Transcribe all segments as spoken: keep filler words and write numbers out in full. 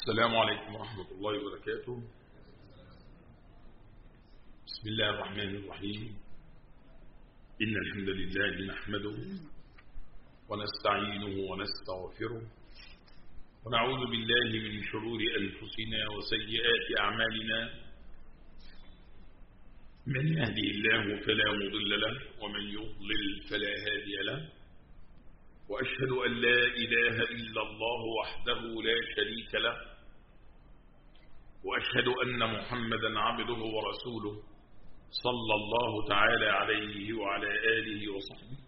السلام عليكم ورحمة الله وبركاته. بسم الله الرحمن الرحيم. إن الحمد لله نحمده ونستعينه ونستغفره ونعوذ بالله من شرور أنفسنا وسيئات أعمالنا. من يهدي الله فلا مضل له ومن يضلل فلا هادي له، وأشهد أن لا إله إلا الله وحده لا شريك له، وأشهد أن محمدا عبده ورسوله صلى الله تعالى عليه وعلى آله وصحبه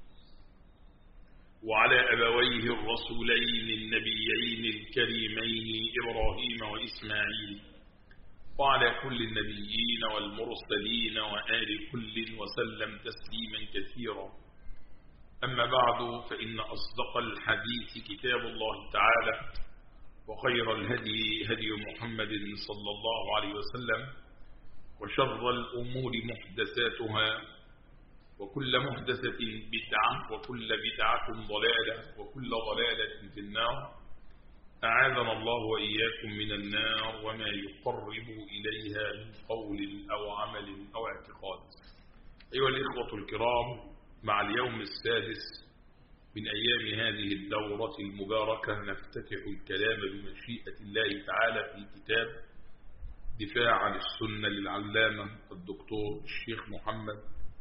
وعلى أبويه الرسولين النبيين الكريمين إبراهيم وإسماعيل وعلى كل النبيين والمرسلين وآل كل وسلم تسليما كثيرا. أما بعد، فإن أصدق الحديث كتاب الله تعالى، وخير الهدي هدي محمد صلى الله عليه وسلم، وشر الأمور محدثاتها، وكل محدثة بدعة، وكل بدعة ضلالة، وكل ضلالة في النار. أعاذنا الله وإياكم من النار وما يقرب إليها من قول أو عمل أو اعتقاد. أيها الإخوة الكرام، مع اليوم السادس من أيام هذه الدورة المباركة نفتتح الكلام بمشيئة الله تعالى في كتاب دفاع عن السنة للعلامة الدكتور الشيخ محمد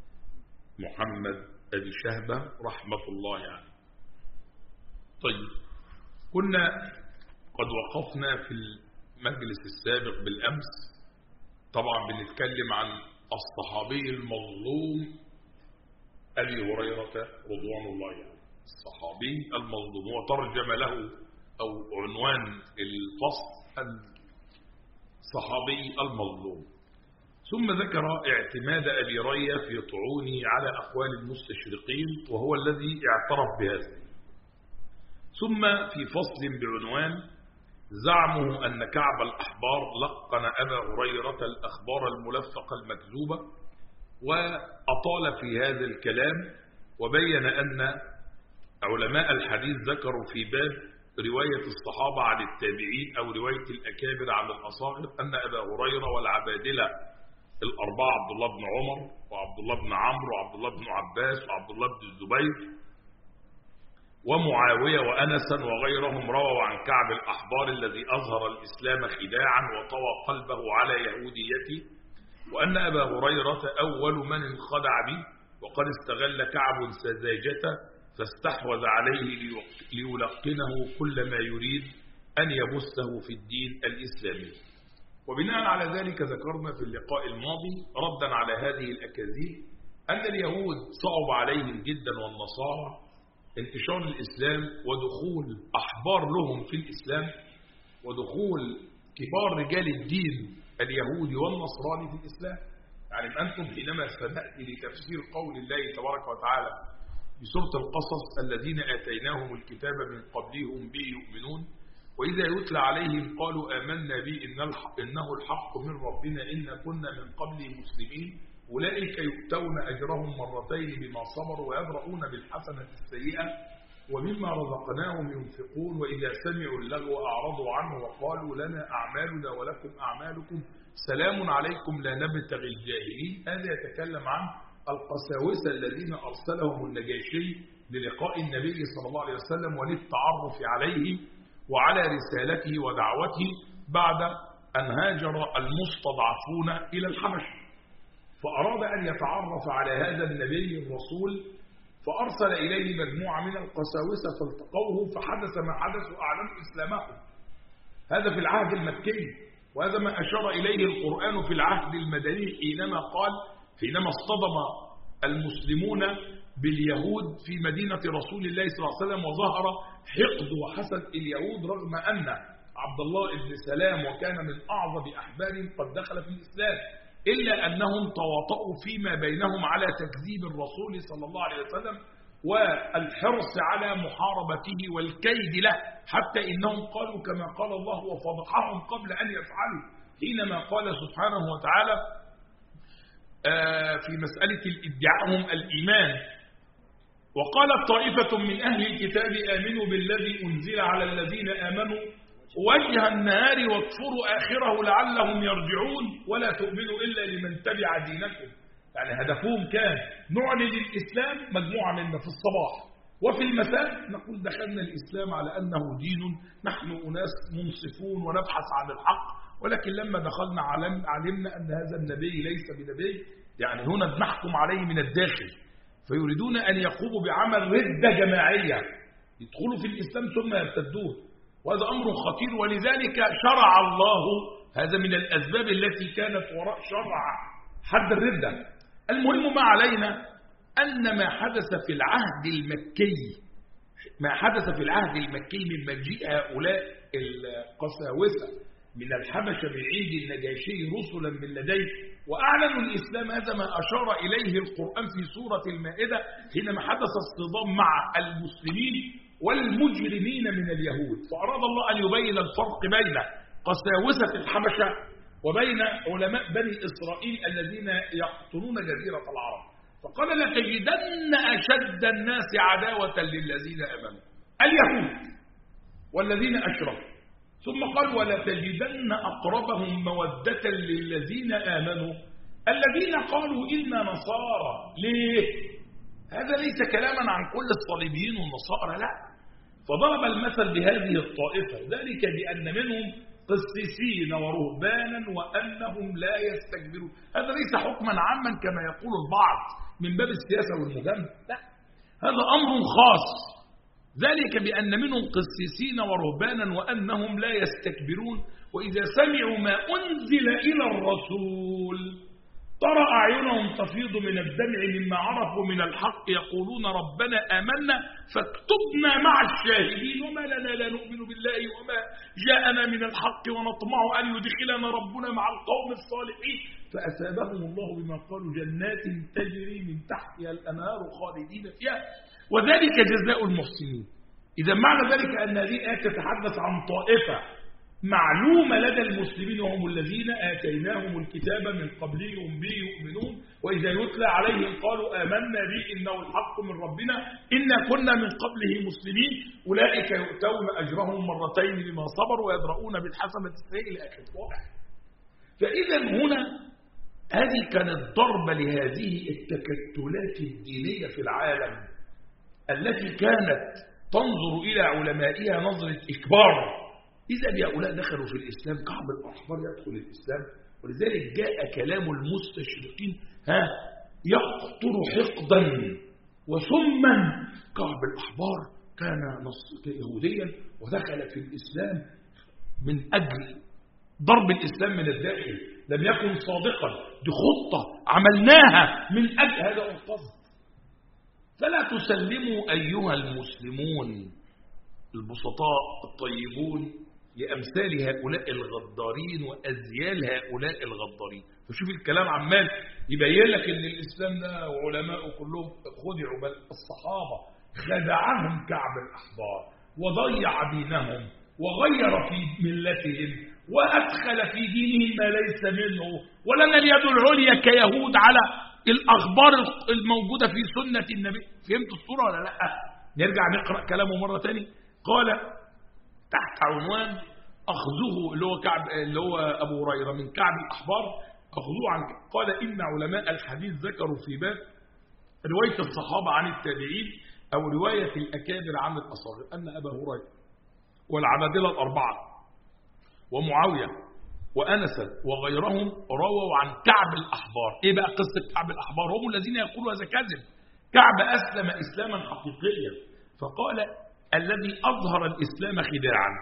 محمد أبي شهبة رحمة الله عليه. طيب، كنا قد وقفنا في المجلس السابق بالأمس طبعا بنتكلم عن الصحابي المظلوم أبي هريرة رضوان الله عنه. الصحابي المظلوم وترجم له أو عنوان الفصل الصحابي المظلوم. ثم ذكر اعتماد أبي رية في طعونه على أقوال المستشرقين وهو الذي اعترف بهذا. ثم في فصل بعنوان زعمه أن كعب الأحبار لقن أبا هريرة الأخبار الملفقة المكذوبة، وأطال في هذا الكلام وبين أن علماء الحديث ذكروا في باب رواية الصحابة عن التابعين أو رواية الأكابر عن الأصاغر أن أبا هريرة والعبادلة الأربعة عبد الله بن عمر وعبد الله بن عمرو وعبد الله بن عباس وعبد الله بن الزبير ومعاوية وأنسا وغيرهم رووا عن كعب الأحبار الذي أظهر الإسلام خداعا وطوى قلبه على يهوديته، وأن أبا هريرة أول من انخدع به، وقد استغل كعب سذاجته فاستحوذ عليه ليلقنه كل ما يريد أن يبثه في الدين الإسلامي. وبناء على ذلك ذكرنا في اللقاء الماضي ردا على هذه الأكاذيب أن اليهود صعب عليهم جدا والنصارى انتشار الإسلام ودخول أحبار لهم في الإسلام ودخول كبار رجال الدين اليهودي والنصراني في الإسلام. يعني أنتم حينما سنأتي لتفسير قول الله تبارك وتعالى بسورة القصص الذين آتيناهم الكتاب من قبلهم به يؤمنون وإذا يتلى عليهم قالوا آمنا به إنه الحق من ربنا إن كنا من قبله مسلمين أولئك يؤتون أجرهم مرتين بما صبروا ويدرؤون بالحسنة السيئة ومما رزقناهم ينفقون وإذا سمعوا اللغو أعرضوا عنه وقالوا لنا أعمالنا ولكم أعمالكم سلام عليكم لا نبتغي الجاهلين. هذا يتكلم عن القساوسة الذين أرسلهم النجاشي للقاء النبي صلى الله عليه وسلم وللتعرف عليه وعلى رسالته ودعوته بعد أن هاجر المستضعفون إلى الحبش، فأراد أن يتعرف على هذا النبي الرسول فأرسل إليه مجموعة من القساوسة فالتقوه فحدث ما حدث وأعلنوا إسلامهم. هذا في العهد المكي، وهذا ما أشار إليه القرآن في العهد المدني حينما قال حينما اصطدم المسلمون باليهود في مدينة رسول الله صلى الله عليه وسلم وظهر حقد وحسد اليهود رغم أن عبد الله بن سلام وكان من أعظم أحبارهم قد دخل في الإسلام، إلا أنهم تواطؤوا فيما بينهم على تكذيب الرسول صلى الله عليه وسلم والحرص على محاربته والكيد له، حتى إنهم قالوا كما قال الله وفضحهم قبل أن يفعلوا حينما قال سبحانه وتعالى في مسألة الادعاءهم الإيمان وقالت طائفة من أهل الكتاب آمنوا بالذي أنزل على الذين آمنوا وجه النهار واكفروا آخره لعلهم يرجعون ولا تؤمنوا إلا لمن تبع دينكم. يعني هدفهم كان نعلن الإسلام مجموعة منا في الصباح، وفي المساء نقول دخلنا الإسلام على أنه دين نحن أناس منصفون ونبحث عن الحق، ولكن لما دخلنا علم علمنا أن هذا النبي ليس بنبي، يعني هنا بنحكم عليه من الداخل، فيريدون أن يقوموا بعمل ردة جماعية، يدخلوا في الإسلام ثم يرتدون، وهذا أمر خطير. ولذلك شرع الله، هذا من الأسباب التي كانت وراء شرع حد الردة. المهم ما علينا أن ما حدث في العهد المكي ما حدث في العهد المكي من مجيء هؤلاء القساوسة من الحبشة من عند النجاشي رسلا من لديه وأعلنوا الإسلام، هذا ما أشار إليه القرآن في سورة المائدة حينما حدث الصدام مع المسلمين والمجرمين من اليهود، فأراد الله أن يبين الفرق بين قساوسة الحبشة وبين علماء بني إسرائيل الذين يقطنون جزيرة العرب، فقال لتجدن أشد الناس عداوة للذين آمنوا اليهود والذين أشركوا، ثم قال ولا تجدن أقربهم مودة للذين آمنوا الذين قالوا إنا نصارى. ليه؟ هذا ليس كلاما عن كل الصليبيين والنصارى، لا، فضرب المثل بهذه الطائفة، ذلك بأن منهم قسيسين ورهبانا وأنهم لا يستكبرون. هذا ليس حكما عاما كما يقول البعض من باب السياسة والمجاملة، لا، هذا أمر خاص، ذلك بأن منهم قسيسين ورهبانا وأنهم لا يستكبرون وإذا سمعوا ما أنزل إلى الرسول ترى أعينهم تفيض من الدمع مما عرفوا من الحق يقولون ربنا آمنا فاكتبنا مع الشاهدين وما لنا لا نؤمن بالله وما جاءنا من الحق ونطمع أن يدخلنا ربنا مع القوم الصالحين فأثابهم الله بما قالوا جنات تجري من تحتها الأنهار خالدين فيها وذلك جزاء المحسنين. إذا معنى ذلك أن هذه الآية تتحدث عن طائفة معلومة لدى المسلمين وهم الذين آتيناهم الكتاب من قبلهم به يؤمنون وإذا يتلى عليهم قالوا آمنا به إنه الحق من ربنا إنا كنا من قبله مسلمين أولئك يؤتون أجرهم مرتين لما صبروا ويدرؤون بالحسنة السيئة إلى آخره. فإذا هنا هذه كانت ضربة لهذه التكتلات الدينية في العالم التي كانت تنظر إلى علمائها نظرة إكبار. إذا هؤلاء دخلوا في الإسلام كعب الأحبار يدخل الإسلام، ولذلك جاء كلام المستشرقين ها يقطر حقدا وسما. كعب الأحبار كان يهوديا ودخل في الإسلام من أجل ضرب الإسلام من الداخل، لم يكن صادقا، دي خطة عملناها من أجل هذا القصد. فلا تسلموا أيها المسلمون البسطاء الطيبون لأمثال هؤلاء الغدارين وأزيال هؤلاء الغدارين. فشوف الكلام عمال يبين لك أن الإسلام ده وعلماء كلهم خدعوا، بل الصحابة خدعهم كعب الأحبار وضيع دينهم وغير في ملتهم وأدخل في دينه ما ليس منه، ولنا اليد العليا كيهود على الأخبار الموجودة في سنة النبي. فهمت الصورة ولا لا؟ نرجع نقرأ كلامه مرة تاني. قال تحت عنوان أخذه اللي هو كعب اللي هو أبو هريرة من كعب الأحبار أخذوه عن كعب. قال إن علماء الحديث ذكروا في باب رواية الصحابة عن التابعين أو رواية الأكابر عن الأصاغر أن أبا هريرة والعبادلة الأربعة ومعاوية وأنس وغيرهم رووا عن كعب الأحبار. إيه بقى قصة كعب الأحبار؟ هم الذين يقولوا هذا كذب. كعب أسلم إسلاما حقيقيا، فقال الذي أظهر الإسلام خداعا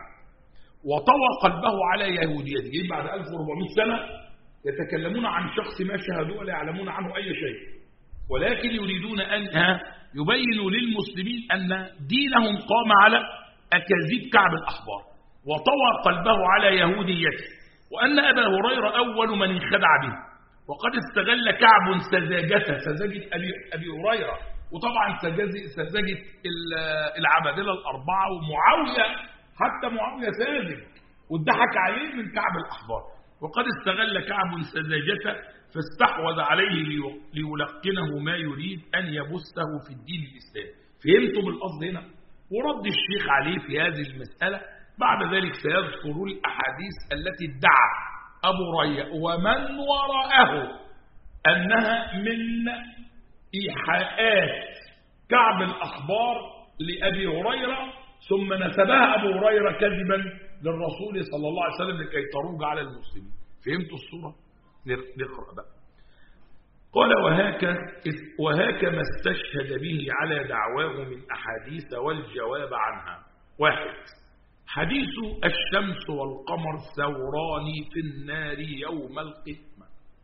وطوى قلبه على يهوديته. جايين بعد ألف وأربعمائة سنة يتكلمون عن شخص ما شاهدوه ولا يعلمون عنه أي شيء، ولكن يريدون أن يبينوا للمسلمين أن دينهم قام على أكاذيب كعب الأحبار وطوى قلبه على يهوديته، وأن أبا هريرة أول من انخدع به، وقد استغل كعب سذاجته سذاجة أبي, أبي هريرة، وطبعا سذاجة العبادلة الأربعة ومعاوية، حتى معاوية ساذج واتضحك عليه من كعب الأحبار، وقد استغل كعب سذاجته فاستحوذ عليه ليلقنه ما يريد أن يبثه في الدين الإسلامي. فهمتم القصد هنا؟ ورد الشيخ عليه في هذه المسألة بعد ذلك سيذكر الأحاديث التي ادعى أبو ريا ومن وراءه أنها من إيحاءات كعب الأحبار لأبي هريرة، ثم نسبها أبو هريرة كذبا للرسول صلى الله عليه وسلم لكي تروج على المسلمين. فهمتوا الصورة؟ نقرأ بقى. قال وهكا وهكا ما استشهد به على دعواه من أحاديث والجواب عنها. واحد، حديث الشمس والقمر ثوران في النار يوم القيامة.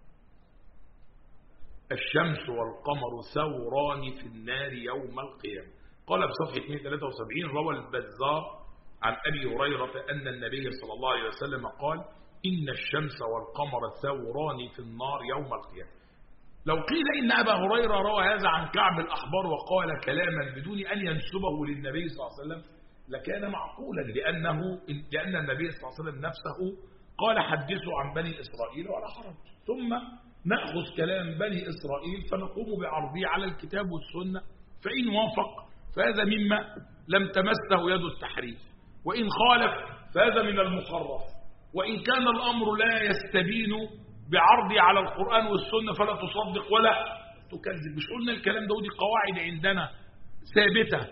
الشمس والقمر ثوران في النار يوم القيامة. قال بصفحة مئة وثلاثة وسبعين: روى البزار عن أبي هريرة أن النبي صلى الله عليه وسلم قال: إن الشمس والقمر ثوران في النار يوم القيامة. لو قيل إن أبا هريرة روى هذا عن كعب الأحبار وقال كلاما بدون أن ينسبه للنبي صلى الله عليه وسلم لكان معقولا، لأنه لأن النبي صلى الله عليه وسلم نفسه قال: حدثوا عن بني إسرائيل ولا حرج، ثم نأخذ كلام بني إسرائيل فنقوم بعرضه على الكتاب والسنة، فإن وافق فهذا مما لم تمسه يد التحريف، وإن خالف فهذا من المخرف، وإن كان الأمر لا يستبين بعرضه على القرآن والسنة فلا تصدق ولا تكذب. مش قلنا الكلام ده؟ ودي قواعد عندنا ثابتة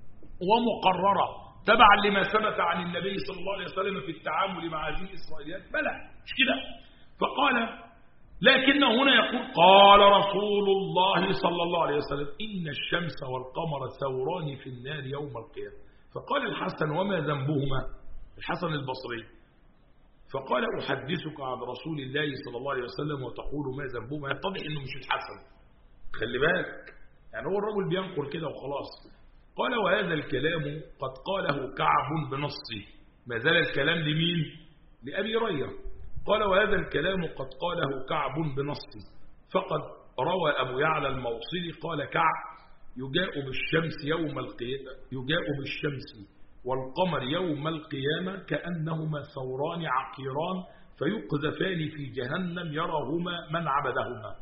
ومقررة تبعا لما ثبت عن النبي صلى الله عليه وسلم في التعامل مع هذه الإسرائيليات. بلى مش كده. فقال: لكن هنا يقول: قال رسول الله صلى الله عليه وسلم: إن الشمس والقمر ثوران في النار يوم القيامة. فقال الحسن: وما ذنبهما؟ الحسن البصري. فقال: أحدثك عن رسول الله صلى الله عليه وسلم وتقول ما ذنبهما. يتضح إنه مش الحسن، خلي بالك، يعني هو الرجل بينقل كده وخلاص. قال: وهذا الكلام قد قاله كعب بنصه. ما زال الكلام لمين؟ لأبي هريرة. قال: وهذا الكلام قد قاله كعب بنصه، فقد روى أبو يعلى الموصلي قال كعب: يجاء بالشمس يوم القيامة يجاء بالشمس والقمر يوم القيامة كأنهما ثوران عقيران فيقذفان في جهنم يراهما من عبدهما.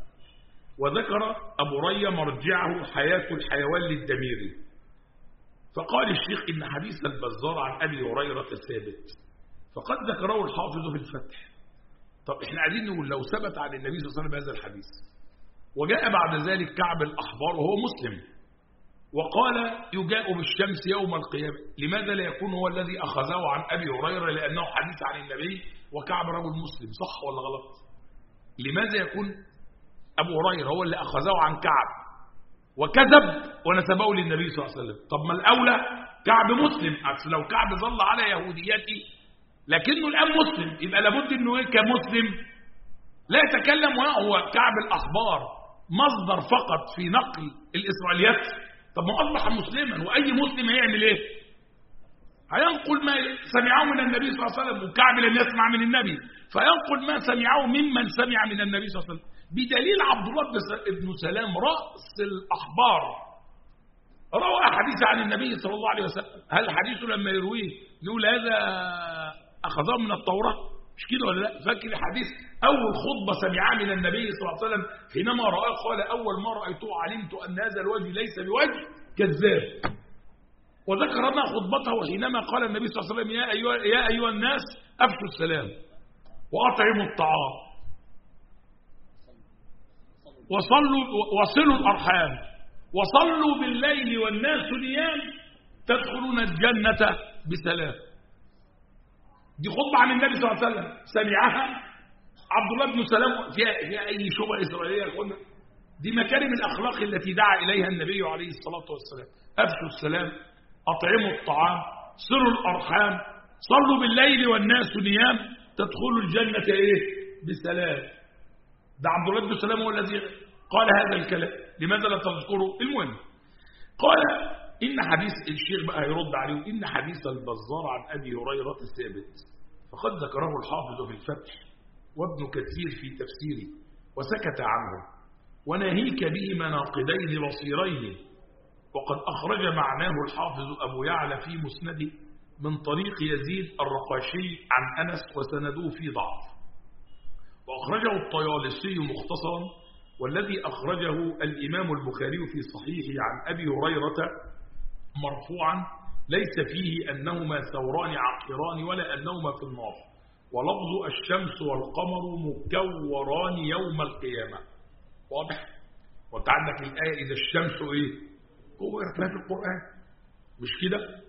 وذكر أبو ريا مرجعه حياة الحيوان للدميري. فقال الشيخ: إن حديث البزار عن أبي هريرة ثابت، فقد ذكره الحافظ في الفتح. طب احنا عايزين نقول لو ثبت عن النبي صلى الله عليه وسلم هذا الحديث وجاء بعد ذلك كعب الأحبار وهو مسلم وقال: يجاء بالشمس يوم القيامة، لماذا لا يكون هو الذي أخذه عن أبي هريرة لأنه حديث عن النبي وكعب رجل مسلم؟ صح ولا غلط؟ لماذا يكون أبو هريرة هو اللي أخذه عن كعب وكذب ونسبه للنبي صلى الله عليه وسلم؟ طب ما الأولى كعب مسلم، لو كعب ظل على يهوديته لكنه الآن مسلم يبقى لابد أنه كمسلم لا يتكلم وهو كعب الأحبار مصدر فقط في نقل الإسرائيليات. طب ما أصبح مسلما، وأي مسلم هيعمل إيه؟ هينقل ما سمعه من النبي صلى الله عليه وسلم، وكعب لم يسمع من النبي فينقل ما سمعه ممن سمع من النبي صلى الله عليه وسلم. بدليل عبد الله بن سلام رأس الأحبار روى حديث عن النبي صلى الله عليه وسلم. هل حديثه لما يرويه يقول هذا أخذه من التوراة؟ مش كده ولا لا؟ فاكر الحديث أول خطبة سمعها من النبي صلى الله عليه وسلم حينما رأى قال: أول ما رأيته علمت أن هذا الوجه ليس بوجه كذاب. وذكر لنا خطبته حينما قال النبي صلى الله عليه وسلم: يا أيها, يا أيها الناس أفشوا السلام وأطعموا الطعام وصلوا وصلوا الأرحام وصلوا بالليل والناس نيام تدخلون الجنة بسلام. دي خطبة عن النبي صلى الله عليه وسلم سمعها عبد الله بن سلام فيها أي شبهة إسرائيلية؟ قلنا دي مكارم الأخلاق التي دعا إليها النبي عليه الصلاة والسلام: أفشوا السلام، أطعموا الطعام، صلوا الأرحام، صلوا بالليل والناس نيام تدخلوا الجنة إيه؟ بسلام. ده عبد الله بن سلام هو الذي قال هذا الكلام. لماذا لا تذكره؟ المهم قال: إن حديث الشيخ بقى يرد عليه: إن حديث البزار عن أبي هريرة ثابت، فقد ذكره الحافظ في الفتح وابن كثير في تفسيره وسكت عنه، وناهيك به مناقدين بصيرين. وقد أخرج معناه الحافظ أبو يعلى في مسنده من طريق يزيد الرقاشي عن أنس وسنده في ضعف، وأخرجه الطيالسي مختصرا، والذي أخرجه الإمام البخاري في صحيحه عن أبي هريرة مرفوعا: ليس فيه أنهما ثوران عقران ولا أنهما في النار. ولفظ الشمس والقمر مكوران يوم القيامة. واضح؟ وانت عندك الآية إذا الشمس إيه؟ كورت ما في القرآن مش كده؟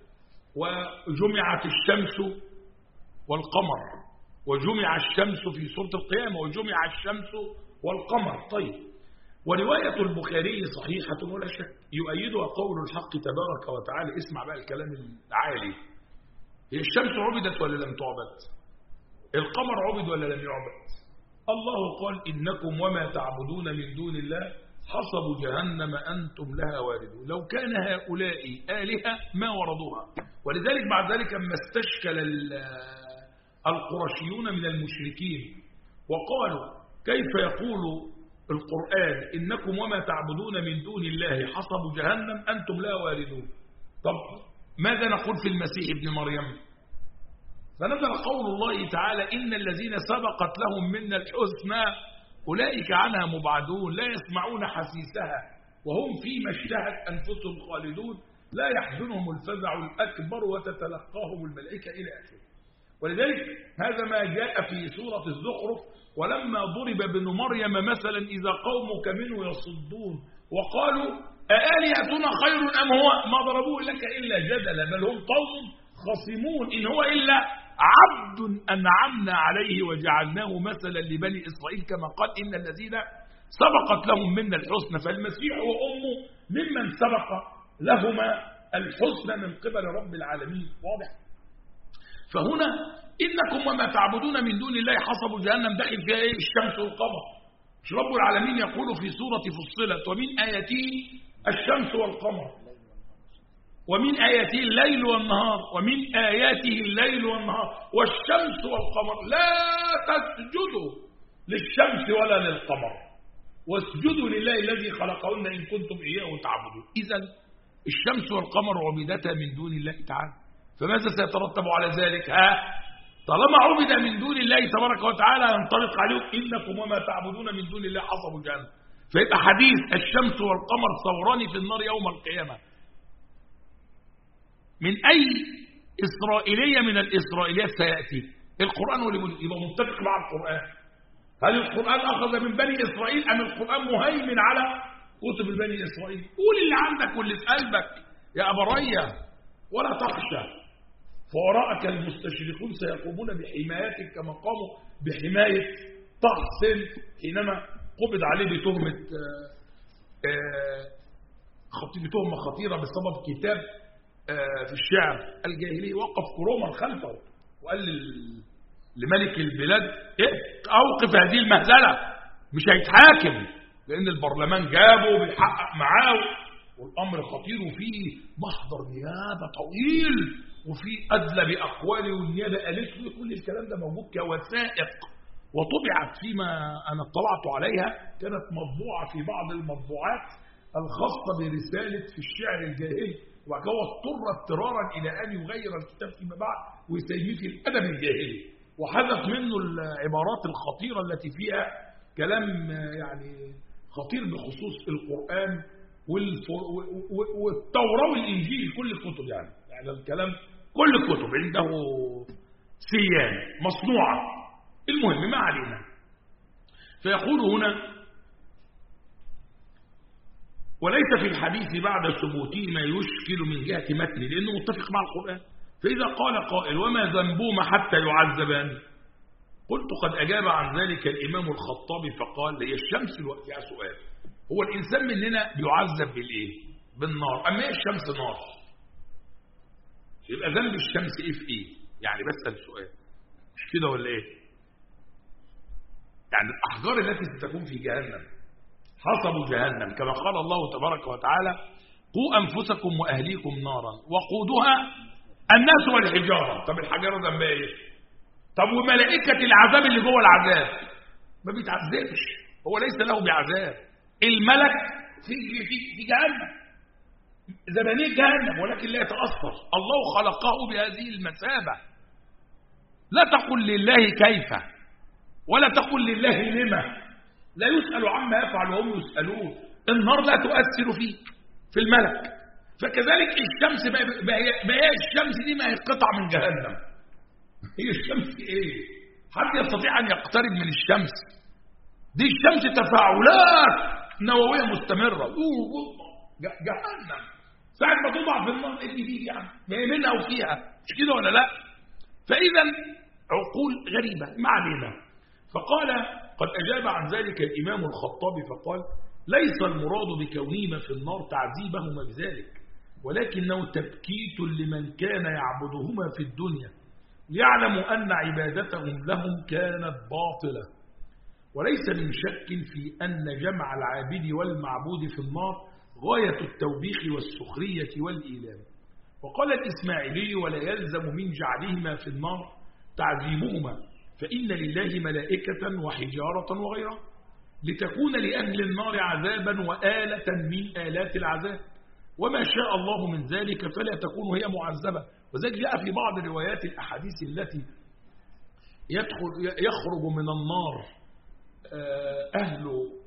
وجمعت الشمس والقمر، وجمع الشمس في سورة القيامة، وجمع الشمس والقمر. طيب، ورواية البخاري صحيحة ولا شك، يؤيدها قول الحق تبارك وتعالى. اسمع بقى الكلام العالي. هي الشمس عبدت ولا لم تعبد؟ القمر عبد ولا لم يعبد؟ الله قال إنكم وما تعبدون من دون الله حصب جهنم أنتم لها واردون. لو كان هؤلاء آلهة ما وردوها. ولذلك بعد ذلك لما استشكل القرشيون من المشركين وقالوا كيف يقول القرآن إنكم وما تعبدون من دون الله حصب جهنم أنتم لها واردون، طب ماذا نقول في المسيح ابن مريم؟ فنزل قول الله تعالى إن الذين سبقت لهم منا الحسنى أولئك عنها مبعدون لا يسمعون حسيسها وهم فيما اشتهت أنفسهم خالدون لا يحزنهم الفزع الأكبر وتتلقاهم الملائكة إلى آخره. ولذلك هذا ما جاء في سورة الزخرف ولما ضرب ابن مريم مثلا إذا قومك منه يصدون وقالوا أآلهتنا خير أم هو ما ضربوه لك إلا جدلا بل هم قوم خصمون إن هو إلا عبد أنعمنا عليه وجعلناه مثلا لبني إسرائيل كما قال إن الذين سبقت لهم منا الحسنى. فالمسيح وأمه ممن سبق لهما الحسنى من قبل رب العالمين. واضح؟ فهنا إنكم وما تعبدون من دون الله حصب جهنم داخل فيها إيه؟ الشمس والقمر. مش رب العالمين يقول في سورة فصلت ومن آياته الشمس والقمر ومن آياته الليل والنهار ومن آياته الليل والنهار والشمس والقمر لا تسجدوا للشمس ولا للقمر واسجدوا لله الذي خلقهن إن كنتم إياه تعبدون. إذن الشمس والقمر عبدتا من دون الله تعالى، فماذا سيترتب على ذلك؟ ها طالما عبد من دون الله تبارك وتعالى ينطلق عليهم إنكم وما تعبدون من دون الله حصب جهنم. فيبقى حديث الشمس والقمر ثوران في النار يوم القيامة من أي إسرائيلية من الإسرائيليات سيأتي؟ القرآن يبقى متفق مع القرآن. هل القرآن أخذ من بني إسرائيل أم القرآن مهيمن على كتب بني إسرائيل؟ قول اللي عندك واللي في قلبك يا أبرية ولا تخشى، فوراءك المستشرقون سيقومون بحمايتك كما قاموا بحماية طه حسين حينما قبض عليه بتهمة بتهمة خطيرة بسبب كتاب في الشعر الجاهلي. وقف كروما خلفه وقال لملك البلاد إيه؟ أوقف هذه المهزلة، مش هيتحاكم لأن البرلمان جابه بيحقق معاه والأمر خطير وفيه محضر نيابة طويل وفي أدلى بأقواله والنيابة قالت له كل الكلام ده موجود كوثائق وطبعت فيما أنا اطلعت عليها، كانت مطبوعة في بعض المطبوعات الخاصة برسالة في الشعر الجاهلي، وبعد كده اضطر اضطرارا إلى أن يغير الكتاب فيما بعد ويسميه في الأدب الجاهلي وحذف منه العبارات الخطيرة التي فيها كلام يعني خطير بخصوص القرآن والتوراة والإنجيل كل الكتب يعني يعني الكلام كل الكتب عنده سيان مصنوعة. المهم ما علينا. فيقول هنا وليس في الحديث بعد ثبوته ما يشكل من جهة متن لأنه متفق مع القرآن. فإذا قال قائل وما ذنبهما حتى يعذبان؟ قلت قد أجاب عن ذلك الإمام الخطابي فقال هي الشمس الوقت يا سؤال هو الإنسان مننا بيعذب بالإيه؟ بالنار. أما هي الشمس نار يبقى ذنب الشمس إيه في إيه؟ يعني بسأل سؤال مش كده ولا إيه؟ يعني الأحجار التي ستكون في جهنم حصب جهنم كما قال الله تبارك وتعالى قوا أنفسكم وأهليكم نارا وقودها الناس والحجارة. طب الحجارة ذنبها إيه؟ طب وملائكة العذاب اللي جوه العذاب ما بيتعذبش، هو ليس له بعذاب. الملك في في في جهنم زبانية جهنم ولكن لا يتأثر. الله خلقه بهذه المثابة. لا تقل لله كيف ولا تقل لله لما، لا يسأل عما يفعل وهم يسألون. النار لا تؤثر فيك في الملك، فكذلك الشمس ما هي الشمس دي ما هي قطعة من جهنم. هي الشمس ايه؟ حد يستطيع ان يقترب من الشمس؟ دي الشمس تفاعلات نووية مستمرة. جهنم ساعة ما توضع في النار اللي فيه يعني ما هي منها وفيها، مش كده ولا لا؟ فإذا عقول غريبة. ما علينا. فقال قد أجاب عن ذلك الإمام الخطابي فقال ليس المراد بكونهما في النار تعذيبهما بذلك، ولكنه تبكيت لمن كان يعبدهما في الدنيا ليعلموا أن عبادتهم لهم كانت باطلة. وليس من شك في أن جمع العابد والمعبود في النار غاية التوبيخ والسخرية والإيلام. وقال الإسماعيلي ولا يلزم من جعلهما في النار تعذيبهما، فإن لله ملائكة وحجارة وغيرها لتكون لأهل النار عذابا وآلة من آلات العذاب، وما شاء الله من ذلك فلا تكون هي معذبة. وذلك جاء في بعض روايات الأحاديث التي يدخل يخرج من النار أهل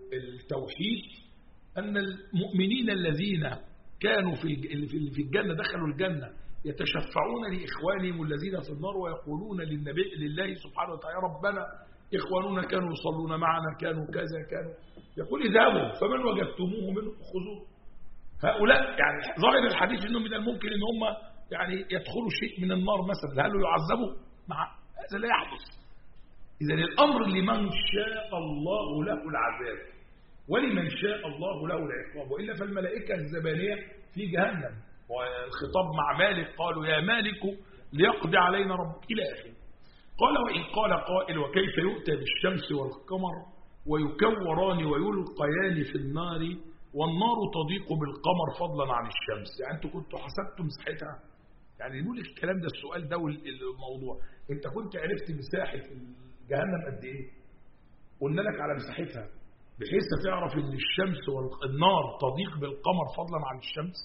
التوحيد أن المؤمنين الذين كانوا في الجنة دخلوا الجنة يتشفعون لإخوانهم الذين في النار ويقولون للنبي لله سبحانه وتعالى ربنا إخواننا كانوا يصلون معنا كانوا كذا كانوا، يقول اذهبوا فمن وجدتموه منه خذوه. هؤلاء يعني ظاهر الحديث انه من الممكن ان هم يعني يدخلوا شيء من النار مثلا، هل يعذبوا؟ مع هذا لا يحدث. إذا الأمر لمن شاء الله له العذاب ولمن شاء الله له العقاب، وإلا فالملائكة الزبانية في جهنم. والخطاب مع مالك قالوا يا مالك ليقضي علينا ربك إلى آخره. قال وإن قال قائل وكيف يؤتى بالشمس والقمر ويكوران ويلقيان في النار والنار تضيق بالقمر فضلا عن الشمس؟ يعني أنتوا كنتوا حسبتوا مساحتها؟ يعني نقول الكلام ده السؤال ده والموضوع، أنت كنت عرفت مساحة جهنم قد إيه؟ قلنا لك على مساحتها بحيث تعرف ان الشمس والنار تضيق بالقمر فضلا عن الشمس.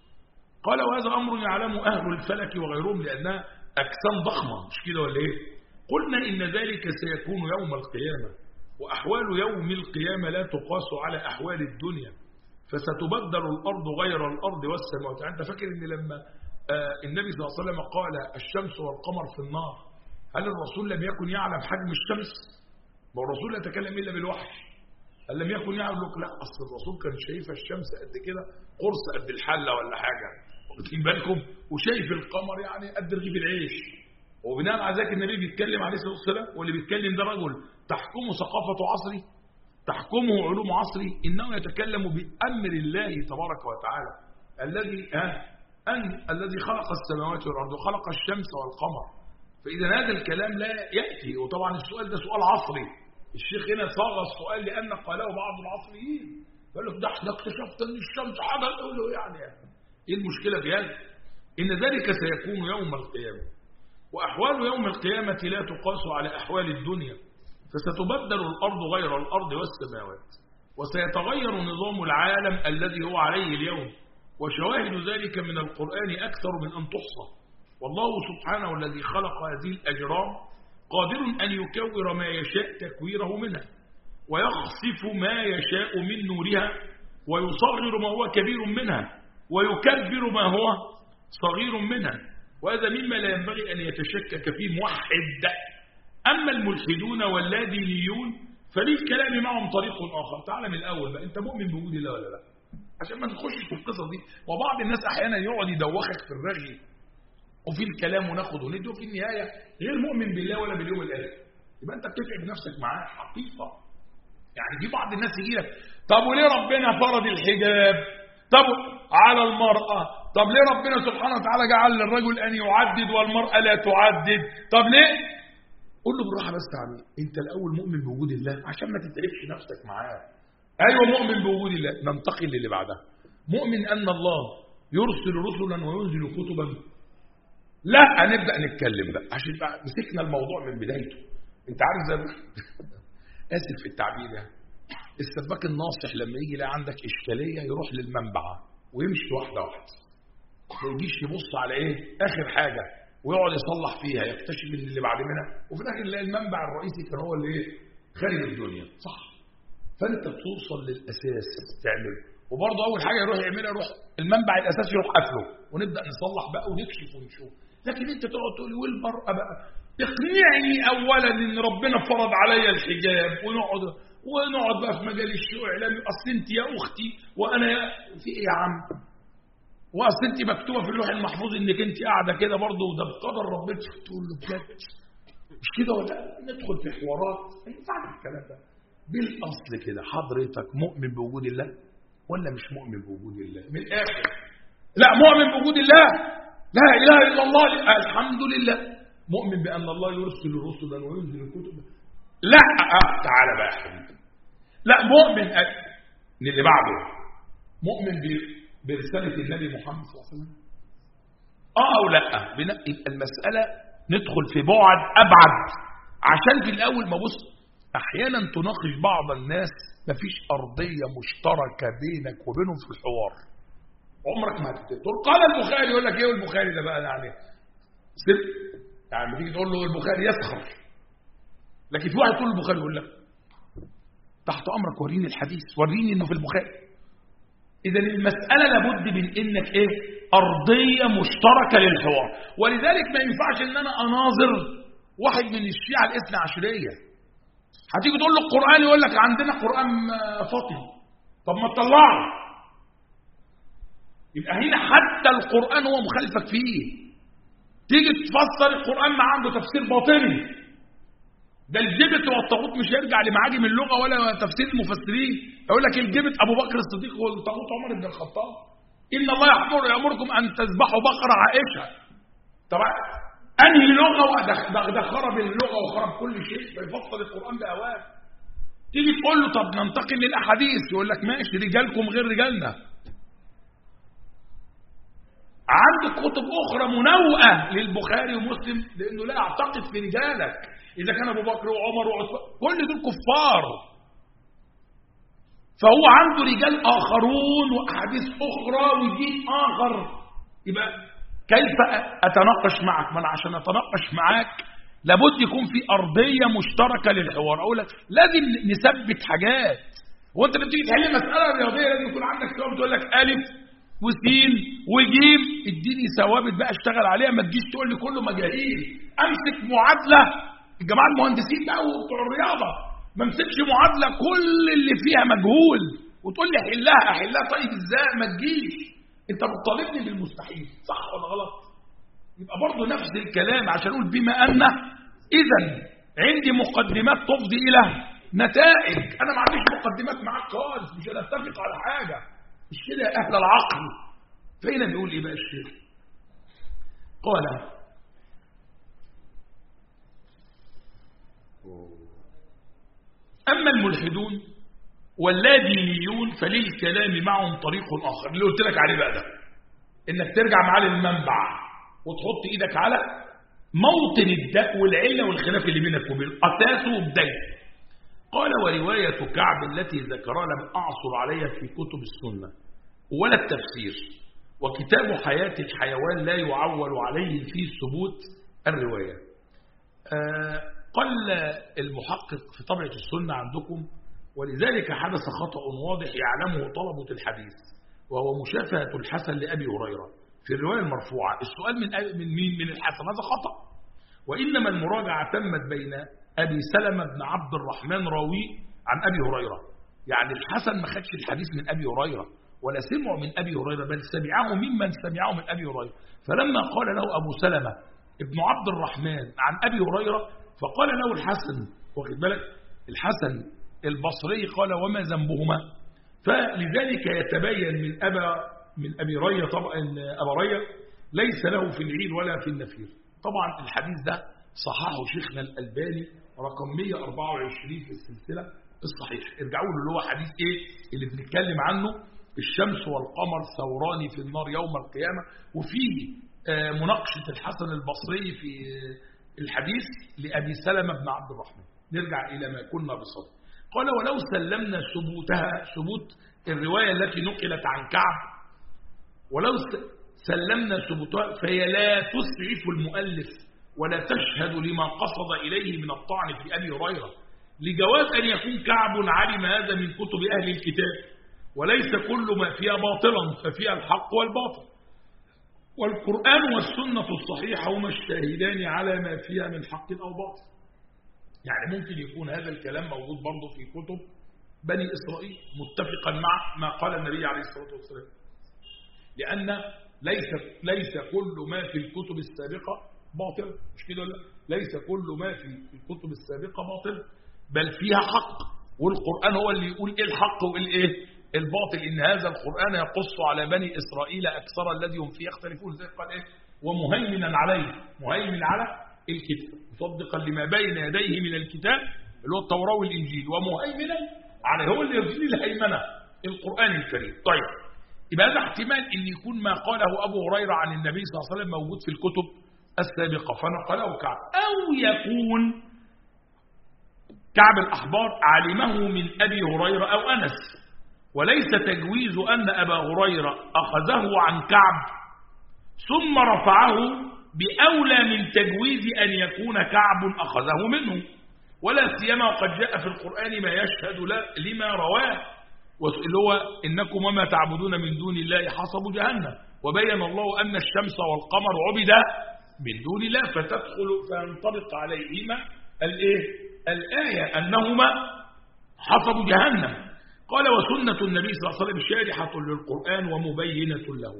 قال وهذا أمر يعلمه أهل الفلك وغيرهم لأنها أجسام ضخمة، مش كده ولا إيه؟ قلنا إن ذلك سيكون يوم القيامة، وأحوال يوم القيامة لا تقاس على أحوال الدنيا، فستبدل الأرض غير الأرض والسماوات. أنت فاكر إن لما آه النبي صلى الله عليه وسلم قال الشمس والقمر في النار، هل الرسول لم يكن يعلم حجم الشمس؟ ما الرسول لا يتكلم إلا بالوحي. هل لم يكن يعلم؟ لك لا، أصل الرسول كان شايف الشمس قد كده قرص قد الحلة ولا حاجة، واخدين بالكم؟ وشايف القمر يعني قد رغيف العيش. وبناء على ذلك النبي بيتكلم عليه الصلاة والسلام، واللي بيتكلم ده رجل تحكمه ثقافة عصري، تحكمه علوم عصري، إنه يتكلم بأمر الله تبارك وتعالى الذي ها أن الذي خلق السماوات والأرض وخلق الشمس والقمر. فإذا هذا الكلام لا يأتي. وطبعا السؤال ده سؤال عصري، الشيخ هنا صاغ السؤال لأن قاله بعض العصريين، قال له ده احنا اكتشفت ان الشمس حدث. قال له يعني ايه المشكلة في هذا؟ إن ذلك سيكون يوم القيامة، وأحوال يوم القيامة لا تقاس على أحوال الدنيا، فستبدل الأرض غير الأرض والسماوات، وسيتغير نظام العالم الذي هو عليه اليوم، وشواهد ذلك من القرآن أكثر من أن تحصى. والله سبحانه الذي خلق هذه الأجرام قادر أن يكور ما يشاء تكويره منها، ويخسف ما يشاء من نورها، ويصغر ما هو كبير منها، ويكبر ما هو صغير منها. وهذا مما لا ينبغي أن يتشكك فيه موحد. أما الملحدون واللادينيون فللكلام معهم طريق آخر. تعال من الأول بقى، أنت مؤمن بوجود الله ولا لا؟ عشان ما تخشش في القصة دي. وبعض الناس أحيانا يقعد يدوخك في الرغي وفي الكلام وناخد وندي، وفي النهاية غير مؤمن بالله ولا باليوم الآخر، يبقى أنت بتتعب نفسك معاه حقيقة. يعني في بعض الناس يجي لك طب وليه ربنا فرض الحجاب؟ طب على المرأة؟ طب ليه ربنا سبحانه وتعالى جعل للرجل أن يعدد والمرأة لا تعدد؟ طب ليه؟ قول له بالراحة بس تعالى، أنت الأول مؤمن بوجود الله عشان ما تتعبش نفسك معاه. أيوة مؤمن بوجود الله. ننتقل للي بعدها. مؤمن أن الله يرسل رسلا وينزل كتبا. لا هنبدأ نتكلم بقى عشان بقى مسكنا الموضوع من بدايته. أنت عارف زي آسف في التعبير يعني السباك الناصح لما يجي يلاقي عندك إشكالية يروح للمنبع ويمشي واحدة واحدة، ما يجيش يبص على إيه آخر حاجة ويقعد يصلح فيها، يكتشف ان اللي بعد منها، وفي الاخر يلاقي المنبع الرئيسي كان هو اللي ايه خارج الدنيا. صح. فانت بتوصل للاساس تعمل وبرضه اول حاجه يروح يعملها يروح المنبع الاساسي يروح قافله ونبدا نصلح بقى ونكشف ونشوف. لكن انت تقعد تقول لي والمراه بقى اقنعني اولا ان ربنا فرض عليا الحجاب ونقعد ونقعد بقى في مجال الشيوع اعلامي اصل انت يا اختي وانا يا في ايه يا عم؟ واصل انت مكتوبه في اللوح المحفوظ انك انت قاعده كده برضه وده بقدر ربنا. تقول له بجد مش كده ولا ندخل في حوارات؟ ما ينفعش الكلام ده. بالاصل كده حضرتك مؤمن بوجود الله ولا مش مؤمن بوجود الله؟ من الاخر لا مؤمن بوجود الله، لا اله الا الله، الحمد لله. مؤمن بان الله يرسل رسلا وينزل الكتب، لا آه تعالى بقى يا حبيبي، لا مؤمن من اللي بعده، مؤمن برساله النبي محمد صلى الله عليه وسلم اه او لا. يبقى المساله ندخل في بعد ابعد، عشان في الاول ما بص احيانا تناقش بعض الناس مفيش ارضيه مشتركه بينك وبينهم في الحوار، عمرك ما هتقول قال البخاري يقول لك ايه البخاري ده بقى يعني سر، يعني لما تيجي تقول له البخاري يسخر. لكن في واحد تقول البخاري يقول لك تحت امرك وريني الحديث، وريني انه في البخاري. اذا المساله لابد من انك ايه ارضيه مشتركه للحوار. ولذلك ما ينفعش ان انا اناظر واحد من الشيعه الاثنى عشريه، هتيجي تقول له القران يقول لك عندنا قران فاطمي، طب ما تطلعه. يبقى هنا حتى القران هو مخالفك فيه. تيجي تفسر القران ما عنده تفسير باطني، ده الجبت والطاغوت مش هيرجع لمعاجم اللغه ولا تفسير المفسرين. يقول لك الجبت ابو بكر الصديق والطاغوت عمر بن الخطاب. ان الله يأمر يأمركم ان تذبحوا بقره عائشه. طبعا انهي لغه ده, ده خرب اللغه وخرب كل شيء، فيفسر القران باوان. تيجي تقول له طب ننتقل للاحاديث، يقول لك ماشي رجالكم غير رجالنا. عندك كتب اخرى منوئه للبخاري ومسلم لانه لا يعتقد في رجالك. إذا كان أبو بكر وعمر وعثمان كل دول كفار، فهو عنده رجال آخرون وأحاديث أخرى ودين آخر. يبقى كيف أتناقش معك؟ من عشان أتناقش معك لابد يكون في أرضية مشتركة للحوار. أقول لك لازم نثبت حاجات. وأنت بتيجي تحل مسألة رياضية لازم يكون عندك ثوابت، تقول لك ألف وسين وجيم، اديني ثوابت بقى اشتغل عليها. ما تجيش تقول لي كله مجاهيل. أمسك معادلة الجماعه المهندسين بقى وبتوع الرياضه، ما امسكش معادله كل اللي فيها مجهول وتقول لي احلها احلها. طيب ازاي؟ ما تجيش انت بتطالبني بالمستحيل، صح ولا غلط؟ يبقى برضه نفس الكلام عشان اقول بما ان اذا عندي مقدمات تفضي الى نتائج. انا ما عنديش مقدمات معاك خالص، مش هنتفق على حاجه. مش كده يا اهل العقل؟ فين بيقول ايه بقى الشيخ؟ قال أما الملحدون واللادينيون فللكلام معهم طريق آخر، اللي قلت لك عليه بقى ده، إنك ترجع معاه للمنبع وتحط إيدك على موطن الداء والعلة والخلاف اللي بينك وبين أساسه وبداية. قال ورواية كعب التي ذكرها لم أعصر عليها في كتب السنة ولا التفسير، وكتاب حياة الحيوان لا يعول عليه في ثبوت الرواية. آه قل المحقق في طبعة السنة عندكم، ولذلك حدث خطأ واضح يعلمه طلبة الحديث، وهو مشافهة الحسن لأبي هريرة في الرواية المرفوعة. السؤال من من مين؟ من الحسن. هذا خطأ، وإنما المراجعة تمت بين أبي سلمة بن عبد الرحمن راوي عن أبي هريرة. يعني الحسن ما خدش الحديث من أبي هريرة ولا سمعه من أبي هريرة، بل سمعه ممن سمعه من أبي هريرة. فلما قال له أبو سلمة ابن عبد الرحمن عن أبي هريرة فقال له الحسن، واخد بالك، الحسن البصري قال وما ذنبهما؟ فلذلك يتبين من أبا من أبي ريا طبعا أبا ريا ليس له في العيل ولا في النفير. طبعا الحديث ده صححه شيخنا الألباني رقم مئة وأربعة وعشرين في السلسلة الصحيح. ارجعوا له اللي هو حديث ايه اللي بنتكلم عنه، الشمس والقمر ثوران في النار يوم القيامة، وفيه مناقشة الحسن البصري في الحديث لأبي سلمة بن عبد الرحمن. نرجع إلى ما كنا بصدد. قال ولو سلمنا ثبوتها، ثبوت الرواية التي نقلت عن كعب، ولو سلمنا ثبوتها فهي لا تسعف المؤلف ولا تشهد لما قصد إليه من الطعن في أبي هريرة، لجواز أن يكون كعب علم هذا من كتب أهل الكتاب وليس كل ما فيها باطلا ففيها الحق والباطل، والقرآن والسنة الصحيحة هما الشاهدان على ما فيها من حق أو باطل. يعني ممكن يكون هذا الكلام موجود برضه في كتب بني إسرائيل متفقا مع ما قال النبي عليه الصلاة والسلام، لأن ليس ليس كل ما في الكتب السابقة باطل، مش كده؟ لا، ليس كل ما في الكتب السابقة باطل، بل فيها حق، والقرآن هو اللي يقول إيه الحق وإيه الإيه الباطل. إن هذا القرآن يقص على بني إسرائيل أكثر الذي هم فيه يختلفون، زي قال إيه ومهيمنا عليه، مهيمن على الكتاب مصدقا لما بين يديه من الكتاب اللي هو التوراة والإنجيل، ومهيمنا عليه، هو اللي يرسل الهيمنة القرآن الكريم. طيب، يبقى هذا احتمال أن يكون ما قاله أبو هريرة عن النبي صلى الله عليه وسلم موجود في الكتب السابقة فنقله كعب، أو يكون كعب الأحبار علمه من أبي هريرة أو أنس، وليس تجويز أن أبا هريرة أخذه عن كعب ثم رفعه بأولى من تجويز أن يكون كعب أخذه منه، ولا سيما وقد جاء في القرآن ما يشهد لما رواه، اللي هو إنكم وما تعبدون من دون الله حصب جهنم، وبين الله أن الشمس والقمر عبدا من دون الله، فتدخل فينطبق عليهما الإيه الآية أنهما حصب جهنم. قال وسنة النبي صلى الله عليه وسلم شارحة للقرآن ومبينة له،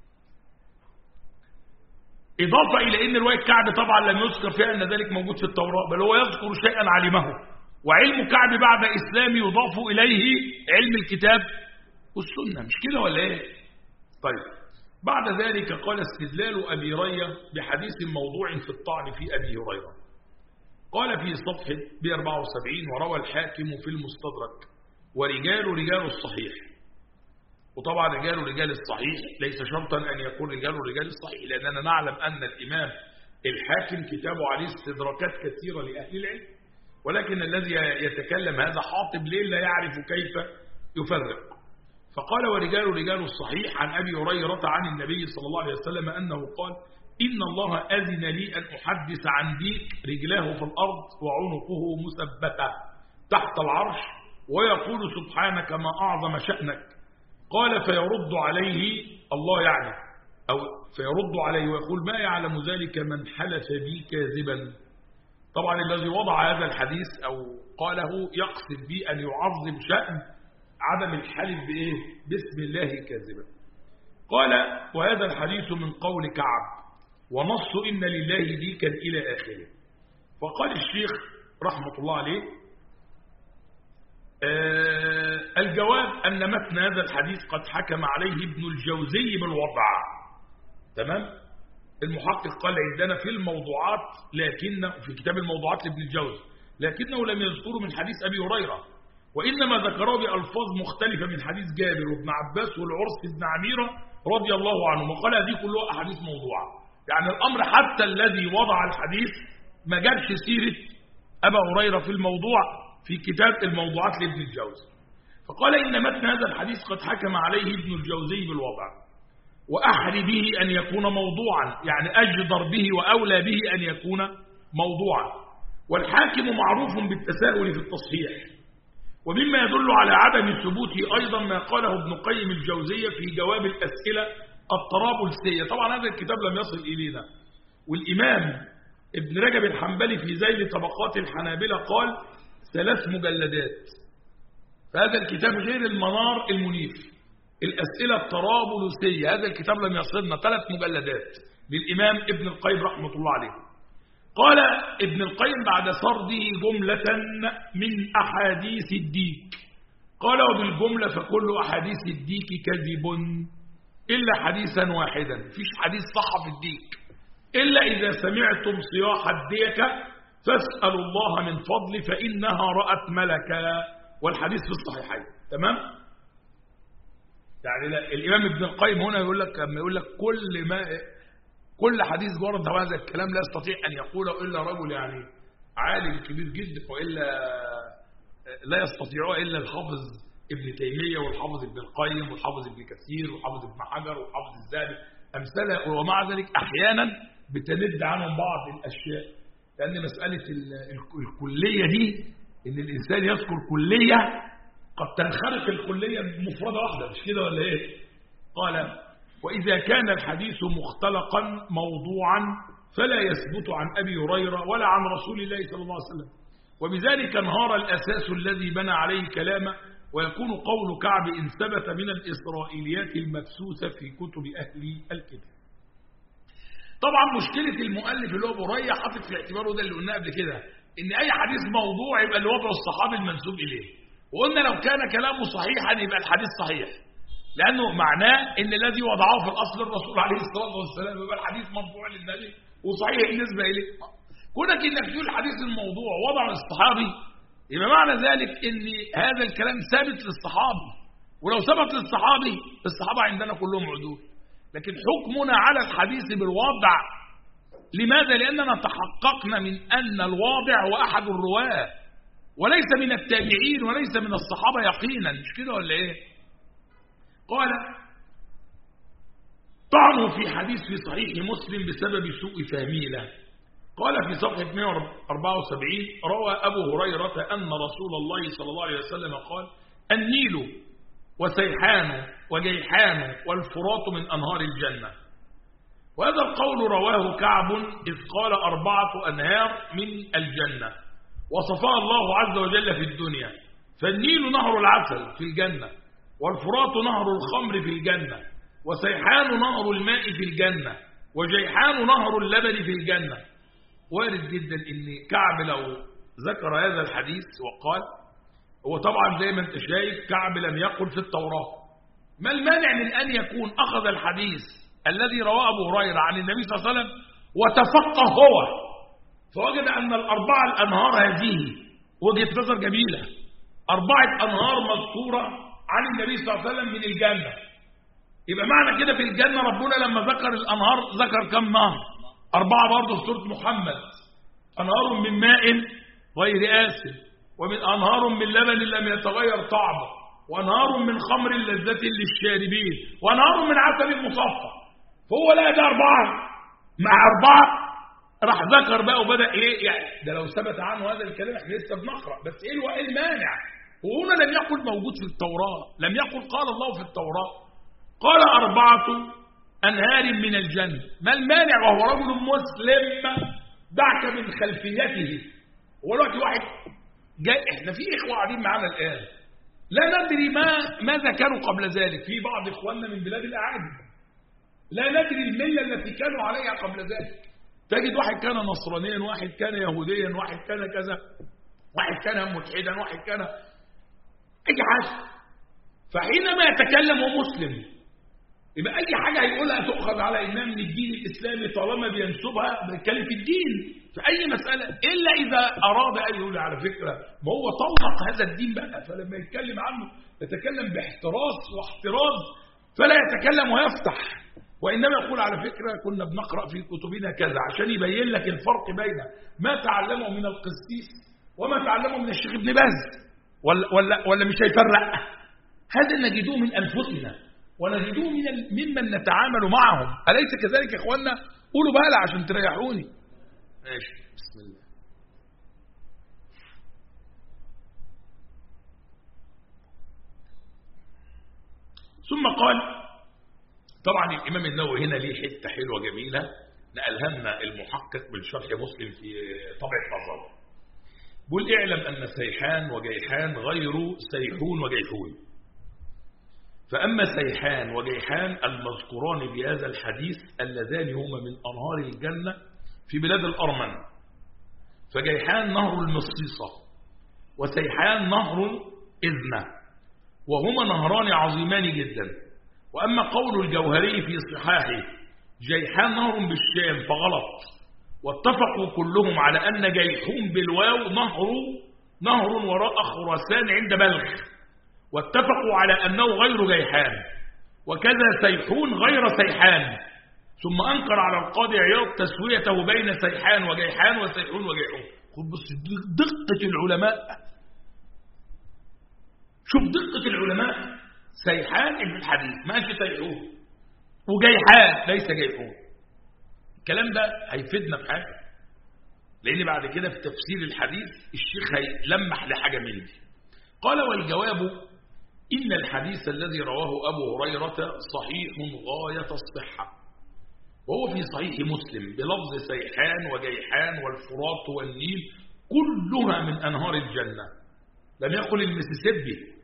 إضافة إلى أن رواية كعب طبعا لم يذكر فيها أن ذلك موجود في التوراة، بل هو يذكر شيئا علمه، وعلم كعب بعد إسلام يضاف إليه علم الكتاب والسنة، مش كده ولا إيه؟ طيب، بعد ذلك قال استدلال أبي رية بحديث موضوع في الطعن في أبي هريرة، قال في صفحة مئة وأربعة وسبعين وروى الحاكم في المستدرك ورجال رجال الصحيح. وطبعا رجال رجال الصحيح ليس شرطا أن يكون رجال رجال الصحيح، لأننا نعلم أن الإمام الحاكم كتابه عليه استدراكات كثيرة لأهل العلم، ولكن الذي يتكلم هذا حاطب ليه لا يعرف كيف يفرق. فقال ورجال رجال الصحيح عن أبي هريرة عن النبي صلى الله عليه وسلم أنه قال إن الله أذن لي أن أحدث عن ديك رجلاه في الأرض وعنقه مثبتة تحت العرش ويقول سبحانك ما أعظم شأنك. قال فيرد عليه الله يعني أو فيرد عليه ويقول ما يعلم ذلك من حلف بي كاذبا. طبعا الذي وضع هذا الحديث أو قاله يقصد به أن يعظم شأن عدم الحلف بإيه؟ باسم الله كاذبا. قال وهذا الحديث من قول كعب ونص إن لله ديكا إلى آخره. فقال الشيخ رحمة الله عليه آه الجواب أن متن هذا الحديث قد حكم عليه ابن الجوزي بالوضع. تمام؟ المحقق قال عندنا في الموضوعات لكن في كتاب الموضوعات لابن الجوزي لكنه لم يذكره من حديث أبي هريرة، وإنما ذكره بألفاظ مختلفة من حديث جابر وابن عباس والعرس بن عميرة رضي الله عنه، وقال هذه كلها أحاديث موضوعة. يعني الأمر حتى الذي وضع الحديث ما جابش سيرة أبا هريرة في الموضوع في كتاب الموضوعات لابن الجوزي. فقال إن متن هذا الحديث قد حكم عليه ابن الجوزي بالوضع، وأحري به أن يكون موضوعا، يعني أجدر به وأولى به أن يكون موضوعا. والحاكم معروف بالتساهل في التصحيح، ومما يدل على عدم ثبوته أيضا ما قاله ابن قيم الجوزية في جواب الأسئلة الطرابلسية. طبعا هذا الكتاب لم يصل إلينا، والإمام ابن رجب الحنبلي في ذيل طبقات الحنابلة قال ثلاث مجلدات. فهذا الكتاب غير المنار المنيف الأسئلة الطرابلسية، هذا الكتاب لم يصلنا، ثلاث مجلدات للإمام ابن القيم رحمة الله عليه. قال ابن القيم بعد سرده جملة من أحاديث الديك، قال وبالجملة فكل أحاديث الديك كذب إلا حديثا واحدا، فيش حديث صح في الديك إلا إذا سمعتم صياح الديكة فاسألوا الله من فضل فإنها رأت ملكا، والحديث في الصحيحين. تمام؟ يعني لا الإمام ابن القيم هنا يقول لك لما يقول لك كل ما كل حديث ورد هذا الكلام لا يستطيع أن يقوله إلا رجل يعني عالم كبير جدا، وإلا لا يستطيعه إلا الحافظ ابن تيمية والحافظ ابن القيم والحافظ ابن كثير والحافظ ابن حجر والحافظ الذهبي أمثلة. ومع ذلك أحيانا بتند عنهم بعض الأشياء، لأن مسألة الكلية دي إن الإنسان يذكر كلية قد تنخرق الكلية بمفردة واحدة، مش كده ولا ايه؟ قال وإذا كان الحديث مختلقا موضوعا فلا يثبت عن أبي هريرة ولا عن رسول الله صلى الله عليه وسلم، وبذلك انهار الأساس الذي بنى عليه كلامه، ويكون قول كعب إن ثبت من الإسرائيليات المبثوثة في كتب أهل الكتاب. طبعا مشكلة المؤلف اللي هو أبو هريرة حاطط في اعتباره ده اللي قلناه قبل كده، إن أي حديث موضوع يبقى اللي وضعه الصحابي المنسوب إليه، وقلنا لو كان كلامه صحيحا يبقى الحديث صحيح، لأنه معناه إن الذي وضعه في الأصل الرسول عليه الصلاة والسلام يبقى الحديث مرفوع للنبي وصحيح بالنسبة إليه. كونك إنك تقول الحديث الموضوع وضع الصحابي يبقى معنى ذلك إن هذا الكلام ثابت للصحابي، ولو ثبت للصحابي الصحابة عندنا كلهم عدول. لكن حكمنا على الحديث بالوضع لماذا؟ لأننا تحققنا من أن الواضع هو أحد الرواة وليس من التابعين وليس من الصحابة يقينا، مش كده ولا إيه؟ قال طعنوا في حديث في صحيح مسلم بسبب سوء فهمه له. قال في صفحة مئة وأربعة وسبعين روى أبو هريرة أن رسول الله صلى الله عليه وسلم قال النيل وسيحان وجيحان والفرات من أنهار الجنة. وهذا القول رواه كعب إذ قال أربعة أنهار من الجنة وصفها الله عز وجل في الدنيا، فالنيل نهر العسل في الجنة، والفرات نهر الخمر في الجنة، وسيحان نهر الماء في الجنة، وجيحان نهر اللبن في الجنة. وارد جدا ان كعب لو ذكر هذا الحديث وقال، هو طبعا زي ما انت شايف كعب لم يقل في التوراة، ما المانع من ان يكون اخذ الحديث الذي رواه ابو هريرة عن النبي صلى الله عليه وسلم وتفقه هو فوجد ان الاربعة الانهار هذه وجهة نظر جميلة، اربعة انهار مذكورة عن النبي صلى الله عليه وسلم من الجنة، يبقى معنى كده في الجنة ربنا لما ذكر الانهار ذكر كم نهر؟ أربعة برضه في سورة محمد، أنهار من ماء غير آسن، ومن أنهار من لبن لم يتغير طعمه، وأنهار من خمر لذة للشاربين، وأنهار من عسل مصفى. فهو لا ده أربعة مع أربعة راح ذكر بقى وبدأ إيه يعني ده لو ثبت عنه هذا الكلام احنا لسه بنقرأ، بس إيه إيه المانع؟ وهنا لم يقل موجود في التوراة، لم يقل قال الله في التوراة، قال أربعة أنهار من الجنة. ما المانع وهو رجل مسلم دعك من خلفيته؟ ولوقت واحد جاي، احنا في إخوة قاعدين معانا الآن لا ندري ما ماذا كانوا قبل ذلك، في بعض إخواننا من بلاد الأعاجم لا ندري الملة التي كانوا عليها قبل ذلك، تجد واحد كان نصرانيا، واحد كان يهوديا، واحد كان كذا، واحد كان ملحدا، واحد كان أي حاجة. فحينما يتكلم هو مسلم يبقى أي حاجة هيقولها تؤخذ على إنها من الدين الإسلامي طالما بينسبها بيتكلم في الدين في أي مسألة، إلا إذا أراد أن يقول على فكرة ما هو طلق هذا الدين بقى، فلما يتكلم عنه يتكلم باحتراس واحتراز فلا يتكلم ويفتح، وإنما يقول على فكرة كنا بنقرأ في كتبنا كذا، عشان يبين لك الفرق بين ما تعلمه من القسيس وما تعلمه من الشيخ ابن باز، ولا, ولا, ولا مش هيفرق. هذا نجدوه من أنفسنا ونجدوه من ممن نتعامل معهم، أليس كذلك يا إخواننا؟ قولوا بقى عشان تريحوني. ماشي، بسم الله. ثم قال طبعا الإمام النووي هنا ليه حتة حلوة جميلة نقلها لنا المحقق من شرح مسلم في طبعة نظر، بيقول اعلم أن سيحان وجيحان غير سيحون وجيحون، فأما سيحان وجيحان المذكوران بهذا الحديث اللذان هما من أنهار الجنة في بلاد الأرمن، فجيحان نهر المصيصة وسيحان نهر إذنة، وهما نهران عظيمان جدا. وأما قول الجوهري في صحاحه جيحان نهر بالشام فغلط، واتفقوا كلهم على أن جيحون بالواو نهر نهر وراء خراسان عند بلخ، واتفقوا على أنه غير جيحان، وكذا سيحون غير سيحان. ثم أنكر على القاضي عياض تسويته بين سيحان وجيحان وسيحون وجيحون. خد بص دقة العلماء، شوف دقة العلماء، سيحان في الحديث ماشي سيحون، وجيحان ليس جيحون. الكلام ده هيفيدنا في حاجة، لأن بعد كده في تفسير الحديث الشيخ هيلمح لحاجة من دي. قال والجواب إن الحديث الذي رواه أبو هريرة صحيح غاية الصحة، وهو في صحيح مسلم بلفظ سيحان وجيحان والفرات والنيل كلها من أنهار الجنة، لم يقل المسيسيبي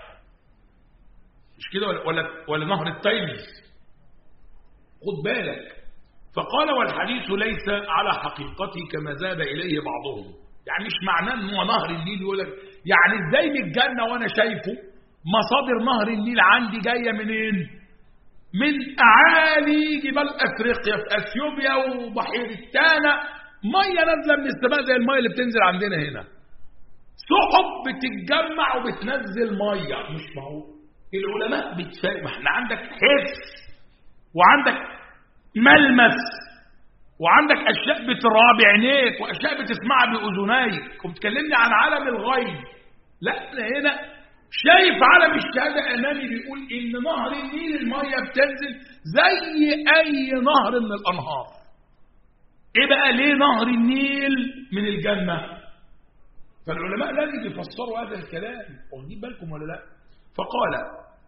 مش كده ولا, ولا نهر التايمز، خد بالك. فقال والحديث ليس على حقيقته كما ذهب إليه بعضهم، يعني مش معناه أنه نهر النيل يقول لك يعني ازاي من الجنة وأنا شايفه مصادر نهر النيل عندي جاية منين؟ من أعالي جبال أفريقيا في أثيوبيا وبحيرة تانا، مية نازلة من السماء زي المية اللي بتنزل عندنا هنا، سحب بتتجمع وبتنزل مية. مش معقول. العلماء بتفاهم، احنا عندك حس وعندك ملمس وعندك أشياء بترى بعينيك وأشياء بتسمعها بأذنيك، وبتكلمني عن عالم الغيب. لا أنا هنا شايف عالم الشهادة أمامي بيقول إن نهر النيل المية بتنزل زي أي نهر من الأنهار. إيه بقى ليه نهر النيل من الجنة؟ فالعلماء لازم يفسروا هذا الكلام، واخدين بالكم ولا لا؟ فقال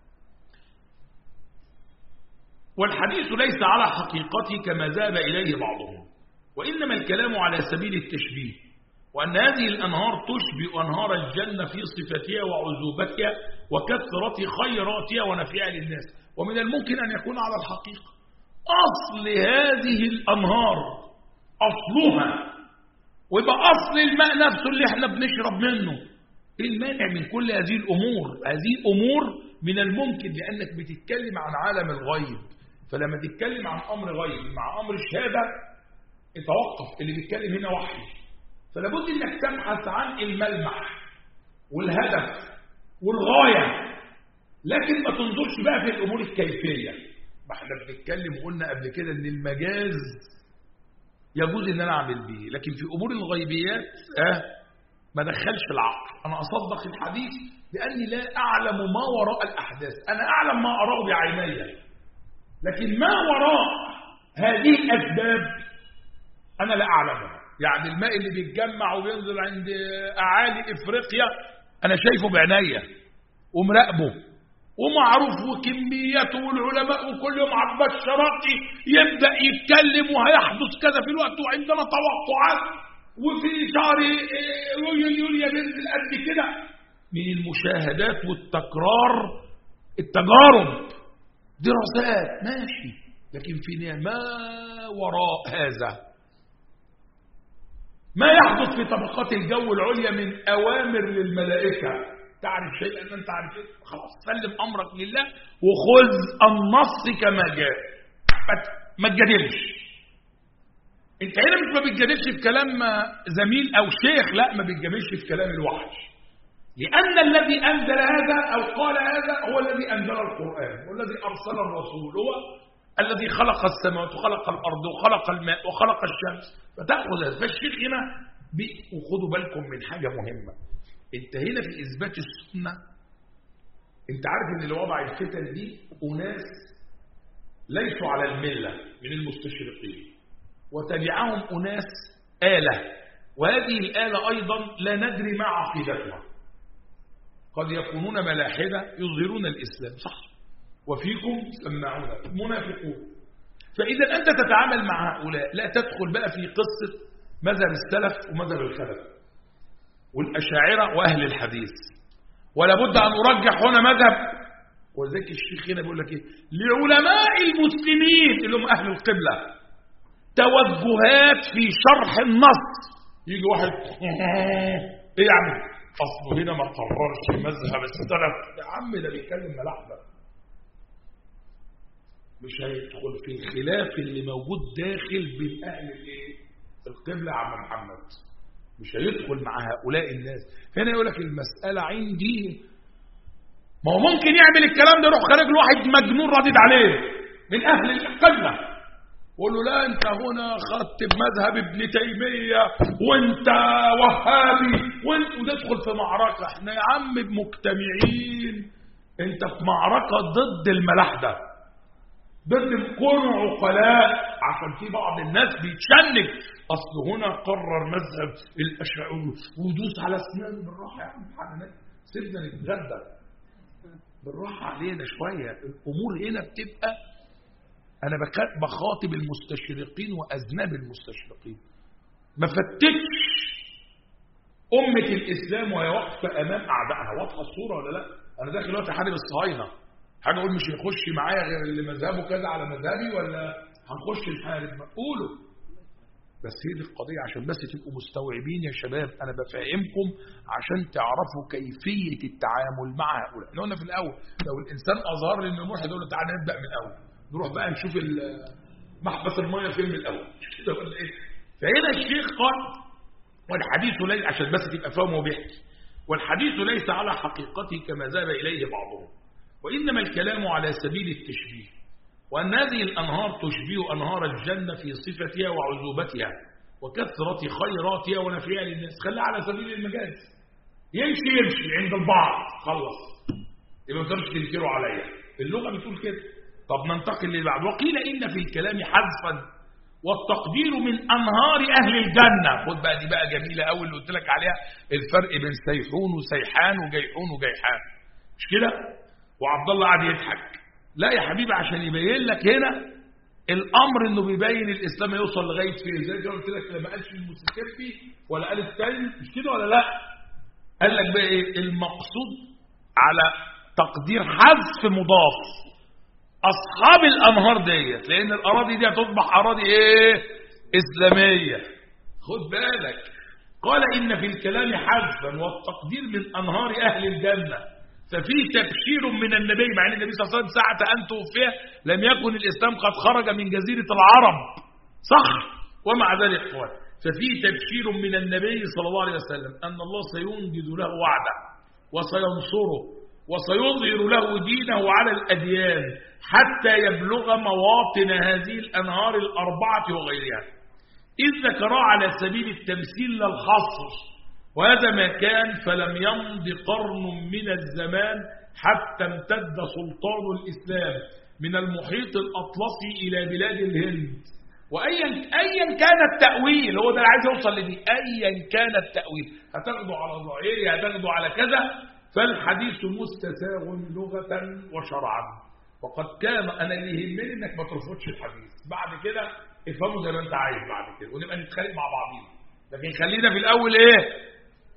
والحديث ليس على حقيقته كما ذهب إليه بعضهم، وإنما الكلام على سبيل التشبيه، وأن هذه الأنهار تشبه أنهار الجنة في صفتها وعذوبتها وكثرة خيراتها ونفعها للناس، ومن الممكن أن يكون على الحقيقة. أصل هذه الأنهار أصلها، ويبقى أصل الماء نفسه اللي احنا بنشرب منه. المانع من كل هذه الأمور؟ هذه أمور من الممكن، لأنك بتتكلم عن عالم الغيب، فلما تتكلم عن أمر غيب مع أمر الشهادة اتوقف، اللي بيتكلم هنا وحي، فلابد انك تبحث عن الملمح والهدف والغاية، لكن ما تنظرش بقى في الأمور الكيفية. ما احنا بنتكلم وقلنا قبل كده ان المجاز يجوز ان انا اعمل به، لكن في امور الغيبيات اه ما دخلش العقل. انا اصدق الحديث لاني لا اعلم ما وراء الاحداث، انا اعلم ما اراه بعيني، لكن ما وراء هذه الاسباب انا لا اعلمها. يعني الماء اللي بيتجمع وبينزل عند اعالي افريقيا انا شايفه بعينيا ومراقبه ومعروف وكميته، والعلماء وكل يوم عباس الشراقي يبدا يتكلم وهيحدث كذا في الوقت، وعندنا توقعات، وفي شهر يوليو ينزل قد كده. من المشاهدات والتكرار التجارب دراسات ماشي، لكن في ما وراء هذا ما يحدث في طبقات الجو العليا من أوامر للملائكة. تعرف شيئا أن أنت عارف خلاص سلم أمرك لله وخذ النص كما جاء، ما تجادلش. انت هنا مش ما بتجادلش في كلام زميل أو شيخ، لا ما بتجادلش في كلام الوحي، لأن الذي أنزل هذا أو قال هذا هو الذي أنزل القرآن، والذي أرسل الرسول هو الذي خلق السماوات وخلق الأرض وخلق الماء وخلق الشمس. فتأخذ هذا. فالشيخ هنا وخدوا بالكم من حاجة مهمة، انت هنا في إثبات السنة، انت عارف ان اللي وضع الفتن دي أناس ليسوا على الملة من المستشرقين، وتبعهم أناس آلة، وهذه الآلة أيضا لا ندري ما عقيدتها، قد يكونون ملاحدة يظهرون الإسلام صح، وفيكم سماعون منافقون. فإذا أنت تتعامل مع هؤلاء لا تدخل بقى في قصة مذهب السلف ومذهب الخلف والأشاعرة وأهل الحديث، ولا بد أن أرجح هنا مذهب. وذلك الشيخ هنا بيقول لك إيه؟ لعلماء المسلمين اللي هم أهل القبلة توجهات في شرح النص. يجي واحد إيه يا عم أصله هنا ما قررش مذهب السلف، يا عم ده بيتكلم ملاحظة، مش هيدخل في الخلاف اللي موجود داخل بين أهل القبلة عم محمد، مش هيدخل مع هؤلاء الناس. هنا يقول لك المسألة عندي، ما هو ممكن يعمل الكلام ده يروح خارج له واحد مجنون رديد عليه من أهل القبلة وقول له لا أنت هنا خدت بمذهب ابن تيمية وأنت وهابي وأنت، وتدخل في معركة. احنا يا عم مجتمعين، أنت في معركة ضد الملاحدة، ضد كونوا عقلاء، عشان في بعض الناس بيتشنج اصل هنا قرر مذهب الاشاعره ودوس على اسنان بالراحه يا عم. سيبنا نتغدى بالراحة علينا شوية. الأمور هنا بتبقى، أنا بخاطب المستشرقين وأذناب المستشرقين، ما فتتش أمة الإسلام وهي واقفة أمام أعدائها. واضحة الصورة ولا لا؟ أنا داخل دلوقتي حارب الصهاينة، حاجة أقول مش هيخش معايا غير اللي مذهبه كذا على مذهبي، ولا هنخش نحارب؟ ما قولوا. بس هي دي القضية، عشان بس تبقوا مستوعبين يا شباب. أنا بفهمكم عشان تعرفوا كيفية التعامل مع هؤلاء. احنا قلنا في الأول لو الإنسان أظهر لي إنه يروح يقول له تعالى نبدأ من الأول، نروح بقى نشوف محبس المية فين من الأول، مش كده ولا إيه؟ فهنا الشيخ قال والحديث ليس، عشان بس تبقى فاهم وبيحكي، والحديث ليس على حقيقته كما ذهب إليه بعضهم، وإنما الكلام على سبيل التشبيه، وأن هذه الأنهار تشبه أنهار الجنة في صفتها وعذوبتها وكثرة خيراتها ونفعها للناس. خليها على سبيل المجاز، يمشي يمشي عند البعض خلص، يبقى ما تقدرش تنكروا عليا. اللغة بتقول كده. طب ننتقل للبعض. وقيل إن في الكلام حذفا والتقدير من أنهار أهل الجنة. خد بقى، دي بقى جميلة أوي اللي قلت لك عليها، الفرق بين سيحون وسيحان وجيحون وجيحان، مش كده؟ وعبد الله قاعد يضحك. لا يا حبيبي، عشان يبين لك هنا الامر انه بيبين الاسلام يوصل لغايه فين. زي ما قلت لك لما قالش المسكفي ولا قال الثاني، مش كده ولا لا؟ قال لك بقى ايه المقصود على تقدير حذف مضاف اصحاب الانهار ديت، لان الاراضي دي هتصبح اراضي ايه؟ اسلاميه. خد بالك، قال ان في الكلام حذفا والتقدير من انهار اهل الجنه، ففي تبشير من النبي، مع ان النبي صلى الله عليه وسلم ساعة أن توفي لم يكن الإسلام قد خرج من جزيرة العرب، صح؟ ومع ذلك قال ففي تبشير من النبي صلى الله عليه وسلم أن الله سينجز له وعده وسينصره وسيظهر له دينه على الأديان حتى يبلغ مواطن هذه الأنهار الأربعة وغيرها، إذ ذكرها على سبيل التمثيل للحصر، وهذا ما كان فلم يمض قرن من الزمان حتى امتد سلطان الإسلام من المحيط الأطلسي إلى بلاد الهند. وأيا أيا كان التأويل، هو ده اللي عايز يوصل لدي، أيا كان التأويل هتاخده على ظاهره هتاخده على كذا، فالحديث مستساغ لغة وشرعا. وقد كان، أنا اللي يهمني إنك ما ترفضش الحديث، بعد كده افهمه زي ما أنت عايز بعد كده ونبقى نتخانق مع بعضينا، لكن خلينا في الأول إيه؟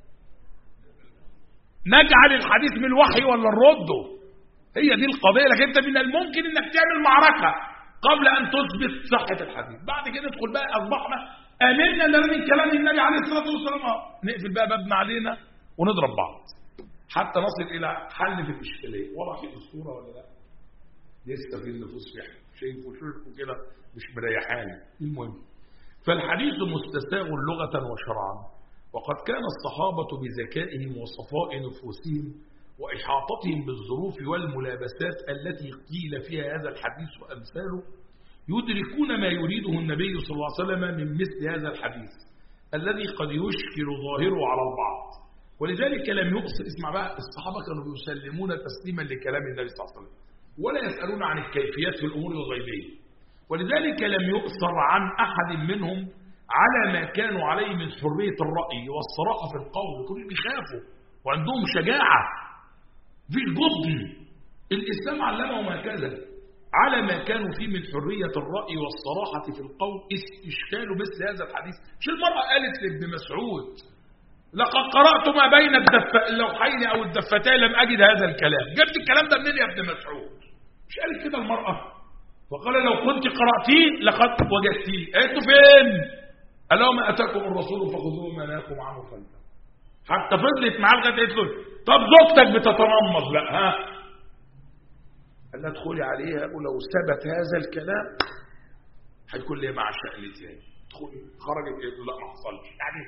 نجعل الحديث من الوحي ولا نرده؟ هي دي القضية. لكن انت من الممكن انك تعمل معركة قبل ان تثبت صحة الحديث، بعد كده ندخل بقى اصبحنا امنا ان من كلام النبي عليه الصلاة والسلام نقفل بقى بابنا علينا ونضرب بعض حتى نصل الى حل في الاشكالية. وضحت الصورة ولا لا؟ لسه في النفوس شايف وشوفوا كده مش مريحاني. المهم، فالحديث مستساغ لغة وشرعا، وقد كان الصحابة بذكائهم وصفاء نفوسهم وإحاطتهم بالظروف والملابسات التي قيل فيها هذا الحديث وأمثاله يدركون ما يريده النبي صلى الله عليه وسلم من مثل هذا الحديث الذي قد يشكل ظاهره على البعض. ولذلك لم يقصر، اسمع بقى، الصحابة كانوا يسلمون تسليما لكلام النبي صلى الله عليه وسلم ولا يسألون عن الكيفيات في الأمور الغيبية، ولذلك لم يقصر عن أحد منهم على ما كانوا عليه من حرية الرأي والصراحة في القول. كلهم بيخافوا وعندهم شجاعة في الجبن، الإسلام علمهم هكذا، على ما كانوا فيه من حرية الرأي والصراحة في القول استشكال مثل هذا الحديث. مش المرأة قالت لابن مسعود لقد قرأت ما بين اللوحين أو الدفتين لم أجد هذا الكلام، جبت الكلام ده منين يا ابن مسعود؟ مش قالت كده المرأة؟ وقال لو كنت قرأتيه لقد وجدتيه. قالت فين؟ قال لهم أتاكم الرسول فخذوه ما نهاكم عنه فانتهوا. حتى فضلت معاه لغايه قالت له طب زوجتك بتتنمص لا ها؟ قال لها ادخلي عليها ولو ثبت هذا الكلام هيكون لي مع شأنتي. ادخلي، خرجت قالت له لا ما حصلش. يعني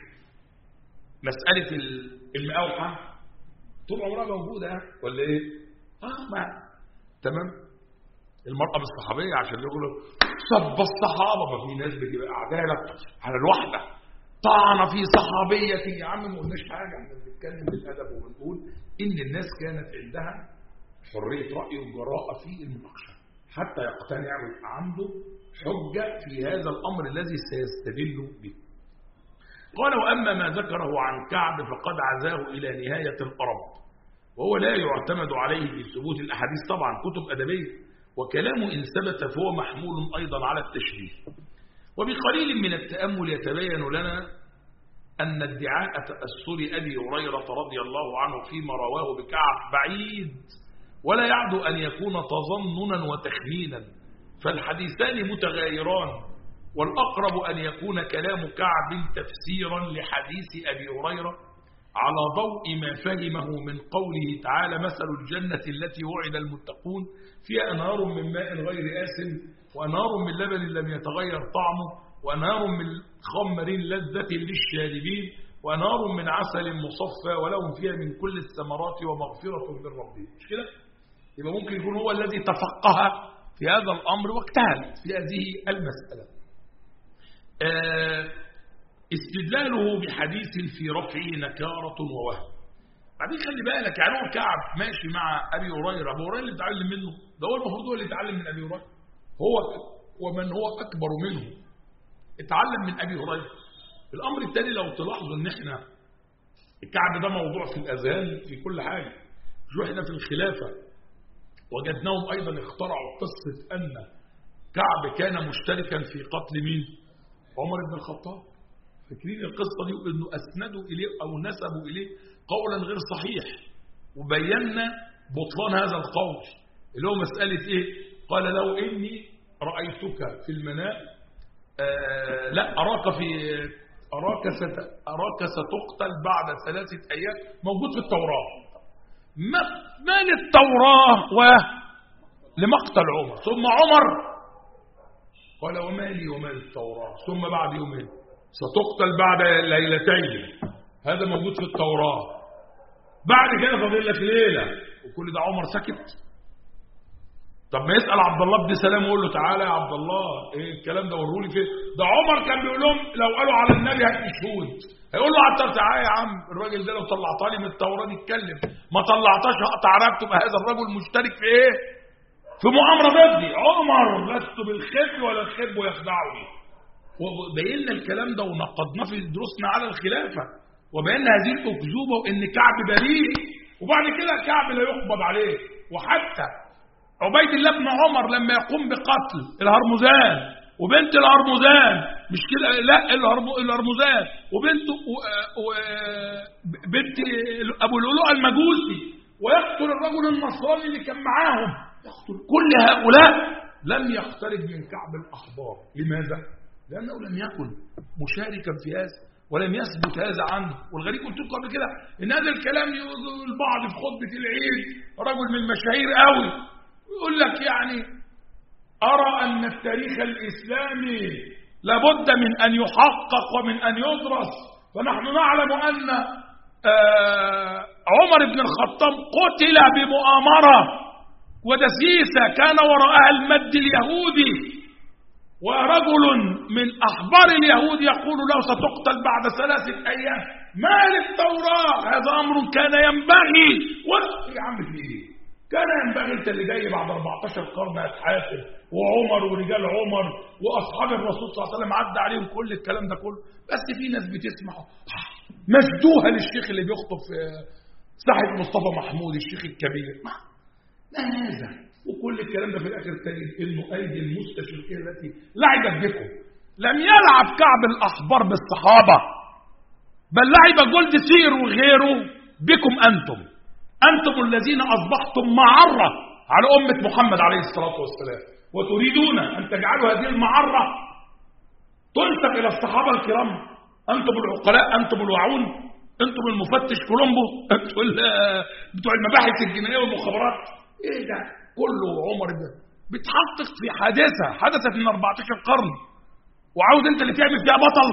مسألة المقاوحة طول عمرها موجودة ولا ايه؟ اه ما تمام. المرأة بالصحابية عشان يقولوا صب الصحابة، ما في ناس بتبقى عدالة على الوحدة طعن في صحابيتي. يا عم ما قلناش حاجة، احنا بنتكلم بالأدب وبنقول إن الناس كانت عندها حرية رأي وجراءة في المناقشة حتى يقتنع عنده حجة في هذا الأمر الذي سيستدل به. قال وأما ما ذكره عن كعب فقد عزاه إلى نهاية الأرب وهو لا يعتمد عليه في ثبوت الأحاديث طبعا، كتب أدبية، وكلامه إن ثبت فهو محمول أيضا على التشبيه. وبقليل من التأمل يتبين لنا أن ادعاء تأثر أبي هريرة رضي الله عنه فيما رواه بكعب بعيد، ولا يعد أن يكون تظننا وتخمينا، فالحديثان متغايران، والأقرب أن يكون كلام كعب تفسيرا لحديث أبي هريرة على ضوء ما فهمه من قوله تعالى: مثل الجنة التي وعد المتقون فيها أنهار من ماء غير آسن وأنهار من لبن لم يتغير طعمه وأنهار من خمر لذة للشاربين وأنهار من عسل مصفى ولهم فيها من كل الثمرات ومغفرة من ربهم. مش كده؟ يبقى ممكن يكون هو الذي تفقه في هذا الأمر واجتهد في هذه المسألة. استدلاله بحديث في رفعه نكارة ووهم. بعدين خلي بالك، يعني هو كعب ماشي مع أبي هريرة، أبو هريرة اللي اتعلم منه، ده هو المفروض هو اللي اتعلم من أبي هريرة، هو ومن هو أكبر منه اتعلم من أبي هريرة. الأمر الثاني لو تلاحظوا إن إحنا الكعب ده موضوع في الأذهان في كل حاجة. شو إحنا في الخلافة وجدناهم أيضا اخترعوا قصة أن كعب كان مشتركا في قتل مين؟ عمر بن الخطاب. فاكرين القصة دي؟ إنه أسندوا إليه أو نسبوا إليه قولا غير صحيح، وبينا بطلان هذا القول اللي هو مسألة إيه؟ قال لو إني رأيتك في المنام آه لا أراك في أراك, ست أراك ستقتل بعد ثلاثة أيام، موجود في التوراة. من التوراة ولمقتل عمر، ثم عمر قال ومالي ومال التوراة، ثم بعد يومين ستقتل بعد ليلتين، هذا موجود في التوراة. بعد كده فاضل لك ليلة، وكل ده عمر سكت. طب ما يسأل عبد الله بن سلام ويقول له تعالى يا عبد الله ايه الكلام ده ورولي فين؟ ده عمر كان بيقول لهم لو قالوا على النبي هات شهود، هيقول له عطر تعالى يا عم الراجل ده لو طلعتها لي من التوراة يتكلم، ما طلعتهاش هقطع رقبته. بقى هذا الرجل مشترك في ايه؟ في مؤامرة ضدي. عمر لست بالخب ولا الخب يخدعني. وبينا الكلام ده ونقدناه في دروسنا على الخلافة، وبينا هذه الأكذوبة وإن كعب بريء، وبعد كده كعب لا يقبض عليه. وحتى عبيد الله بن عمر لما يقوم بقتل الهرمزان وبنت الهرمزان، مش كده؟ لا الهرمزان وبنته وبنت ابو لؤلؤ المجوسي، ويقتل الرجل النصراني اللي كان معاهم، يقتل كل هؤلاء لم يقترب من كعب الأحبار. لماذا؟ لأنه لم يكن مشاركا في هذا ولم يثبت هذا عنه. والغريب قلت لكم قبل كده ان هذا الكلام يقول البعض في خطبة العيد، رجل من المشاهير قوي يقول لك يعني أرى أن التاريخ الإسلامي لابد من أن يحقق ومن أن يدرس، فنحن نعلم أن عمر بن الخطاب قتل بمؤامرة ودسيسة كان وراءها المد اليهودي، ورجل من أحبار اليهود يقول له ستقتل بعد ثلاثة أيام. ما للتوراة؟ هذا أمر كان ينبغي. يا عم في إيه؟ كان ينبغي انت اللي جاي بعد أربعتاشر قرن هتحاسب، وعمر ورجال عمر واصحاب الرسول صلى الله عليه وسلم عدى عليهم كل الكلام ده كله. بس في ناس بتسمع مشدوها للشيخ اللي بيخطب في ساحه مصطفى محمود الشيخ الكبير، ما هذا وكل الكلام ده في الاخر تجد انه ايدي المستشرقين التي لعبت بكم. لم يلعب كعب الاحبار بالصحابه، بل لعب جولد سير وغيره بكم انتم. أنتم الذين أصبحتم معرة على أمة محمد عليه الصلاة والسلام، وتريدون أن تجعلوا هذه المعرة تنسب إلى الصحابة الكرام. أنتم العقلاء، أنتم الوعون، أنتم المفتش كولومبو، أنتم بتوع المباحث الجنائية والمخابرات. إيه ده كله؟ عمر ده بتحقق في حادثة حدثت من أربعتاشر قرن، وعاوز أنت اللي تعمل فيها بطل.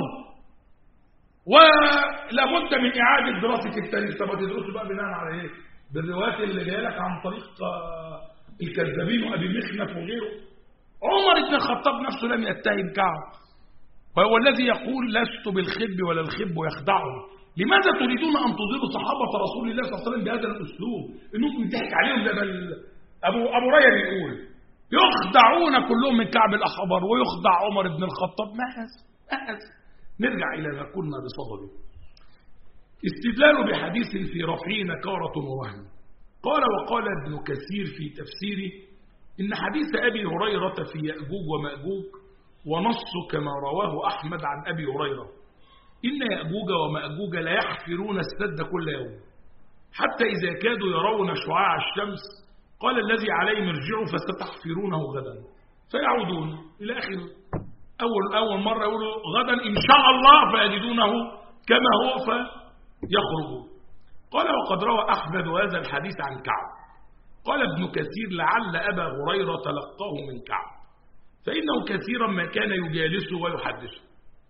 ولا بد من إعادة دراسة التاريخ. طب تدرسوا بقى بناء على إيه؟ بالروايات اللي جايه لك عن طريق الكذابين وابي مخنف وغيره. عمر بن الخطاب نفسه لم يتهم كعب، وهو الذي يقول لست بالخب ولا الخب يخدعني. لماذا تريدون ان تضلوا صحابه رسول الله صلى الله عليه وسلم بهذا الاسلوب؟ انكم يضحك عليهم زي ما ابو ابو ريا بيقول يخدعون كلهم من كعب الاحبار ويخدع عمر بن الخطاب. ما هذا؟ ما هذا؟ نرجع الى ما كنا بصدده. استدلال بحديث في رفعه نكارة ووهم. قال وقال ابن كثير في تفسيره إن حديث أبي هريرة في يأجوج ومأجوج ونص كما رواه أحمد عن أبي هريرة إن يأجوج ومأجوج لا يحفرون السد كل يوم حتى إذا كادوا يرون شعاع الشمس قال الذي عليهم ارجعوا فستحفرونه غدا فيعودون إلى آخر أول, أول مرة يقولوا غدا إن شاء الله فيجدونه كما هو فيخرجون. قال وقد روى أحمد هذا الحديث عن كعب. قال ابن كثير لعل أبا هريرة تلقاه من كعب فإنه كثيرا ما كان يجالسه ويحدثه.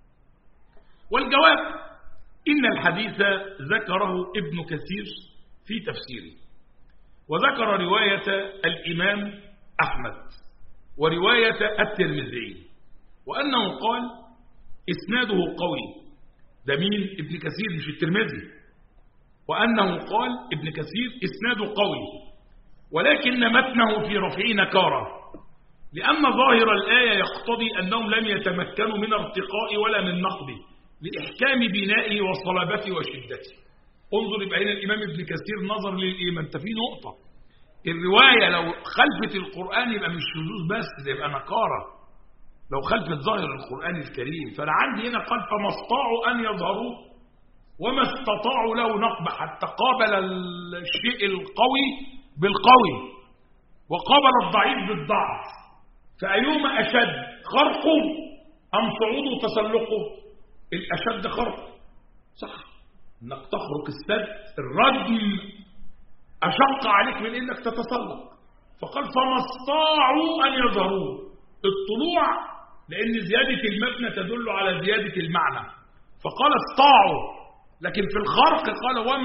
والجواب إن الحديث ذكره ابن كثير في تفسيره وذكر رواية الإمام أحمد ورواية الترمذي وأنه قال إسناده قوي. ده مين؟ ابن كثير مش الترمذي. وأنه قال ابن كثير إسناده قوي ولكن متنه في رفعه نكارة لأن ظاهر الآية يقتضي أنهم لم يتمكنوا من ارتقاء ولا من نقض لإحكام بنائه وصلابته وشدته. انظر يبقى هنا الإمام ابن كثير نظر للإيمان. أنت في نقطة الرواية لو خلفت القرآن يبقى مش شذوذ بس ده يبقى نكارة لو خلفت ظاهر القرآن الكريم. فأنا عندي هنا قال فما استطاعوا أن يظهروا وما استطاعوا له نقب حتى قابل الشيء القوي بالقوي وقابل الضعيف بالضعف فأيهما أشد خرقه أم صعوده وتسلقه؟ الأشد خرق صح انك تخرق السد الرجم أشق عليك من انك تتسلق. فقال فما استطاعوا أن يظهروا الطلوع لأن زيادة المبنى تدل على زيادة المعنى فقال استطاعوا لكن في الخرق قال وما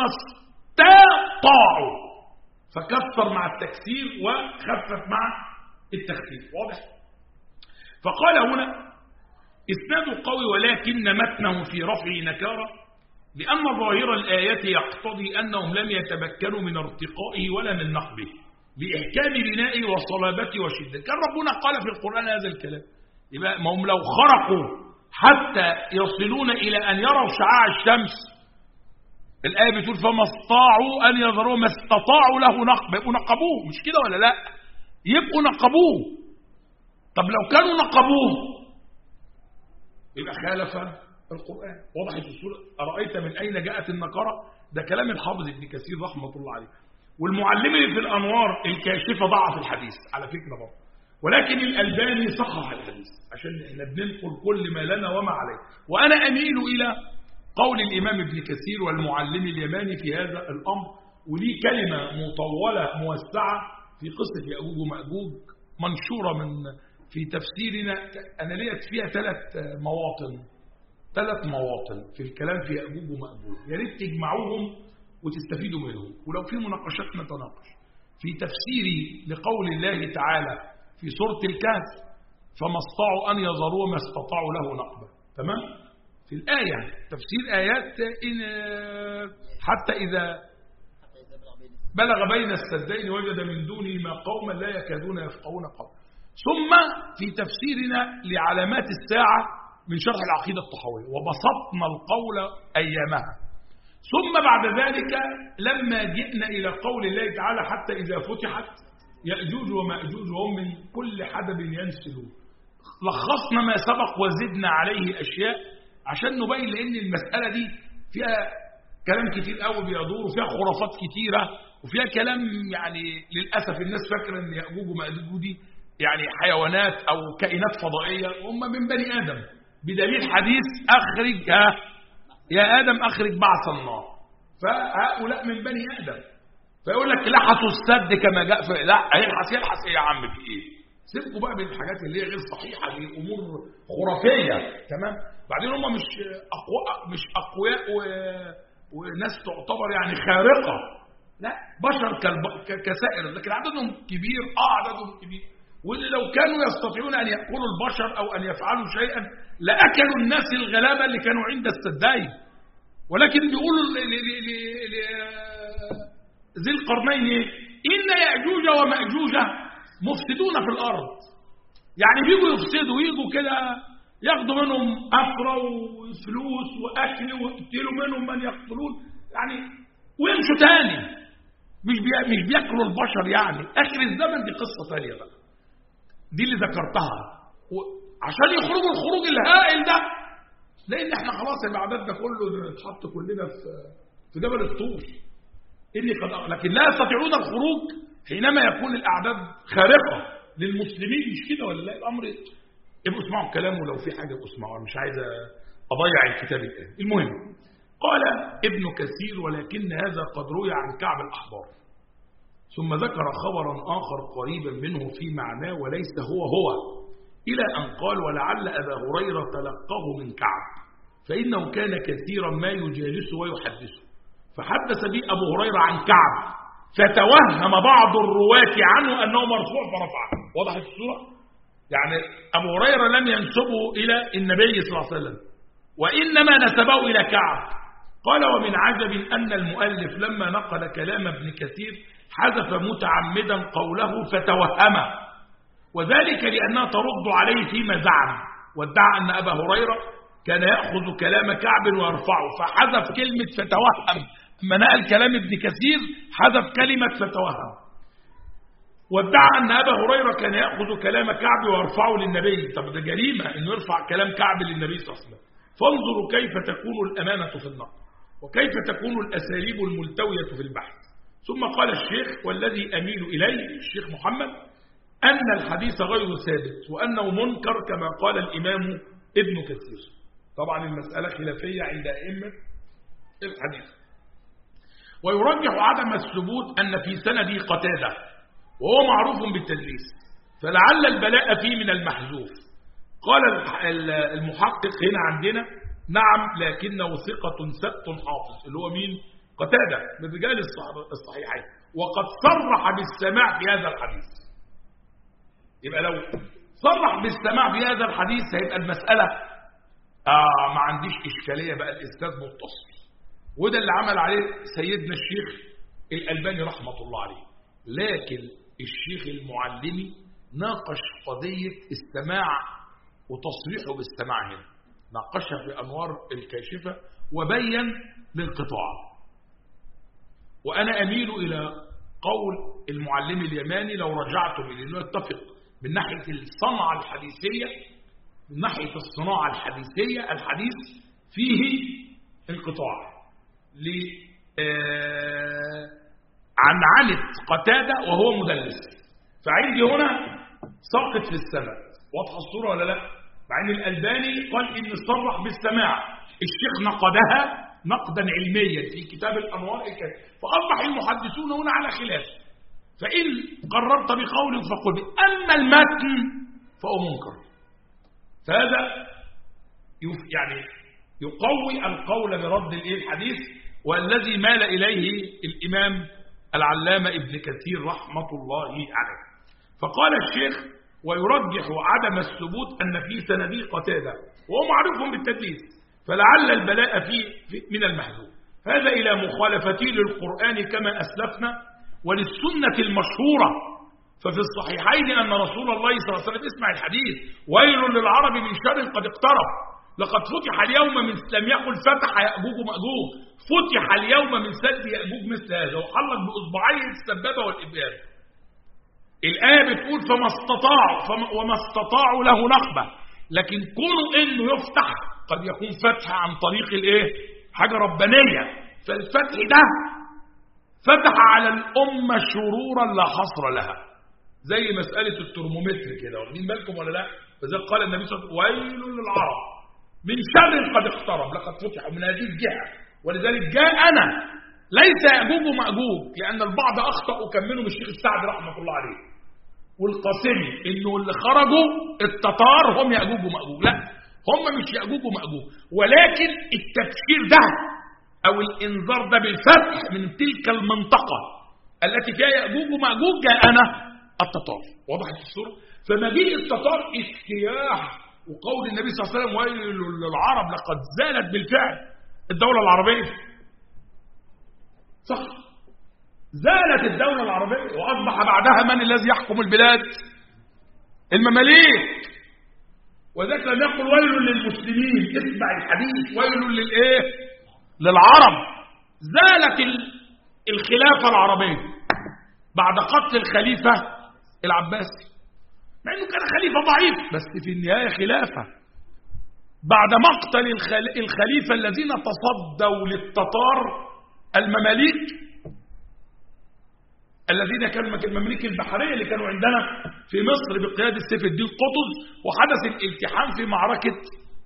استطاعوا فكثر مع التكسير وخفف مع التخفيف. واضح؟ فقال هنا إسناده قوي ولكن متنه في رفعه نكارة لأن ظاهر الآية يقتضي أنهم لم يتمكنوا من ارتقائه ولا من نقبه لإحكام بنائه وصلابته وشدته. كان ربنا قال في القرآن هذا الكلام يبقى ما هم لو خرقوا حتى يصلون إلى أن يروا شعاع الشمس الآية بتقول فما استطاعوا أن يظهروا ما استطاعوا له نقب يبقوا نقبوه مش كده ولا لا؟ يبقوا نقبوه. طب لو كانوا نقبوه يبقى خالف القرآن. وضحت الصورة. أرأيت من أين جاءت النكرة؟ ده كلام الحافظ ابن كثير رحمة الله عليه. والمعلمي في الأنوار الكاشفة ضعف الحديث على فكرة برضه ولكن الألباني صحح الحديث عشان احنا بننقل كل ما لنا وما عليه. وأنا أميل إلى قول الإمام ابن كثير والمعلم اليماني في هذا الأمر وليه كلمة مطولة موسعة في قصة يأجوج ومأجوج منشورة من في تفسيرنا. أنا ليت فيها ثلاث مواطن ثلاث مواطن في الكلام في يأجوج ومأجوج يا ريت تجمعوهم وتستفيدوا منهم ولو في مناقشات نتناقش. في تفسيري لقول الله تعالى في سورة الكهف فما استطاعوا أن يظهروا وما استطاعوا له نقبا. تمام؟ في الآية تفسير آيات إن حتى إذا بلغ بين السدين وجد من دونهما قوما لا يكادون يفقهون قولا. ثم في تفسيرنا لعلامات الساعة من شرح العقيدة الطحاوية وبسطنا القول أيامها. ثم بعد ذلك لما جئنا إلى قول الله تعالى حتى إذا فتحت يأجوج ومأجوج وهم من كل حدب ينسلون لخصنا ما سبق وزدنا عليه أشياء عشان نبين لأن المسألة دي فيها كلام كتير قوي بيدور وفيها خرافات كتيرة وفيها كلام يعني للأسف الناس فاكرة أن يأجوج ومأجوج دي يعني حيوانات أو كائنات فضائية وهم من بني آدم بدليل حديث أخرج يا آدم أخرج بعث النار فهؤلاء من بني آدم. فيقول لك لحسوا السد كما جاء في لا هيلحس يلحس ايه يا عم في ايه؟ سيبكوا بقى من الحاجات اللي هي غير صحيحه دي امور خرافيه. تمام؟ بعدين هم مش اقوياء مش اقوياء و... وناس تعتبر يعني خارقه لا بشر كالب... كسائر لكن عددهم كبير اه عددهم كبير واللي لو كانوا يستطيعون ان ياكلوا البشر او ان يفعلوا شيئا لاكلوا الناس الغلابه اللي كانوا عند السدين. ولكن بيقولوا ل... ل... ل... ل... ذي القرنين ايه؟ إن يأجوج ومأجوج مفسدون في الأرض. يعني بيجوا يفسدوا يجوا كده ياخدوا منهم أسرى وفلوس وأكل ويقتلوا منهم من يقتلون يعني ويمشوا تاني مش بي... مش بياكلوا البشر يعني. آخر الزمن دي قصة ثانية بقى، دي اللي ذكرتها، عشان يخرجوا الخروج الهائل ده، لأن احنا خلاص الأعداد ده كله اتحط كلنا في في جبل الطور. إني قد لكن لا يستطيعون الخروج حينما يكون الأعداد خارقة للمسلمين، مش كده ولا لا؟ الأمر ابقوا اسمعوا الكلام، ولو في حاجة ابقوا اسمعوا، مش عايز أضيع الكتاب الآن. المهم، قال ابن كثير: ولكن هذا قد روي عن كعب الأحبار. ثم ذكر خبرا آخر قريبا منه في معناه وليس هو هو، إلى أن قال: ولعل أبا هريرة تلقاه من كعب، فإنه كان كثيرا ما يجالسه ويحدثه، فحدث به أبو هريرة عن كعب، فتوهم بعض الرواة عنه أنه مرفوع فرفعه. وضحت الصورة؟ يعني أبو هريرة لم ينسبه إلى النبي صلى الله عليه وسلم، وإنما نسبه إلى كعب. قال: ومن عجب أن المؤلف لما نقل كلام ابن كثير حذف متعمدا قوله فتوهمه، وذلك لأنها ترد عليه فيما زعم، وادعى أن أبا هريرة كان يأخذ كلام كعب ويرفعه، فحذف كلمة فتوهم. لما نقل كلام ابن كثير حذف كلمة فتوهم، وادعى أن أبا هريرة كان يأخذ كلام كعب ويرفعه للنبي. طب ده جريمة أنه يرفع كلام كعب للنبي صلى الله عليه وسلم. فانظروا كيف تكون الأمانة في النقل، وكيف تكون الأساليب الملتوية في البحث. ثم قال الشيخ: والذي أميل إليه الشيخ محمد أن الحديث غير ثابت، وأنه منكر كما قال الإمام ابن كثير. طبعا المسألة خلافية عند أئمة الحديث. ويرجح عدم الثبوت أن في سندي قتادة، وهو معروف بالتدليس، فلعل البلاء فيه من المحذوف. قال المحقق هنا عندنا: نعم، لكنه ثقة ثبت حافظ، اللي هو مين؟ قتادة، من رجال الصحيحين، وقد صرح بالسماع في هذا الحديث. يبقى لو صرح بالسماع في هذا الحديث هيبقى المسألة آه ما عنديش إشكالية، بقى الإسناد متصل. وده اللي عمل عليه سيدنا الشيخ الألباني رحمة الله عليه. لكن الشيخ المعلمي ناقش قضية السماع وتصريحه بالسماع هنا، ناقشها في أنوار الكاشفة وبين للقطاع. وأنا أميل إلى قول المعلم اليماني لو رجعتم إلى أنه يتفق من ناحية الصنعة الحديثية، من ناحية الصناعة الحديثية الحديث فيه انقطاع عن عنة قتادة وهو مدلس، فعندي هنا ساقط في السماء. واضحة الصورة ولا لا؟ مع ان الألباني قال إن صرح بالسماع، الشيخ نقدها نقدا علميا في كتاب الأنوار الكافي، فأصبح المحدثون هنا على خلاف. فإن قررت بقول فقل، أما المتن فهو منكر. فهذا يعني يقوي القول برد الحديث، والذي مال إليه الإمام العلامة ابن كثير رحمة الله عليه. فقال الشيخ: ويرجح عدم الثبوت أن في سندي قتادة، وهو معروف بالتدليس، فلعل البلاء فيه من المحذوف. هذا إلى مخالفته للقرآن كما أسلفنا، وللسنة المشهورة. ففي الصحيحين أن رسول الله صلى الله عليه وسلم، اسمع الحديث: ويل للعرب من شر قد اقترب، لقد فتح اليوم من، لم يقل فتح يأجوج ومأجوج، فتح اليوم من سد يأجوج مثل هذا، وحلق بأصبعيه السبابة والإبهام. الآية بتقول: فما استطاعوا فما وما استطاعوا له نخبة. لكن كونه إنه يفتح قد يكون فتح عن طريق الإيه؟ حاجة ربانية. فالفتح ده فتح على الأمة شرورا لا حصر لها، زي مسألة الترمومتر كده، واخدين بالكم ولا لا؟ فذلك قال النبي صلى الله عليه وسلم: ويل للعرب من شر قد اقترب، لقد فتح من هذه الجهة. ولذلك جاء أنا ليس يأجوج ومأجوج، لأن البعض أخطأ، وكملوا من الشيخ السعدي رحمة الله عليه والقاسمي إنه اللي خرجوا التتار هم يأجوج ومأجوج. لا، هم مش يأجوج ومأجوج، ولكن التفسير ده أو الإنذار ده بالفتح من تلك المنطقة التي فيها يأجوج ومأجوج جاء أنا التتار. وضحت الصورة؟ فمجيء التتار اجتياح، وقول النبي صلى الله عليه وسلم: ويل للعرب، لقد زالت بالفعل الدولة العربية. صح، زالت الدولة العربية، وأصبح بعدها من الذي يحكم البلاد؟ المماليك. وذلك لم يقل ويل للمسلمين، اسمع الحديث: ويل للإيه؟ للعرب. زالت الخلافة العربية بعد قتل الخليفة العباسي، مع انه كان خليفة ضعيف بس في النهاية خلافة. بعد مقتل الخليفة الذين تصدوا للتتار المماليك الذين كانوا المماليك البحرية اللي كانوا عندنا في مصر بقيادة سيف الدين قطز، وحدث الالتحام في معركة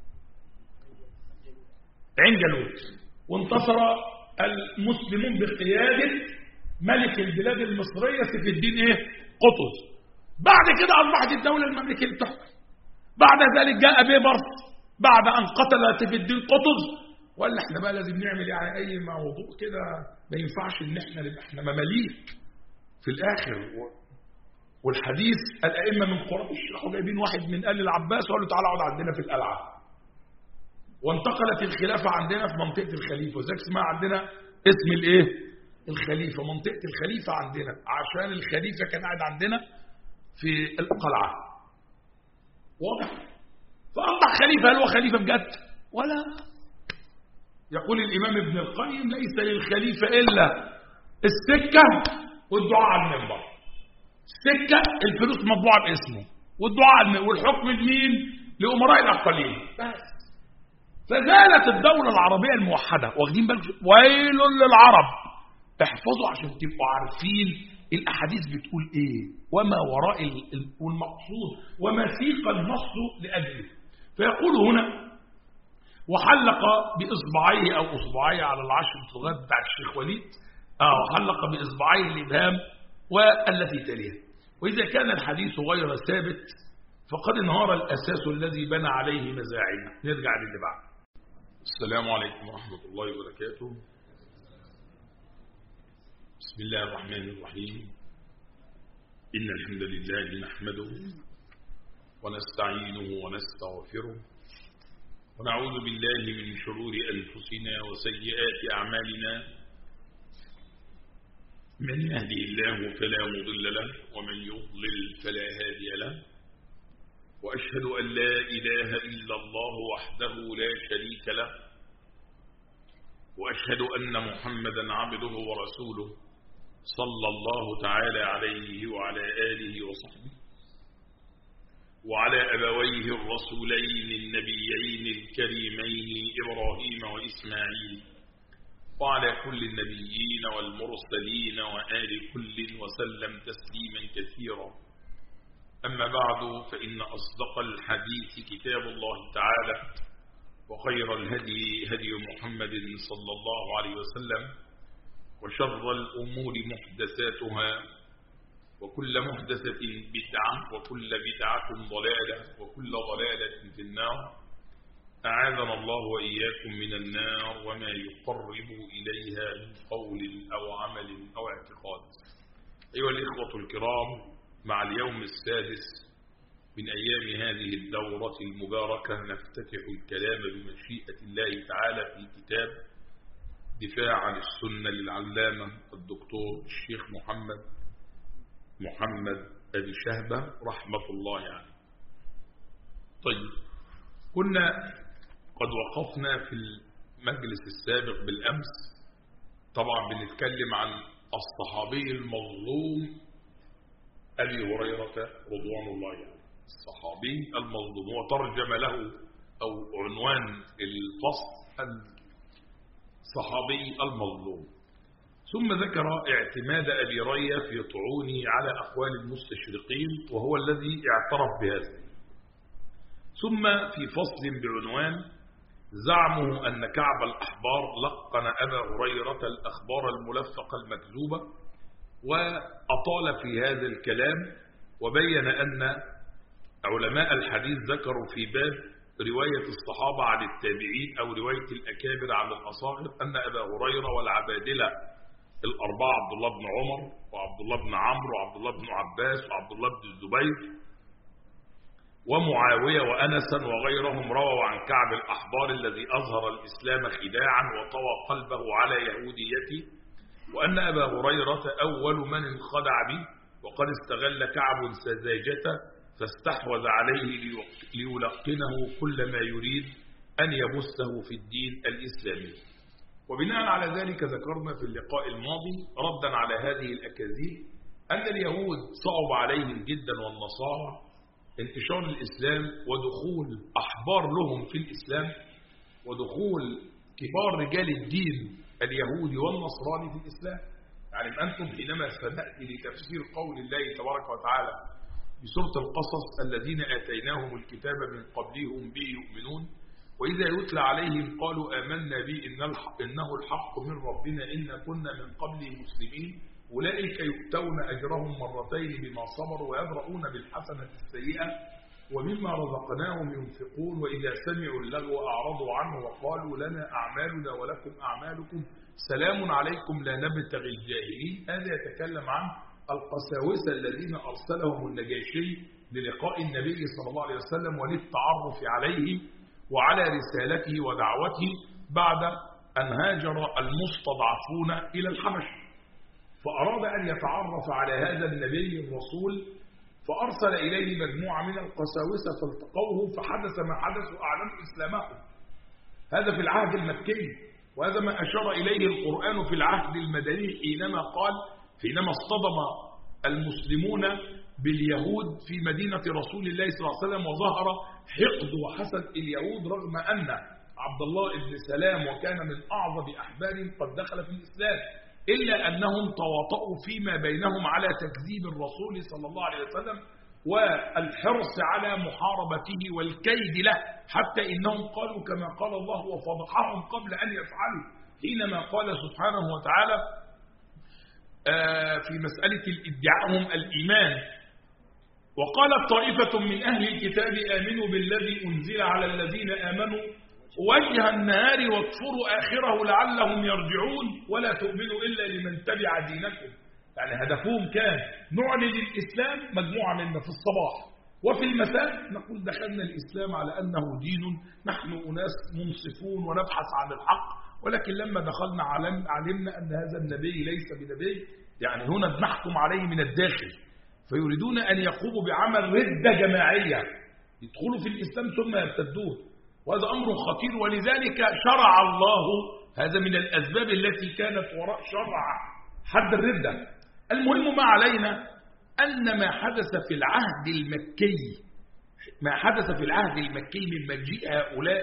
عين جالوت، وانتصر المسلمون بقيادة ملك البلاد المصرية سيف الدين ايه قطز. بعد كده أصبحت الدولة المملكية بتحكم. بعد ذلك جاء بيبرس بعد أن قتل سيف الدين قطز، وقال احنا بقى لازم نعمل يعني أي موضوع كده، ما ينفعش إن احنا نبقى احنا مماليك في الآخر. والحديث الأئمة من قريش راحوا جايبين واحد من آل العباس وقالوا تعالى اقعد عندنا في القلعة، وانتقلت الخلافة عندنا في منطقة الخليفة، وذلك اسمها عندنا اسم الايه الخليفة، منطقة الخليفة عندنا عشان الخليفة كان قاعد عندنا في القلعة. واضح؟ فأصبح خليفة. هل هو خليفة بجد؟ ولا. يقول الإمام ابن القيم ليس للخليفة إلا السكة والدعاء على المنبر. السكة الفلوس مطبوعة باسمه، والدعاء على المنبر، والحكم لمين؟ لأمراء الأقاليم بس. فزالت الدولة العربية الموحدة. واخدين بالك؟ ويل للعرب. احفظوا عشان تبقوا عارفين الأحاديث بتقول إيه وما وراء المقصود وما سيق النص لأجله. فيقول هنا وحلق بإصبعيه أو أصبعيه على العشر الصغار بتاع الشيخ وليد، أو حلق بإصبعيه الإبهام والتي تليها. وإذا كان الحديث غير ثابت فقد انهار الأساس الذي بنى عليه مزاعمه. نرجع للي بعد. السلام عليكم ورحمة الله وبركاته. بسم الله الرحمن الرحيم. إن الحمد لله نحمده ونستعينه ونستغفره ونعوذ بالله من شرور أنفسنا وسيئات أعمالنا. من يهدي الله فلا مضل له ومن يضلل فلا هادي له. وأشهد أن لا إله إلا الله وحده لا شريك له، وأشهد أن محمدا عبده ورسوله صلى الله تعالى عليه وعلى آله وصحبه وعلى أبويه الرسولين النبيين الكريمين إبراهيم وإسماعيل وعلى كل النبيين والمرسلين وآل كل وسلم تسليما كثيرا. أما بعد، فإن أصدق الحديث كتاب الله تعالى، وخير الهدي هدي محمد صلى الله عليه وسلم، وشر الأمور محدثاتها، وكل محدثة بدعة، وكل بدعة ضلالة، وكل ضلالة في النار. أعاذنا الله وإياكم من النار وما يقرب إليها من قول أو عمل أو اعتقاد. أيها الإخوة الكرام، مع اليوم السادس من أيام هذه الدورة المباركة نفتتح الكلام بمشيئة الله تعالى في كتاب دفاع عن السنة للعلامة الدكتور الشيخ محمد محمد أبي شهبة رحمة الله عليه. طيب، كنا قد وقفنا في المجلس السابق بالأمس طبعا بنتكلم عن الصحابي المظلوم أبي هريرة رضوان الله عليه. الصحابي المظلوم وترجم له أو عنوان الفصل الصحابي المظلوم. ثم ذكر اعتماد أبي رية في طعونه على أقوال المستشرقين وهو الذي اعترف بهذا. ثم في فصل بعنوان زعمه أن كعب الأحبار لقن أبا هريرة الأخبار الملفقة المكذوبة، وأطال في هذا الكلام وبين أن علماء الحديث ذكروا في باب رواية الصحابة عن التابعين أو رواية الأكابر عن الأصاغر أن أبا هريرة والعبادلة الأربعة عبد الله بن عمر وعبد الله بن عمرو وعبد الله بن عباس وعبد الله بن الزبير ومعاوية وأنسا وغيرهم رووا عن كعب الأحبار الذي أظهر الإسلام خداعا وطوى قلبه على يهوديته، وأن أبا هريرة أول من انخدع به، وقد استغل كعب سذاجته فاستحوذ عليه ليلقنه كل ما يريد أن يبثه في الدين الإسلامي. وبناء على ذلك ذكرنا في اللقاء الماضي ردا على هذه الأكاذيب أن اليهود صعب عليهم جدا والنصارى انتشار الإسلام ودخول أحبار لهم في الإسلام ودخول كبار رجال الدين اليهودي والنصراني في الإسلام. يعني أنتم حينما سنأتي لتفسير قول الله تبارك وتعالى بسورة القصص الذين آتيناهم الكتاب من قبلهم به يؤمنون وإذا يتلى عليهم قالوا آمنا به إن الحق إنه الحق من ربنا إن كنا من قبله مسلمين أولئك يؤتون أجرهم مرتين بما صبروا ويدرؤون بالحسنة السيئة ومما رزقناهم ينفقون وإذا سمعوا اللغو أعرضوا عنه وقالوا لنا أعمالنا ولكم أعمالكم سلام عليكم لا نبتغي الجاهلين. هذا يتكلم عن القساوسة الذين أرسلهم النجاشي للقاء النبي صلى الله عليه وسلم وللتعرف عليه وعلى رسالته ودعوته بعد أن هاجر المستضعفون إلى الحبش، فأراد أن يتعرف على هذا النبي الرسول فأرسل إليه مجموعة من القساوسة فالتقوه فحدث ما حدث وأعلنوا إسلامهم. هذا في العهد المكي، وهذا ما أشار إليه القرآن في العهد المدني حينما قال حينما اصطدم المسلمون باليهود في مدينة رسول الله صلى الله عليه وسلم وظهر حقد وحسد اليهود رغم أن عبد الله بن سلام وكان من أعظم أحبارهم قد دخل في الإسلام، إلا أنهم تواطؤوا فيما بينهم على تكذيب الرسول صلى الله عليه وسلم والحرص على محاربته والكيد له، حتى إنهم قالوا كما قال الله وفضحهم قبل أن يفعلوا حينما قال سبحانه وتعالى في مسألة الادعاءهم الإيمان وقالت طائفة من أهل الكتاب آمنوا بالذي أنزل على الذين آمنوا وجه النهار واكفروا آخره لعلهم يرجعون ولا تؤمنوا إلا لمن تبع دينكم. يعني هدفهم كان نعلن الإسلام مجموعة منا في الصباح وفي المساء نقول دخلنا الإسلام على أنه دين نحن أناس منصفون ونبحث عن الحق، ولكن لما دخلنا علمنا أن هذا النبي ليس بنبي، يعني هنا بنحكم عليه من الداخل، فيريدون أن يقوموا بعمل ردة جماعية يدخلوا في الإسلام ثم يرتدون، وهذا أمر خطير. ولذلك شرع الله هذا من الأسباب التي كانت وراء شرع حد الردة. المهم ما علينا أن ما حدث في العهد المكي ما حدث في العهد المكي من مجيء هؤلاء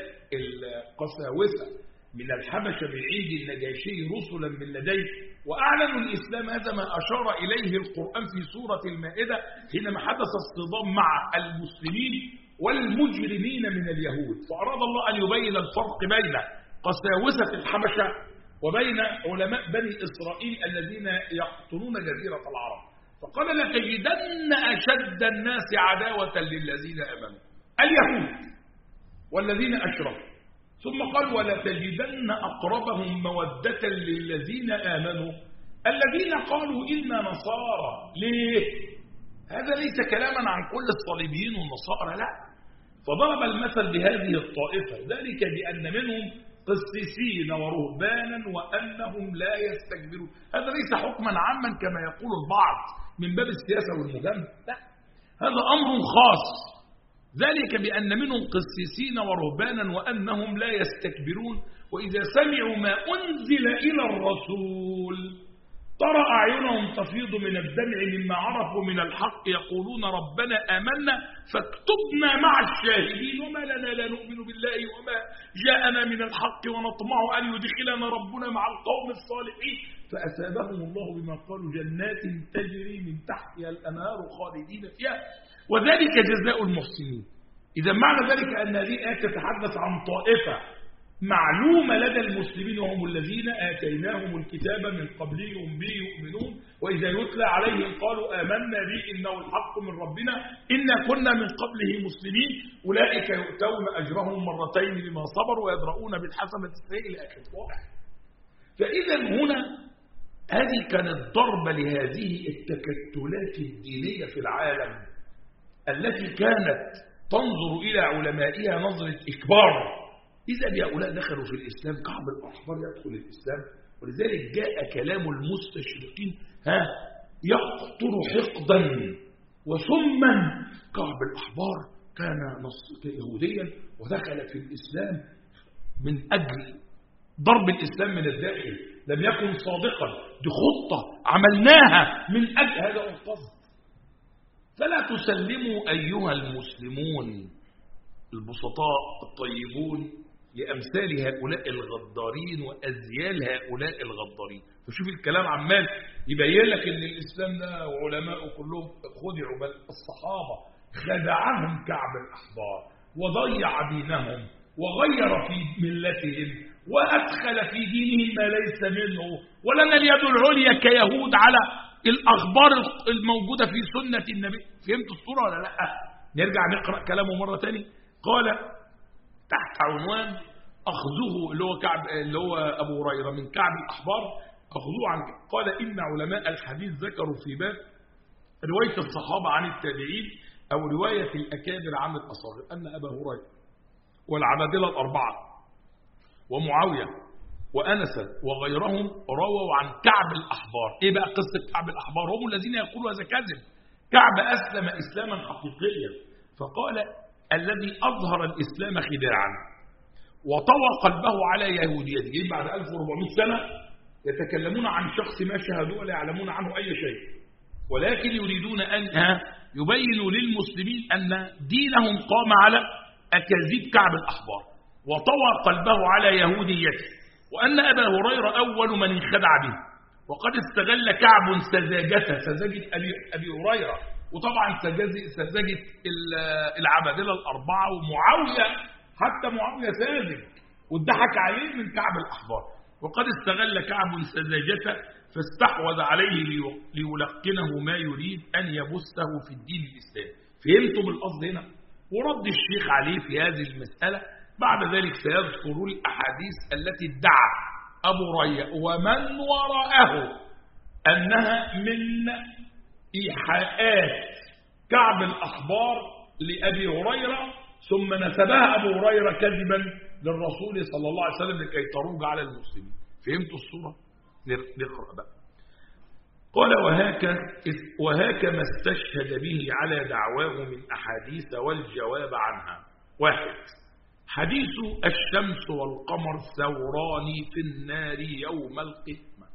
القساوسة من الحبشة من عند النجاشي رسلا من لديه وأعلنوا الإسلام، هذا ما أشار إليه القرآن في سورة المائدة حينما حدث اصطدام مع المسلمين والمجرمين من اليهود، فأراد الله أن يبين الفرق بين قساوسة الحبشة وبين علماء بني إسرائيل الذين يقطنون جزيرة العرب، فقال لتجدن أشد الناس عداوة للذين آمنوا اليهود والذين أشركوا، ثم قال ولتجدن أقربهم مودة للذين آمنوا الذين قالوا إنا نصارى. ليه؟ هذا ليس كلاما عن كل الصليبيين والنصارى، لا، فضرب المثل بهذه الطائفة، ذلك بأن منهم قسيسين ورهبانا وأنهم لا يستكبرون. هذا ليس حكما عاما كما يقول البعض من باب السياسة والمجاملة، لا، هذا أمر خاص، ذلك بأن منهم قسيسين ورهبانا وأنهم لا يستكبرون وإذا سمعوا ما أنزل إلى الرسول ترى أعينهم تفيض من الدمع مما عرفوا من الحق يقولون ربنا آمنا فاكتبنا مع الشاهدين وما لنا لا نؤمن بالله وما جاءنا من الحق ونطمع أن يدخلنا ربنا مع القوم الصالحين فأثابهم الله بما قالوا جنات تجري من تحتها الأنهار خالدين فيها وذلك جزاء المحسنين. إذا معنى ذلك أن هذه الآية تتحدث عن طائفة معلومة لدى المسلمين وهم الذين آتيناهم الكتاب من قبلهم به يؤمنون وإذا يتلى عليهم قالوا آمنا به إنه الحق من ربنا إنا كنا من قبله مسلمين أولئك يؤتون أجرهم مرتين بما صبروا ويدرؤون بالحسنة السيئة إلى آخر واحد. فإذا هنا هذه كانت ضربة لهذه التكتلات الدينية في العالم التي كانت تنظر إلى علمائها نظرة إكبار. إذا هؤلاء دخلوا في الإسلام كعب الأحبار يدخل الإسلام، ولذلك جاء كلام المستشرقين ها يقطر حقدا وثما. كعب الأحبار كان يهوديا ودخل في الإسلام من أجل ضرب الإسلام من الداخل، لم يكن صادقا، دي خطة عملناها من أجل هذا القصد. فلا تسلموا أيها المسلمون البسطاء الطيبون لأمثال هؤلاء الغدارين وأزيال هؤلاء الغدارين. فشوف الكلام عمال يبين لك ان الإسلام ده وعلماءه كلهم خدعوا، بل الصحابة خدعهم كعب الأحبار وضيع دينهم وغير في ملتهم وأدخل في دينهم ما ليس منه، ولنا اليد العليا كيهود على الأخبار الموجودة في سنة النبي. فهمت الصورة ولا لا؟ نرجع نقرأ كلامه مرة تانية. قال تحت عنوان أخذه اللي هو كعب اللي هو أبو هريرة من كعب الأحبار أخذوه عن، قال إن علماء الحديث ذكروا في باب رواية الصحابة عن التابعين أو رواية الأكابر عن الأصاغر أن أبا هريرة والعبادلة الأربعة ومعاوية وأنس وغيرهم رووا عن كعب الأحبار. إيه بقى قصة كعب الأحبار؟ هم الذين يقولوا هذا كذب. كعب أسلم إسلاما حقيقيا، فقال الذي أظهر الإسلام خداعا وطوى قلبه على يهوديته. جايين بعد ألف وأربعمائة سنة يتكلمون عن شخص ما شاهدوه ولا يعلمون عنه أي شيء، ولكن يريدون أن يبينوا للمسلمين أن دينهم قام على أكاذيب كعب الأحبار وطوى قلبه على يهوديته، وأن أبا هريرة أول من انخدع به، وقد استغل كعب سذاجته سذاجة أبي, أبي هريرة، وطبعا سذاجة العبادلة الأربعة ومعاوية، حتى معاوية ساذج واتضحك عليه من كعب الأحبار. وقد استغل كعب سذاجته فاستحوذ عليه ليلقنه ما يريد أن يبثه في الدين الإسلامي. فهمتم القصد هنا؟ ورد الشيخ عليه في هذه المسألة. بعد ذلك سيذكر الأحاديث التي ادعى أبو هريرة ومن وراءه أنها من إيحاءات كعب الأحبار لأبي هريرة، ثم نسبها أبو هريرة كذبا للرسول صلى الله عليه وسلم لكي تروج على المسلمين. فهمتوا الصورة؟ نقرأ بقى. قال وهكا وهكا ما استشهد به على دعواه من أحاديث والجواب عنها. واحد، حديث الشمس والقمر ثوران في النار يوم القيامة.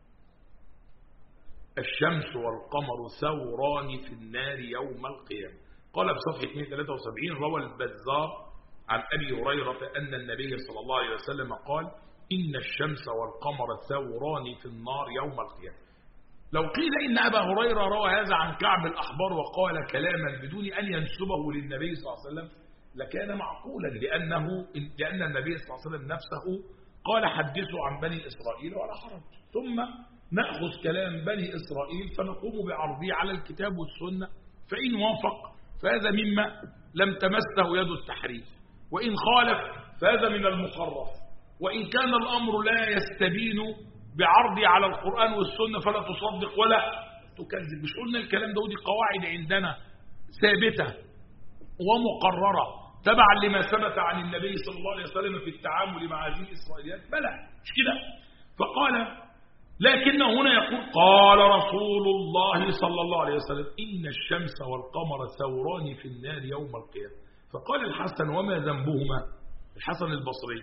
الشمس والقمر ثوران في النار يوم القيامة. قال بصفحة اثنين ثلاثة وسبعين روى البزار عن أبي هريرة أن النبي صلى الله عليه وسلم قال إن الشمس والقمر ثوران في النار يوم القيامة. لو قيل إن أبا هريرة روى هذا عن كعب الأحبار وقال كلاما بدون أن ينسبه للنبي صلى الله عليه وسلم لكان معقولا، لأنه لأن النبي صلى الله عليه وسلم نفسه قال حدثوا عن بني إسرائيل ولا حرج، ثم نأخذ كلام بني إسرائيل فنقوم بعرضه على الكتاب والسنة، فإن وافق فهذا مما لم تمسه يد التحريف، وإن خالف فهذا من المخرف، وإن كان الأمر لا يستبين بعرضه على القرآن والسنة فلا تصدق ولا تكذب. مش قلنا الكلام ده؟ ودي قواعد عندنا ثابتة ومقررة تبعا لما ثبت عن النبي صلى الله عليه وسلم في التعامل مع هذه الإسرائيليات. بلى مش كده. فقال لكن هنا يقول قال رسول الله صلى الله عليه وسلم إن الشمس والقمر ثوران في النار يوم القيامة. فقال الحسن وما ذنبهما؟ الحسن البصري.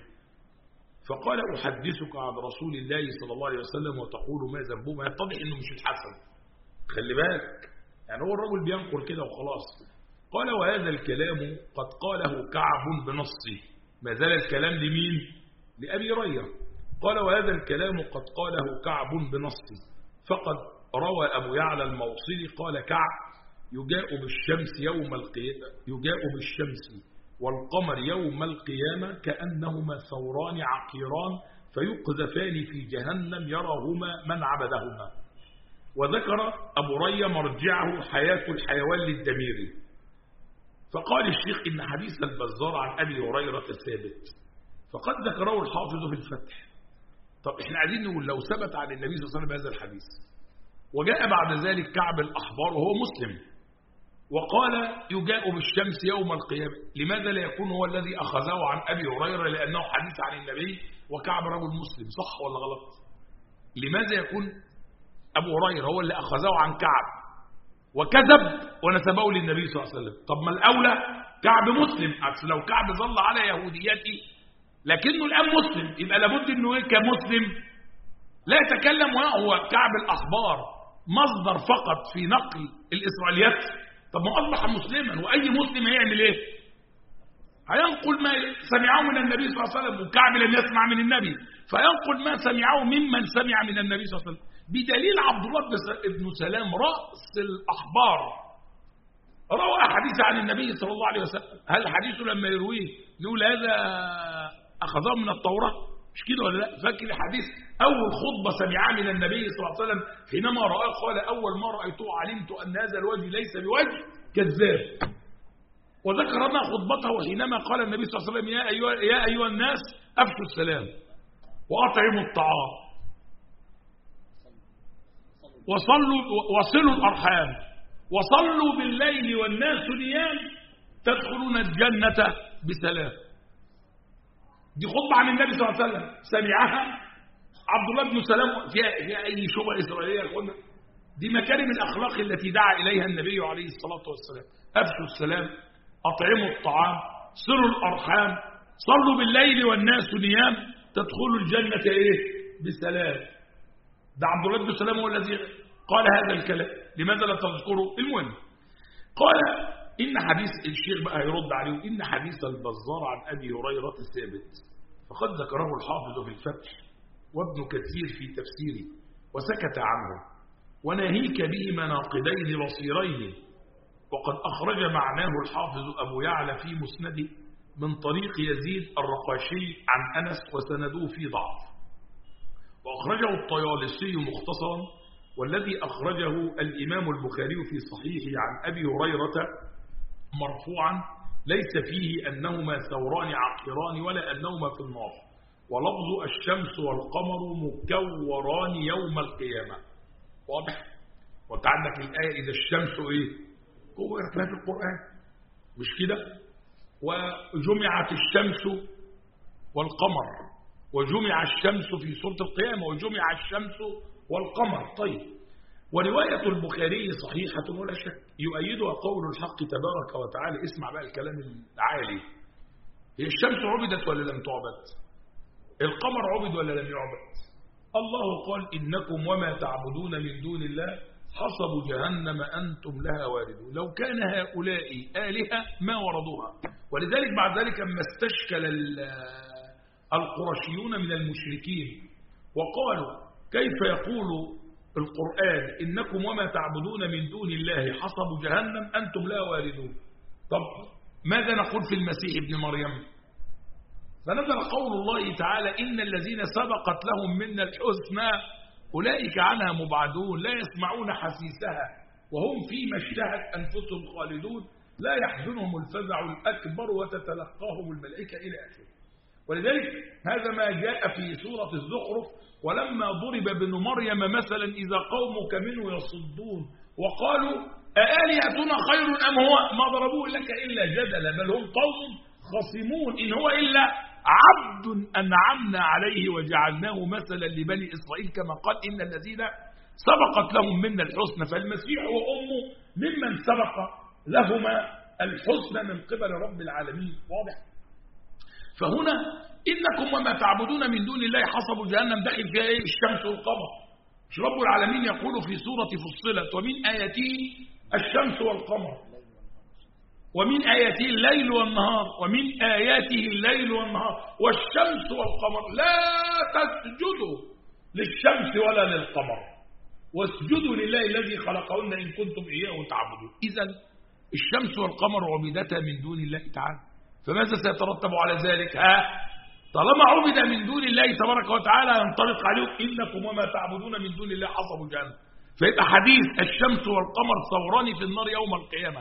فقال أحدثك عن رسول الله صلى الله عليه وسلم وتقول ما ذنبهما. يتضح إنه مش الحسن، خلي بالك، يعني هو الرجل بينقل كده وخلاص. قال وهذا الكلام قد قاله كعب بنصه. ما زال الكلام لمين؟ لأبي هريرة. قال وهذا الكلام قد قاله كعب بنصه، فقد روى أبو يعلى الموصلي قال كعب يجاء بالشمس يوم القيامة يجاء بالشمس والقمر يوم القيامة كأنهما ثوران عقيران فيقذفان في جهنم يراهما من عبدهما. وذكر أبو هريرة مرجعه حياة الحيوان للدميري. فقال الشيخ إن حديث البزار عن أبي هريرة ثابت، فقد ذكره الحافظ في الفتح. طب احنا عايزين نقول لو ثبت عن النبي صلى الله عليه وسلم هذا الحديث وجاء بعد ذلك كعب الأحبار وهو مسلم وقال يجاء بالشمس يوم القيامة، لماذا لا يكون هو الذي أخذه عن أبي هريرة لأنه حديث عن النبي وكعب رجل مسلم؟ صح ولا غلط؟ لماذا يكون أبو هريرة هو اللي أخذه عن كعب وكذب ونسبه للنبي صلى الله عليه وسلم؟ طب ما الأولى كعب مسلم، لو كعب ظل على يهوديته لكنه الآن مسلم، يبقى لابد أنه كمسلم لا يتكلم وهو كعب الأحبار مصدر فقط في نقل الإسرائيليات. طب ما أصبح مسلما، وأي مسلم هيعمل إيه؟ هينقل ما سمعه من النبي صلى الله عليه وسلم، وكعب لم يسمع من النبي فينقل ما سمعه ممن سمع من النبي صلى الله عليه وسلم، بدليل عبد الله بن سلام رأس الأحبار روى حديث عن النبي صلى الله عليه وسلم. هل حديثه لما يرويه نقول هذا أخذه من التوراة؟ مش كده ولا لا؟ فاكر الحديث أول خطبة سمعها من النبي صلى الله عليه وسلم حينما رآه قال أول ما رأيته علمت أن هذا الوجه ليس بوجه كذاب. وذكر لنا خطبته حينما قال النبي صلى الله عليه وسلم يا أيها, يا أيها الناس أفشوا السلام وأطعموا الطعام وصلوا وصلوا الأرحام وصلوا بالليل والناس نيام تدخلون الجنة بسلام. دي خطبة عن النبي صلى الله عليه وسلم سمعها عبد الله بن سلام. فيها, فيها أي شبهة إسرائيلية يا أخوانا؟ دي مكارم الأخلاق التي دعا إليها النبي عليه الصلاة والسلام. أفشوا السلام، أطعموا الطعام، صلوا الأرحام، صلوا بالليل والناس نيام تدخلوا الجنة إيه؟ بسلام. ده عبد الله بن سلام هو الذي قال هذا الكلام. لماذا لا تذكره؟ المهم قال إن حديث الشيخ بقى يرد عليه إن حديث البزار عن أبي هريرة ثابت، فقد ذكره الحافظ في الفتح وابن كثير في تفسيره وسكت عنه، وناهيك به مناقدين بصيرين، وقد أخرج معناه الحافظ أبو يعلى في مسنده من طريق يزيد الرقاشي عن أنس وسنده في ضعف، وأخرجه الطيالسي مختصرا، والذي أخرجه الإمام البخاري في صحيحه عن أبي هريرة مرفوعا ليس فيه أنهما ثوران عقيران ولا أنهما في النار، ولفظ الشمس والقمر مكوران يوم القيامة. واضح؟ وانت عندك الآية إذا الشمس إيه؟ كورت لها في القرآن، مش كده؟ وجمعت الشمس والقمر، وجمع الشمس في سورة القيامة، وجمع الشمس والقمر. طيب، ورواية البخاري صحيحة ولا شك، يؤيدها قول الحق تبارك وتعالى. اسمع بقى الكلام العالي. هي الشمس عبدت ولا لم تعبد؟ القمر عبد ولا لم يعبد؟ الله قال إنكم وما تعبدون من دون الله حصب جهنم أنتم لها واردون. لو كان هؤلاء آلهة ما وردوها. ولذلك بعد ذلك ما استشكل القرشيون من المشركين وقالوا كيف يقول القرآن إنكم وما تعبدون من دون الله حصب جهنم أنتم لها واردون؟ طب ماذا نقول في المسيح ابن مريم؟ فنزل قول الله تعالى إن الذين سبقت لهم منا الحسنى أولئك عنها مبعدون لا يسمعون حسيسها وهم فيما اشتهت أنفسهم خالدون لا يحزنهم الفزع الأكبر وتتلقاهم الملائكة إلى آخره. ولذلك هذا ما جاء في سورة الزخرف ولما ضرب ابن مريم مثلا إذا قومك منه يصدون وقالوا أآلهتنا خير أم هو؟ ما ضربوه لك إلا جدلا بل هم قوم خصمون إن هو إلا عبد أنعمنا عليه وجعلناه مثلا لبني إسرائيل كما قال إن الذين سبقت لهم منا الحسنى. فالمسيح وأمه ممن سبق لهما الحسنى من قبل رب العالمين. واضح؟ فهنا إنكم وما تعبدون من دون الله حصب جهنم داخل فيها إيه؟ الشمس والقمر. مش رب العالمين يقول في سورة فصلت ومن آياته الشمس والقمر ومن آياته الليل والنهار ومن آياته الليل والنهار والشمس والقمر لا تسجدوا للشمس ولا للقمر واسجدوا لله الذي خلقهن إن كنتم إياه تعبدون. إذن الشمس والقمر عبدتا من دون الله تعالى، فماذا سيترتب على ذلك؟ ها طالما عبد من دون الله تبارك وتعالى ينطلق عليهم إنكم وما تعبدون من دون الله حصب جهنم. فيبقى حديث الشمس والقمر ثوران في النار يوم القيامة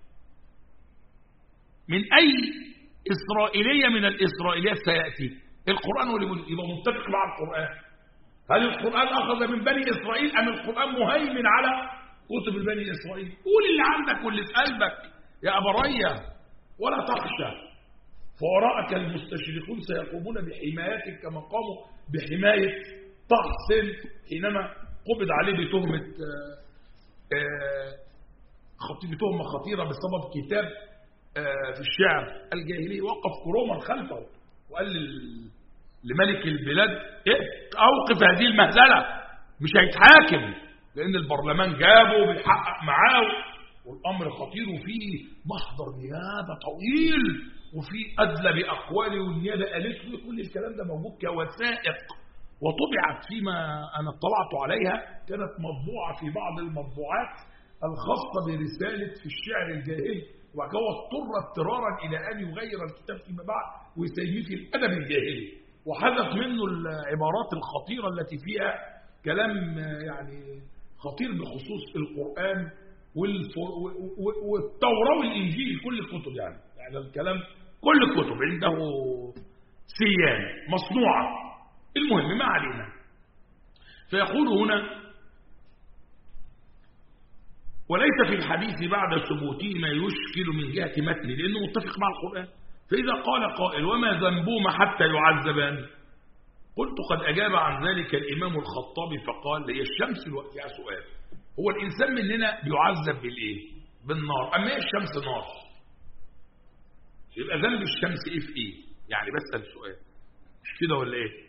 من أي إسرائيلية من الإسرائيليات سيأتي؟ القرآن واللي يبقى متفق مع القرآن. هل القرآن أخذ من بني إسرائيل أم القرآن مهيمن على كتب البني إسرائيل؟ قول اللي عندك واللي في قلبك يا أبا ريا ولا تخشى، فوراءك المستشرقون سيقومون بحمايتك كما قاموا بحماية طه حينما قبض عليه بتهمة بتهمة خطيرة بسبب كتاب في الشعر الجاهلي وقف كروما خلفه وقال لملك البلاد إيه؟ أوقف هذه المهزلة، مش هيتحاكم لأن البرلمان جابه وبيحقق معاه والأمر خطير وفيه محضر نيابة طويل وفي أدلى بأقواله والنيابة قالت له كل الكلام ده موجود كوثائق وطبعت فيما أنا اطلعت عليها، كانت مطبوعة في بعض المطبوعات الخاصة برسالة في الشعر الجاهلي، وبعد كده اضطر اضطرارا إلى أن يغير الكتاب فيما بعد ويسميه في الأدب الجاهلي، وحذف منه العبارات الخطيرة التي فيها كلام يعني خطير بخصوص القرآن والتوراة والإنجيل، كل الكتب يعني يعني الكلام كل الكتب عنده سيان مصنوعة. المهم ما علينا. فيقول هنا وليس في الحديث بعد ثبوته ما يشكل من جهة متن لأنه متفق مع القرآن. فإذا قال قائل وما ذنبهما حتى يعذبان؟ قلت قد أجاب عن ذلك الإمام الخطابي فقال هي الشمس الوقت فيها سؤال، هو الإنسان مننا بيعذب بالإيه؟ بالنار، أما هي الشمس نار، يبقى ذنب الشمس إيه في إيه؟ يعني بس السؤال مش كده ولا إيه؟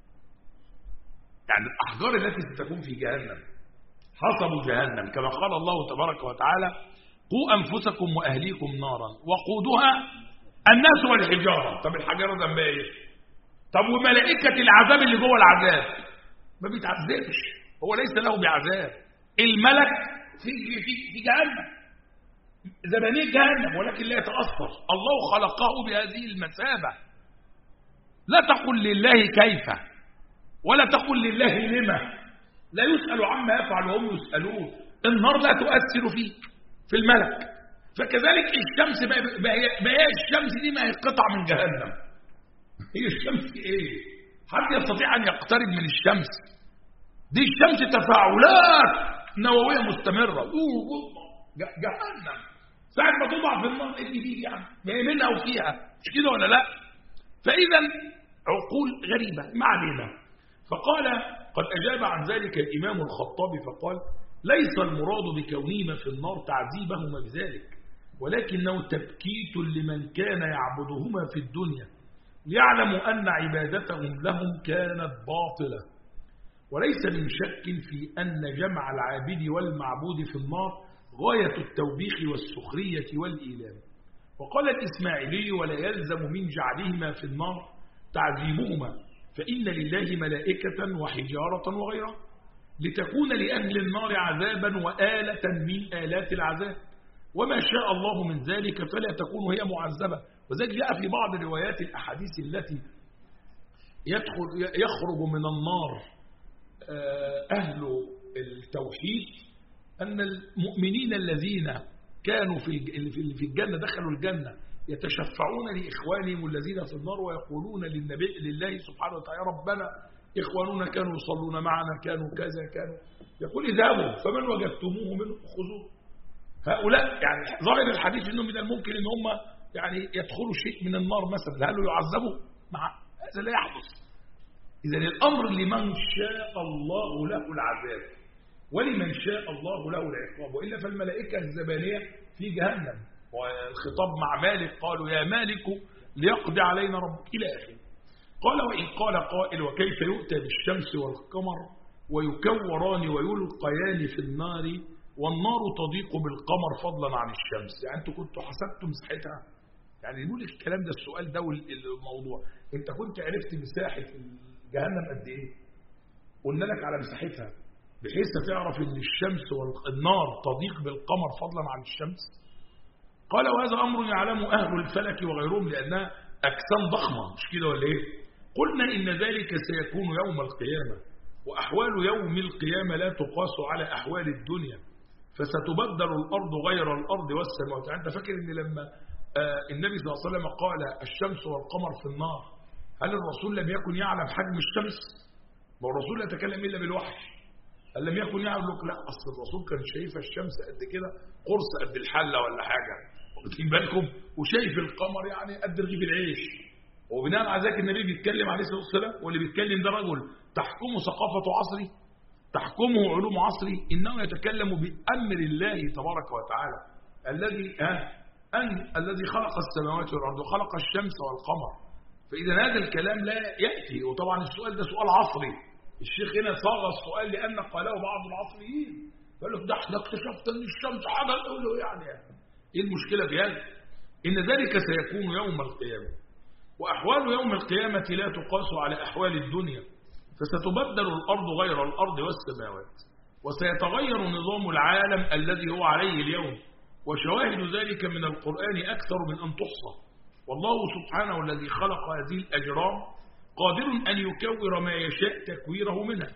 يعني الأحجار التي ستكون في جهنم حصب جهنم كما قال الله تبارك وتعالى قوا أنفسكم وأهليكم نارا وقودها الناس والحجارة. طب الحجارة ذنبها إيه؟ طب وملائكة العذاب اللي جوه العذاب ما بيتعذبش، هو ليس له بعذاب، الملك في في في جهنم زبانية جهنم ولكن لا يتأثر، الله خلقه بهذه المثابة. لا تقل لله كيف ولا تقل لله لما، لا يسأل عما يفعل وهم يسألون. النار لا تؤثر فيك في الملك، فكذلك الشمس ما هي الشمس دي ما هي قطع من جهنم، هي الشمس ايه؟ حد يستطيع ان يقترب من الشمس دي؟ الشمس تفاعلات نووية مستمرة جهنم، ساعة ما تضع في النار اللي دي يعني ما هي منها وفيها، مش كده ولا لا؟ فإذا عقول غريبة ما علينا. فقال قد أجاب عن ذلك الإمام الخطابي فقال ليس المراد بكونهما في النار تعذيبهما بذلك، ولكنه تبكيت لمن كان يعبدهما في الدنيا ليعلموا أن عبادتهم لهم كانت باطلة، وليس من شك في أن جمع العابد والمعبود في النار غاية التوبيخ والسخرية والإيلام. وقال الإسماعيلي ولا يلزم من جعلهما في النار تعذيبهما، فإن لله ملائكة وحجارة وغيرها لتكون لأهل النار عذابا وآلة من آلات العذاب، وما شاء الله من ذلك فلا تكون هي معذبة. وذلك جاء في بعض روايات الأحاديث التي يدخل يخرج من النار أهل التوحيد أن المؤمنين الذين كانوا في الجنة دخلوا الجنة يتشفعون لإخوانهم الذين في النار ويقولون للنبي لله سبحانه وتعالى ربنا إخواننا كانوا يصلون معنا كانوا كذا كانوا، يقول اذهبوا فمن وجدتموه منهم خذوه. هؤلاء يعني ظاهر الحديث انه من الممكن ان هم يعني يدخلوا شيء من النار مثلا، هل يعذبوا؟ مع هذا لا يحدث. إذن الأمر لمن شاء الله له العذاب ولمن شاء الله له العقاب، وإلا فالملائكة الزبانية في جهنم. والخطاب مع مالك قالوا يا مالك ليقضي علينا ربك إلى آخره. قال وإن قال قائل وكيف يؤتى بالشمس والقمر ويكوران ويلقيان في النار والنار تضيق بالقمر فضلا عن الشمس؟ يعني أنتوا كنتوا حسبتوا مساحتها؟ يعني يقول الكلام ده السؤال ده والموضوع أنت كنت عرفت مساحة جهنم قد إيه؟ قلنا لك على مساحتها بحيث تعرف ان الشمس والنار تضيق بالقمر فضلا عن الشمس. قال وهذا أمر يعلمه أهل الفلك وغيرهم لأنها أجسام ضخمة، مش كده ولا إيه؟ قلنا إن ذلك سيكون يوم القيامة، وأحوال يوم القيامة لا تقاس على أحوال الدنيا، فستبدل الأرض غير الأرض والسماوات. يعني أنت فاكر إن لما آه النبي صلى الله عليه وسلم قال الشمس والقمر في النار، هل الرسول لم يكن يعلم حجم الشمس؟ ما الرسول لا يتكلم إلا بالوحي. هل لم يكن يعلم؟ لك لا، أصل الرسول كان شايف الشمس قد كده قرص قد الحلة ولا حاجة، واخدين بالكم؟ وشايف القمر يعني قد رغيف العيش. وبناء على ذلك النبي بيتكلم عليه الصلاة والسلام، واللي بيتكلم ده رجل تحكمه ثقافة عصري، تحكمه علوم عصري، إنه يتكلم بأمر الله تبارك وتعالى الذي أه أن الذي خلق السماوات والأرض وخلق الشمس والقمر فإذا هذا الكلام لا يأتي. وطبعا السؤال ده سؤال عصري، الشيخ هنا صاغ السؤال لأن قاله بعض العصريين، قال له ده احنا اكتشفت ان الشمس حاجه، اقول له يعني ايه المشكله في هذا؟ ان ذلك سيكون يوم القيامه، واحوال يوم القيامه لا تقاس على احوال الدنيا، فستبدل الارض غير الارض والسماوات، وسيتغير نظام العالم الذي هو عليه اليوم، وشواهد ذلك من القرآن أكثر من أن تحصى. والله سبحانه الذي خلق هذه الأجرام قادر أن يكور ما يشاء تكويره منها،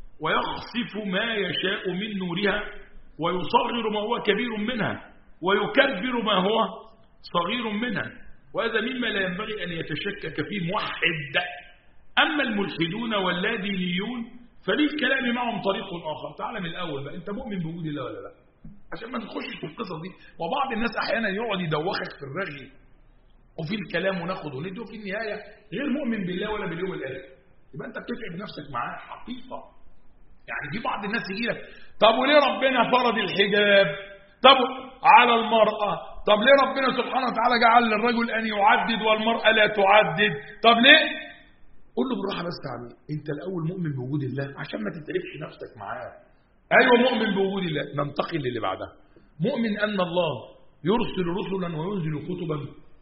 ويخسف ما يشاء من نورها، ويصغر ما هو كبير منها، ويكبر ما هو صغير منها، وهذا مما لا ينبغي أن يتشكك فيه موحد. أما الملحدون واللادينيون فللكلام معهم طريق آخر. تعال من الأول بقى، أنت مؤمن بوجود الله ولا لا؟ عشان ما نخشش في القصة دي. وبعض الناس أحيانا يقعد يدوخك في الرغي وفي الكلام وناخد وندي، وفي النهاية غير مؤمن بالله ولا باليوم الآخر، يبقى أنت بتتعب نفسك معاه حقيقة. يعني في بعض الناس يجي لك طب وليه ربنا فرض الحجاب؟ طب على المرأة؟ طب ليه ربنا سبحانه وتعالى جعل للرجل أن يعدد والمرأة لا تعدد؟ طب ليه؟ قول له بالراحة بس يا عمي، أنت الأول مؤمن بوجود الله عشان ما تتعبش نفسك معاه. أيوة مؤمن بوجود الله. ننتقل للي بعدها. مؤمن أن الله يرسل رسلا وينزل كتبا.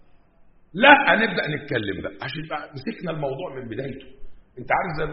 لا هنبدأ نتكلم بقى عشان بقى مسكنا الموضوع من بدايته. أنت عارف زي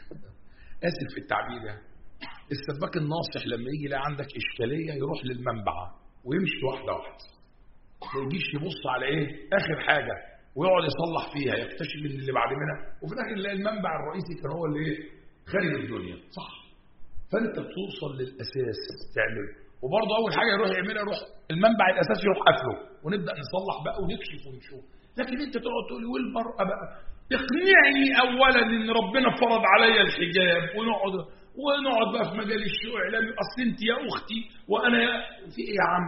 آسف في التعبير يعني، السباك الناصح لما يجي يلاقي عندك إشكالية يروح للمنبع ويمشي واحدة واحدة، ما يجيش يبص على إيه آخر حاجة ويقعد يصلح فيها، يكتشف ان اللي بعد منها، وفي الاخر يلاقي المنبع الرئيسي كان هو اللي ايه خارج الدنيا. صح. فانت توصل للاساس تعمله، وبرضه اول حاجه يروح يعملها يروح المنبع الاساسي يروح قافله، ونبدا نصلح بقى ونكشف ونشوف. لكن انت تقعد تقول والمرأة بقى اقنعني اولا ان ربنا فرض عليا الحجاب، ونقعد ونقعد بقى في مجال الشيوع اعلامي، اصل انت يا اختي وانا يا في ايه يا عم؟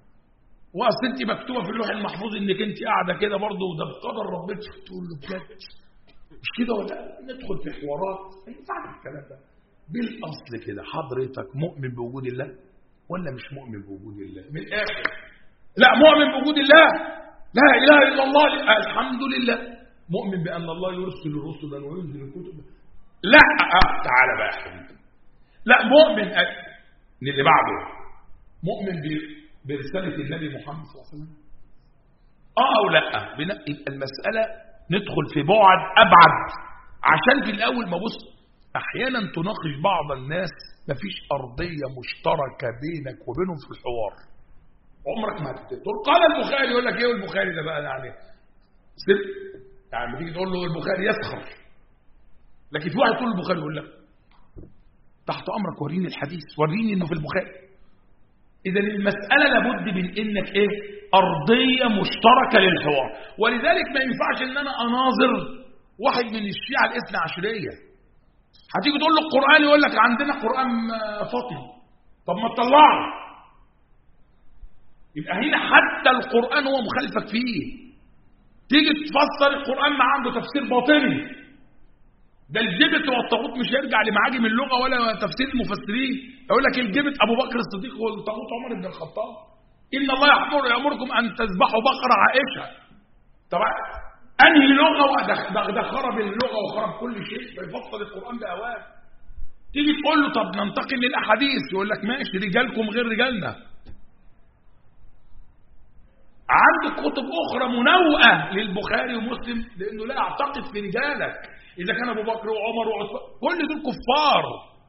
واصل انت مكتوبه في اللوح المحفوظ انك انت قاعده كده برضه وده بقدر ربنا، تقول له بجد مش كده ولا ندخل في حوارات؟ ما ينفعش الكلام ده. بالاصل كده حضرتك مؤمن بوجود الله ولا مش مؤمن بوجود الله؟ من الاخر لا مؤمن بوجود الله، لا اله الا الله، الحمد لله. مؤمن بان الله يرسل رسلا وينزل الكتب؟ لا آه. تعالى بقى يا حبيبي، لا مؤمن أ... اللي بعده مؤمن ب برسالة النبي محمد صلى الله عليه وسلم؟ اه او لا؟ بنقي المسألة ندخل في بعد ابعد، عشان في الاول ما بص احيانا تناقش بعض الناس مفيش ارضية مشتركة بينك وبينهم في الحوار، عمرك ما هتقول قال البخاري، يقول لك ايه البخاري ده بقى يعني سر، يعني بتيجي تقول له البخاري يسخر، لكن في واحد تقول البخاري يقول لك تحت امرك وريني الحديث، وريني انه في البخاري. إذا المسألة لابد من إنك إيه؟ أرضية مشتركة للحوار. ولذلك ما ينفعش إن أنا أناظر واحد من الشيعة الاثنى عشرية. هتيجي تقول له القرآن يقول لك عندنا قرآن فاطمي، طب ما تطلعه. يبقى هنا حتى القرآن هو مخالفك فيه. تيجي تفسر القرآن ما عنده تفسير باطني، ده الجبت والطاغوت مش هيرجع لمعاجم اللغة ولا تفسير المفسرين. يقول لك الجبت أبو بكر الصديق والطاغوت عمر بن الخطاب. إن الله يأمر يأمركم أن تذبحوا بقرة عائشة. طبعا أنهي لغة؟ ده خرب اللغة وخرب كل شيء، فيفصل القرآن بأوان. تيجي تقول له طب ننتقل للأحاديث، يقول لك ماشي رجالكم غير رجالنا. عنده كتب أخرى منوئة للبخاري ومسلم لأنه لا يعتقد في رجالك. إذا كان أبو بكر وعمر وعثمان كل دول كفار،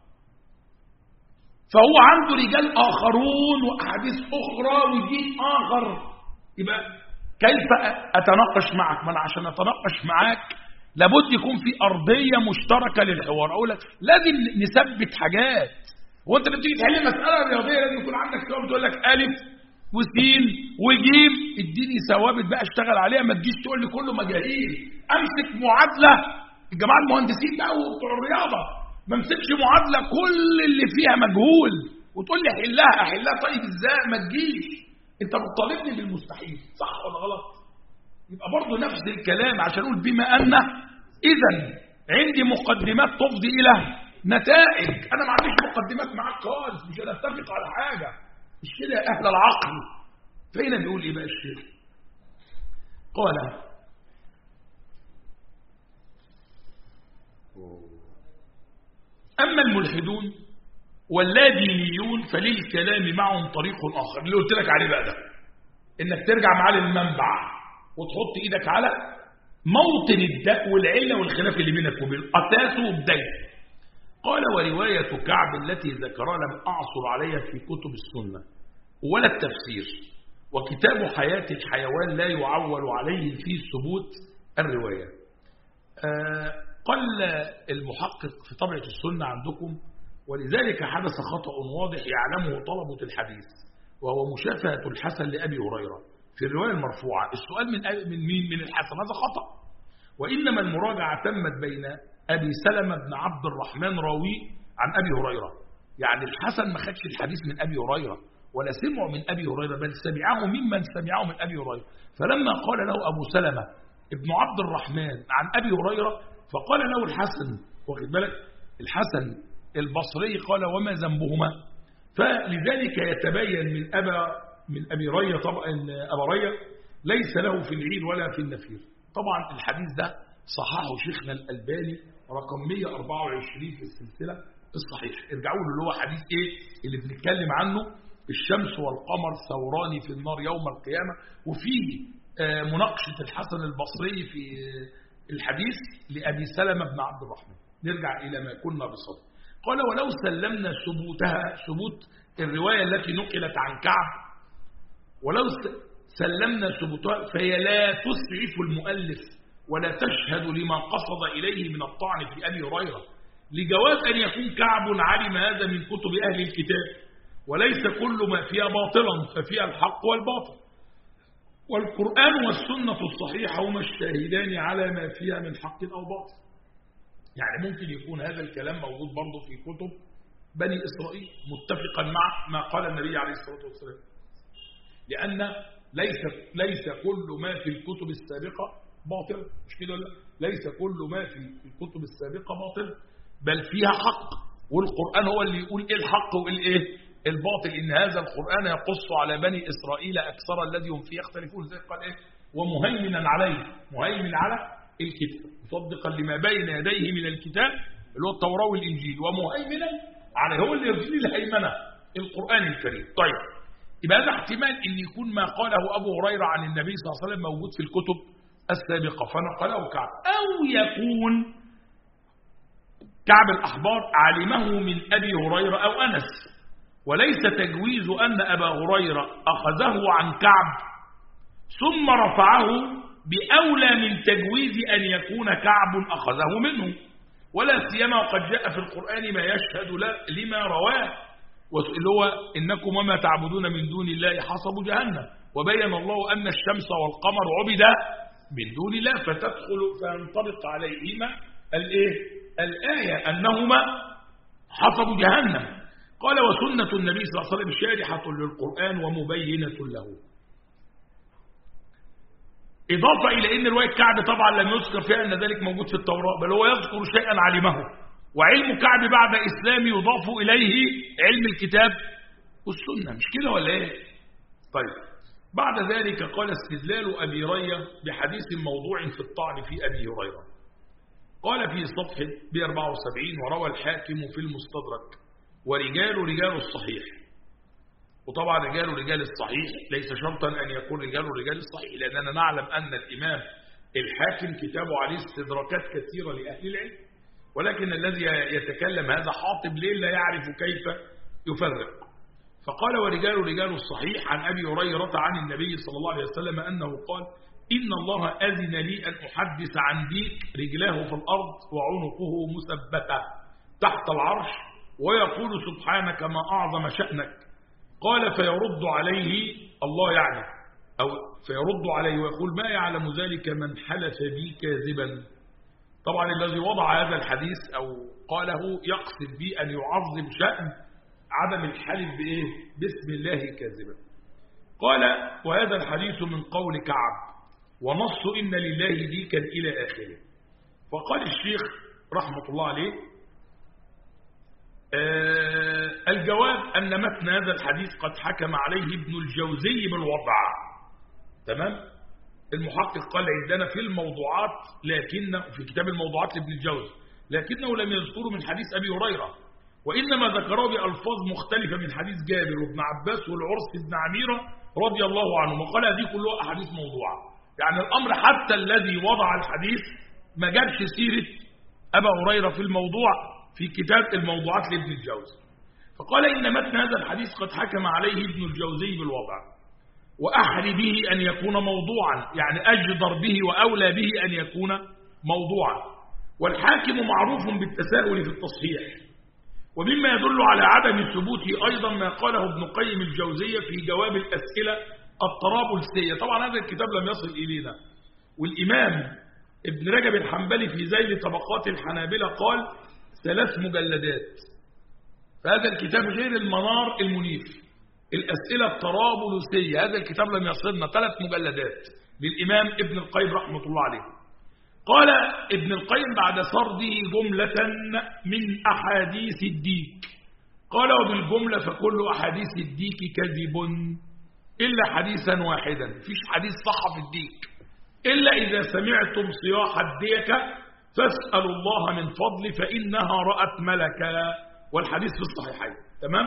فهو عنده رجال آخرون وأحاديث أخرى ودين آخر. يبقى كيف أتناقش معك؟ ما أنا عشان أتناقش معاك لابد يكون في أرضية مشتركة للحوار. أقول لك لازم نثبت حاجات، وأنت لما تيجي تحل مسألة رياضية لازم يكون عندك ثوابت، تقول لك ألف وسين وجيم، اديني ثوابت بقى اشتغل عليها، ما تجيش تقول لي كله مجاهيل. أمسك معادلة، الجماعة المهندسين بقى وبتوع الرياضة ما امسكش معادلة كل اللي فيها مجهول وتقول لي احلها احلها طيب ازاي؟ ما تجيش انت بتطالبني بالمستحيل، صح ولا غلط؟ يبقى برضه نفس الكلام عشان اقول بما ان اذا عندي مقدمات تفضي الى نتائج. انا ما عنديش مقدمات معاك خالص، مش هنتفق على حاجة، مش كده يا اهل العقل. فهنا بيقول ايه بقى الشيخ؟ قال أما الملحدون واللادينيون فللكلام معهم طريق آخر، اللي قلت لك عليه بقى ده، إنك ترجع معاه للمنبع وتحط إيدك على موطن الداء والعلة والخلاف اللي بينك وبين أساسه وبدايته. قال ورواية كعب التي ذكرها لم أعصر عليها في كتب السنة ولا التفسير، وكتاب حياة الحيوان لا يعول عليه في ثبوت الرواية. آه قال المحقق في طبعة السنة عندكم ولذلك حدث خطأ واضح يعلمه طلبة الحديث، وهو مشافهة الحسن لأبي هريرة في الرواية المرفوعة. السؤال من من مين؟ من الحسن، هذا خطأ. وإنما المراجعة تمت بين أبي سلمة بن عبد الرحمن راوي عن أبي هريرة، يعني الحسن ما خدش الحديث من أبي هريرة ولا سمعه من أبي هريرة، بل سمعه ممن سمعه من أبي هريرة. فلما قال له أبو سلمة ابن عبد الرحمن عن أبي هريرة فقال له الحسن، واخد بالك، الحسن البصري قال وما ذنبهما؟ فلذلك يتبين من أبا من أبي رية طبعا أبا رية ليس له في العيد ولا في النفير. طبعا الحديث ده صححه شيخنا الألباني رقم مئة وأربعة وعشرين في السلسلة الصحيح. ارجعوا له اللي هو حديث ايه اللي بنتكلم عنه، الشمس والقمر ثوران في النار يوم القيامة، وفيه مناقشة الحسن البصري في الحديث لأبي سلمة بن عبد الرحمن. نرجع إلى ما كنا بصدد. قال ولو سلمنا ثبوتها، ثبوت الرواية التي نقلت عن كعب، ولو سلمنا ثبوتها فهي لا تسعف المؤلف ولا تشهد لما قصد إليه من الطعن في أبي هريرة، لجواز أن يكون كعب علم هذا من كتب أهل الكتاب، وليس كل ما فيها باطلا ففيها الحق والباطل، والقرآن والسنة الصحيحة هما الشاهدان على ما فيها من حق أو باطل. يعني ممكن يكون هذا الكلام موجود برضه في كتب بني إسرائيل متفقا مع ما قال النبي عليه الصلاة والسلام، لأن ليس ليس كل ما في الكتب السابقة باطل، مش كده؟ لا، ليس كل ما في الكتب السابقة باطل، بل فيها حق، والقرآن هو اللي يقول إيه الحق وإيه الباطل. إن هذا القرآن يقص على بني إسرائيل أكثر الذي هم فيه يختلفون، زي قال إيه ومهيمنا عليه، مهيمن على الكتاب مصدقا لما بين يديه من الكتاب اللي هو التوراة والإنجيل، ومهيمنا عليه، هو اللي يرسل الهيمنة القرآن الكريم. طيب يبقى هذا احتمال ان يكون ما قاله ابو هريره عن النبي صلى الله عليه وسلم موجود في الكتب السابقه فنقله كعب، او يكون كعب الاحبار علمه من ابي هريره او انس، وليس تجويز ان ابا هريره اخذه عن كعب ثم رفعه باولى من تجويز ان يكون كعب اخذه منه، ولا سيما وقد جاء في القران ما يشهد لما رواه، اللي هو إنكم وما تعبدون من دون الله حصب جهنم، وبين الله أن الشمس والقمر عبدا من دون الله، فتدخل فينطبق عليهما الإيه؟ الآية أنهما حصب جهنم. قال وسنة النبي صلى الله عليه وسلم شارحة للقرآن ومبينة له، إضافة إلى أن رواية كعب طبعا لم يذكر فيها أن ذلك موجود في التوراة، بل هو يذكر شيئا علمه، وعلم كعب بعد إسلام يضاف إليه علم الكتاب والسنة، مش كده ولا إيه؟ طيب بعد ذلك قال استدلال أبي رية بحديث موضوع في الطعن في أبي هريرة. قال في صفحة مئة وأربعة وسبعين وروى الحاكم في المستدرك ورجال رجال الصحيح. وطبعا رجال رجال الصحيح ليس شرطا أن يكون رجال رجال الصحيح، لأننا نعلم أن الإمام الحاكم كتابه عليه استدراكات كثيرة لأهل العلم، ولكن الذي يتكلم هذا حاطب ليل لا يعرف كيف يفرق. فقال ورجال رجال الصحيح عن أبي هريرة عن النبي صلى الله عليه وسلم أنه قال إن الله أذن لي أن أحدث عن ديك رجلاه في الأرض وعنقه مثبتة تحت العرش ويقول سبحانك ما أعظم شأنك. قال فيرد عليه الله يعني أو فيرد عليه ويقول ما يعلم ذلك من حلف بي كاذبا. طبعا الذي وضع هذا الحديث أو قاله يقصد به أن يعظم شأن عدم الحلف بإيه؟ باسم الله كاذبا. قال وهذا الحديث من قول كعب ونص إن لله ديكا إلى آخره. فقال الشيخ رحمة الله عليه آه الجواب أن متن هذا الحديث قد حكم عليه ابن الجوزي بالوضع. تمام؟ المحقق قال عندنا في الموضوعات، لكن في كتاب الموضوعات لابن الجوزي، لكنه لم يذكره من حديث أبي هريرة، وإنما ذكره بألفاظ مختلفة من حديث جابر وابن عباس والعرس بن عميرة رضي الله عنهم، وقال هذه كلها أحاديث موضوعة. يعني الأمر حتى الذي وضع الحديث ما جابش سيرة أبا هريرة في الموضوع في كتاب الموضوعات لابن الجوزي. فقال إن متن هذا الحديث قد حكم عليه ابن الجوزي بالوضع، وأحري به أن يكون موضوعا، يعني أجدر به وأولى به أن يكون موضوعا. والحاكم معروف بالتساهل في التصحيح. ومما يدل على عدم ثبوته أيضا ما قاله ابن قيم الجوزية في جواب الأسئلة الطرابلسية. طبعا هذا الكتاب لم يصل إلينا. والإمام ابن رجب الحنبلي في ذيل طبقات الحنابلة قال ثلاث مجلدات. فهذا الكتاب غير المنار المنيف، الأسئلة الطرابلسية، هذا الكتاب لم يصلنا، ثلاث مجلدات للإمام ابن القيم رحمة الله عليه. قال ابن القيم بعد سرده جملة من أحاديث الديك، قال وبالجملة فكل أحاديث الديك كذب إلا حديثا واحدا، فيش حديث صح في الديك إلا إذا سمعتم صياح الديكة فاسألوا الله من فضل فإنها رأت ملكا، والحديث في الصحيحين. تمام؟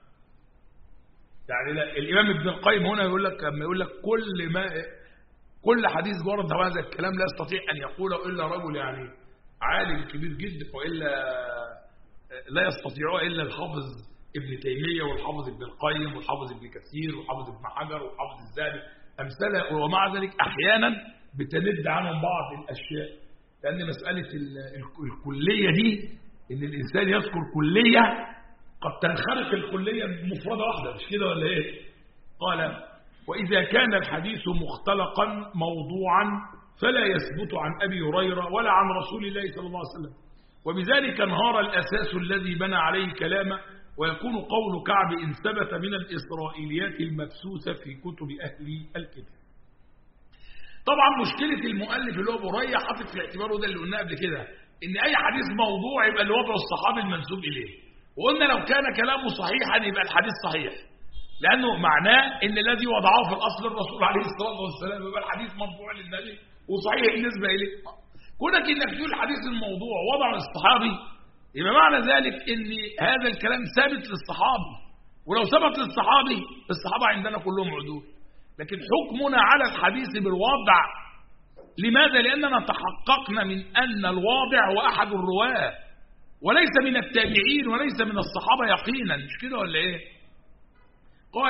يعني الإمام ابن القيم هنا يقول لك لما يقول لك كل ما كل حديث ورد هذا الكلام لا يستطيع أن يقوله إلا رجل يعني عالم كبير جدا، وإلا لا يستطيعه إلا الحافظ ابن تيمية والحافظ ابن القيم والحافظ ابن كثير والحافظ ابن حجر والحافظ الذهبي أمثالها. ومع ذلك أحيانا بتند عنهم بعض الأشياء، لأن مسألة الكلية دي إن الإنسان يذكر كلية قد تنخرق الكلية بمفردة واحدة، مش كده ولا إيه؟ قال وإذا كان الحديث مختلقا موضوعا فلا يثبت عن أبي هريرة ولا عن رسول الله صلى الله عليه وسلم، وبذلك انهار الأساس الذي بنى عليه كلامه، ويكون قول كعب إن ثبت من الإسرائيليات المبثوثة في كتب أهل الكتاب. طبعا مشكلة المؤلف اللي هو أبو هريرة حاطط في اعتباره ده اللي قلناه قبل كده، إن أي حديث موضوع يبقى اللي وضعه الصحابي المنسوب إليه، وقلنا لو كان كلامه صحيحا يبقى الحديث صحيح، لأنه معناه إن الذي وضعه في الأصل الرسول عليه الصلاة والسلام، يبقى الحديث مرفوع للنبي وصحيح بالنسبة إليه. كونك إنك تقول الحديث الموضوع وضع الصحابي يبقى معنى ذلك إن هذا الكلام ثابت للصحابي، ولو ثبت للصحابي الصحابة عندنا كلهم عدول. لكن حكمنا على الحديث بالوضع لماذا؟ لأننا تحققنا من أن الواضع هو أحد الرواة وليس من التابعين وليس من الصحابة يقينا، مش كده ولا إيه؟ قال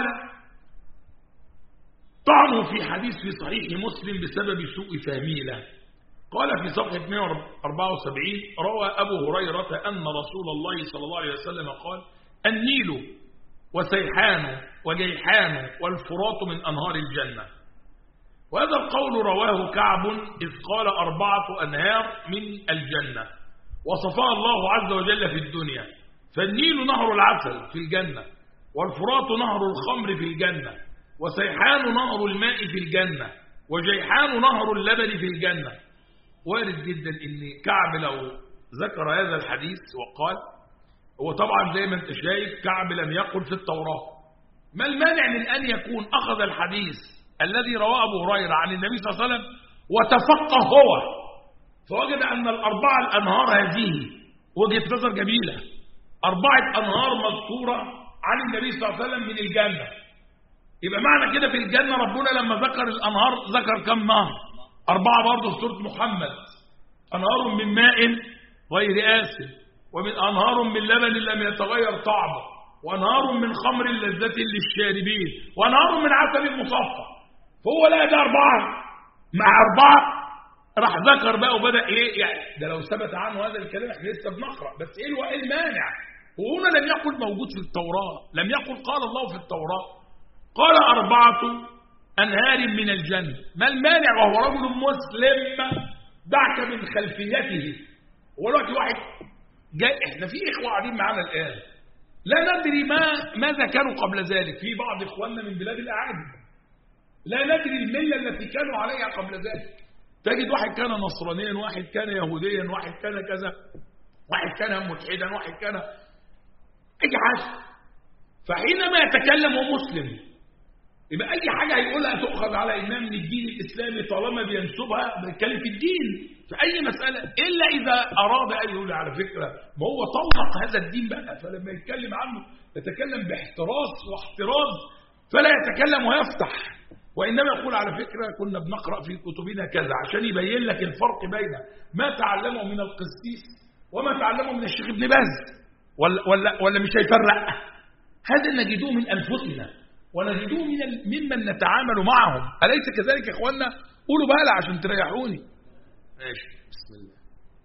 طعنوا في حديث في صحيح مسلم بسبب سوء فهمه له. قال في صفحة مئة وأربعة وسبعين روى أبو هريرة أن رسول الله صلى الله عليه وسلم قال النيل وسيحان وجيحان والفرات من أنهار الجنة. وهذا القول رواه كعب إذ قال أربعة أنهار من الجنة وصفها الله عز وجل في الدنيا، فالنيل نهر العسل في الجنة، والفرات نهر الخمر في الجنة، وسيحان نهر الماء في الجنة، وجيحان نهر اللبن في الجنة. وارد جدا ان كعب لو ذكر هذا الحديث وقال، هو طبعا زي ما انت شايف كعب لم يقل في التوراة، ما المانع من ان يكون اخذ الحديث الذي رواه ابو هريرة عن النبي صلى الله عليه وسلم وتفقه هو فوجد ان الاربعة الانهار هذه وجهة نظر جميلة، اربعة انهار مذكورة عن النبي صلى الله عليه وسلم من الجنة، يبقى معنى كده في الجنة ربنا لما ذكر الانهار ذكر كم نهر؟ أربعة برضه في سورة محمد، أنهار من ماء غير آسن، ومن أنهار من لبن لم يتغير طعمه، وأنهار من خمر لذة للشاربين، وأنهار من عسل مصفى. فهو لا ده أربعة مع أربعة راح ذكر بقى وبدأ إيه يعني ده لو ثبت عنه هذا الكلام احنا لسه بنقرأ، بس إيه إيه المانع؟ وهنا لم يقل موجود في التوراة، لم يقل قال الله في التوراة، قال أربعة أنهار من الجنة. ما المانع وهو رجل مسلم دعك من خلفيته؟ ولكن واحد جاي، احنا في إخوة قاعدين معانا الآن لا ندري ما ماذا كانوا قبل ذلك، في بعض إخواننا من بلاد الأعاجم لا ندري الملة التي كانوا عليها قبل ذلك. تجد واحد كان نصرانيا، واحد كان يهوديا، واحد كان كذا، واحد كان ملحدا، واحد كان أي حاجة. فحينما يتكلم هو مسلم يبقى أي حاجة هيقولها تؤخذ على إمام من الدين الإسلامي طالما بينسبها بيتكلم في الدين في أي مسألة، إلا إذا أراد أن يقول على فكرة ما هو طلق هذا الدين بقى، فلما يتكلم عنه يتكلم باحتراس واحتراز، فلا يتكلم ويفتح، وإنما يقول على فكرة كنا بنقرأ في كتبنا كذا، عشان يبين لك الفرق بين ما تعلمه من القسيس وما تعلمه من الشيخ ابن باز، ولا, ولا, ولا مش هيفرق. هذا نجدوه من أنفسنا ونجدوه من ممن نتعامل معهم، أليس كذلك يا إخواننا؟ قولوا بقى عشان تريحوني. ماشي، بسم الله.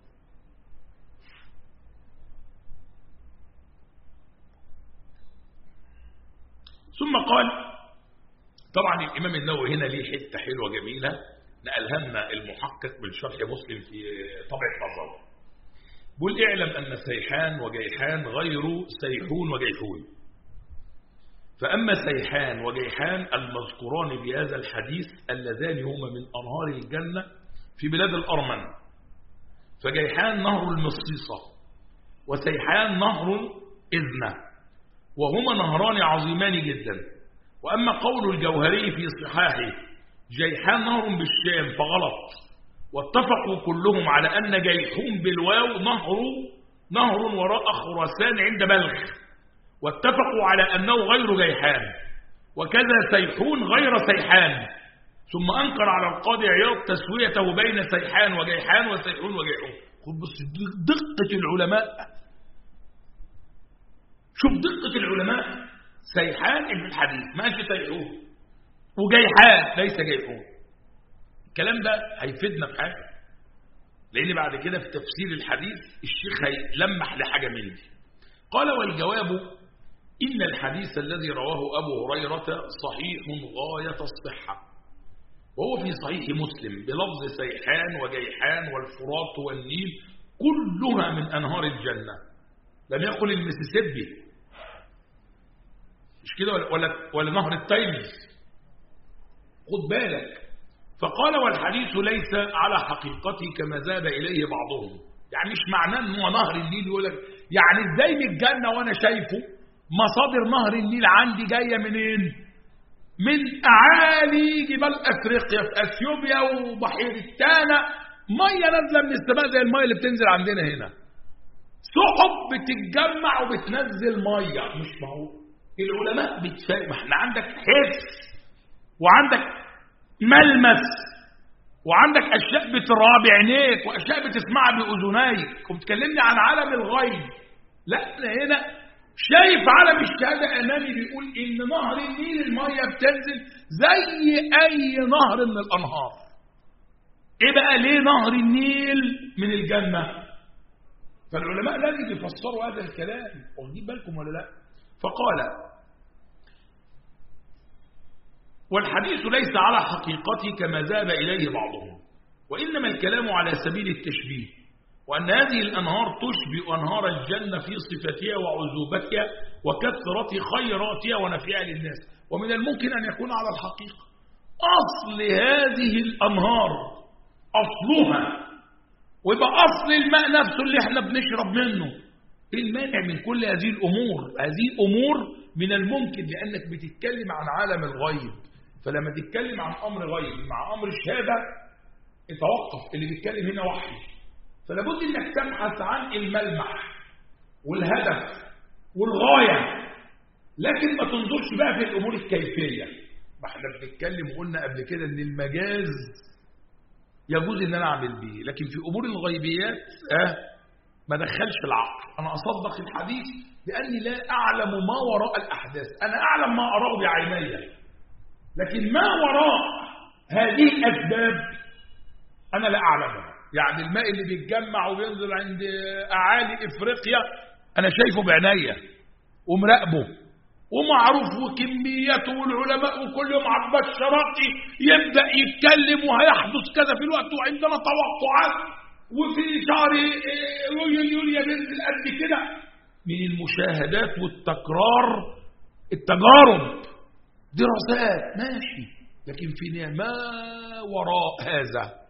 ثم قال، طبعا الإمام النووي هنا ليه حتة حلوة جميلة نقلها لنا المحقق من شرح مسلم في طبعة مظهر. بيقول اعلم أن سيحان وجيحان غير سيحون وجيحون، فأما سيحان وجيحان المذكوران بهذا الحديث اللذان هما من أنهار الجنة في بلاد الأرمن، فجيحان نهر المصيصة وسيحان نهر إذنة، وهما نهران عظيمان جدا. وأما قول الجوهري في صحاحه جيحان نهر بالشام فغلط، واتفقوا كلهم على أن جيحون بالواو نهر نهر وراء خراسان عند بلخ، واتفقوا على أنه غير جيحان، وكذا سيحون غير سيحان. ثم أنكر على القاضي عياض تسويته بين سيحان وجيحان وسيحون وجيحون. خد بص دقة العلماء، شوف دقة العلماء. سيحان في الحديث ماشي سيحون، وجيحان ليس جيحون. الكلام ده هيفيدنا في حاجة، لأن بعد كده في تفسير الحديث الشيخ هيلمح لحاجة من دي. قال والجواب إن الحديث الذي رواه أبو هريرة صحيح غاية الصحة، وهو في صحيح مسلم بلفظ سيحان وجيحان والفرات والنيل كلها من أنهار الجنة، لم يقل المسيسيبي مش كده، ولا, ولا نهر التيمز، خد بالك. فقال والحديث ليس على حقيقته كما ذهب إليه بعضهم، يعني مش معناه أنه نهر النيل يقول لك يعني ازاي من الجنة وأنا شايفه مصادر نهر النيل عندي جاية منين؟ من أعالي جبال أفريقيا في أثيوبيا وبحيرة تانا، مية نازلة من السماء زي المية اللي بتنزل عندنا هنا، سحب بتتجمع وبتنزل مية. مش معقول. العلماء بتفهم، احنا عندك حس وعندك ملمس وعندك أشياء بترى بعينيك وأشياء بتسمعها بأذنيك، وبتكلمني عن عالم الغيب. لا هنا شايف عالم الشهادة أمامي بيقول إن نهر النيل المية بتنزل زي أي نهر من الأنهار. إيه بقى ليه نهر النيل من الجنة؟ فالعلماء لازم يفسروا هذا الكلام، واخدين بالكم ولا لا؟ فقال والحديث ليس على حقيقته كما ذهب إليه بعضهم، وإنما الكلام على سبيل التشبيه، وأن هذه الأنهار تشبه أنهار الجنة في صفتها وعذوبتها وكثرة خيراتها ونفعها للناس. ومن الممكن أن يكون على الحقيقة أصل هذه الأنهار أصلها، ويبقى أصل الماء نفسه اللي احنا بنشرب منه. المانع من كل هذه الأمور؟ هذه أمور من الممكن، لأنك بتتكلم عن عالم الغيب، فلما تتكلم عن أمر غيب مع أمر الشهادة اتوقف، اللي بيتكلم هنا وحي، فلابد انك تبحث عن الملمح والهدف والغاية، لكن ما تنظرش بقى في الأمور الكيفية. ما احنا بنتكلم وقلنا قبل كده ان المجاز يجوز ان انا اعمل به، لكن في امور الغيبيات اه ما دخلش العقل. انا اصدق الحديث لاني لا اعلم ما وراء الاحداث، انا اعلم ما اراه بعيني، لكن ما وراء هذه الاسباب انا لا اعلمها. يعني الماء اللي بيتجمع وبينزل عند اعالي افريقيا انا شايفه بعينيا ومراقبه ومعروف وكميته، والعلماء وكل يوم عباس الشراقي يبدا يتكلم وهيحدث كذا في الوقت، وعندنا توقعات، وفي شهر يوليو يوليو بينزل قد كده. من المشاهدات والتكرار التجارب دراسات ماشي، لكن في ما وراء هذا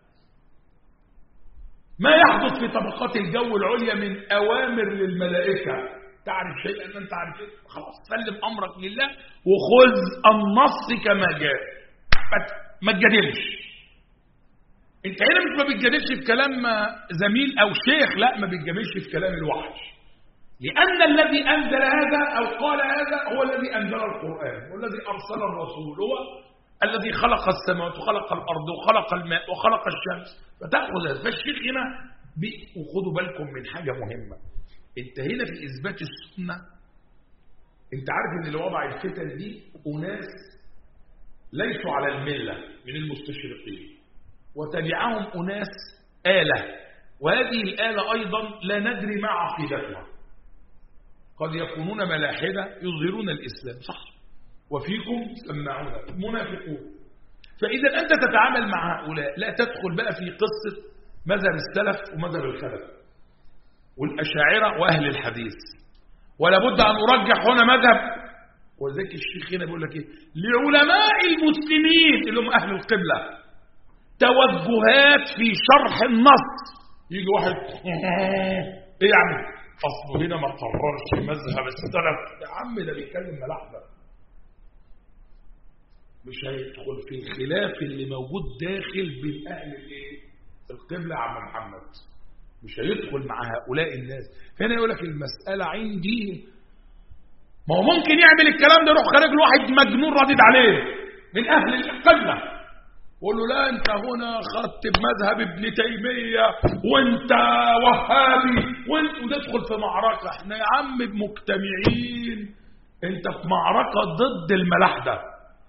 ما يحدث في طبقات الجو العليا من أوامر للملائكة تعرف شيئا أنت تعرف شيء، خلاص سلم أمرك لله وخذ النص كما جاء، ما تجادلش. انت هنا مش ما بتجادلش في كلام زميل أو شيخ، لا ما بتجادلش في كلام الوحي، لأن الذي أنزل هذا أو قال هذا هو الذي أنزل القرآن، والذي أرسل الرسول هو الذي خلق السماوات وخلق الأرض وخلق الماء وخلق الشمس، فتأخذ هذا. فالشيخ هنا وخدوا بالكم من حاجة مهمة، انت هنا في إثبات السنة، انت عارف ان اللي وضع الفتن دي أناس ليسوا على الملة من المستشرقين، وتبعهم أناس آلة، وهذه الآلة أيضا لا ندري ما عقيدتها، قد يكونون ملاحدة يظهرون الإسلام صح، وفيكم سماعون منافقون. فإذا أنت تتعامل مع هؤلاء لا تدخل بقى في قصة مذهب السلف ومذهب الخلف والأشاعرة وأهل الحديث، ولا بد أن أرجح هنا مذهب. وذلك الشيخ هنا بيقول لك إيه؟ لعلماء المسلمين اللي هم أهل القبلة توجهات في شرح النص. يجي واحد إيه يا عم أصله هنا ما قررش مذهب السلف، يا عم ده بيتكلم ملاحدة، مش هيدخل في الخلاف اللي موجود داخل بين أهل الإيه؟ القبلة يا عم محمد، مش هيدخل مع هؤلاء الناس. هنا يقول لك المسألة عندي، ما هو ممكن يعمل الكلام ده يروح خارج له واحد مجنون رديد عليه من أهل القبلة وقول له لا أنت هنا خدت بمذهب ابن تيمية وأنت وهابي وأنت، وتدخل في معركة. احنا يا عم مجتمعين، أنت في معركة ضد الملاحدة،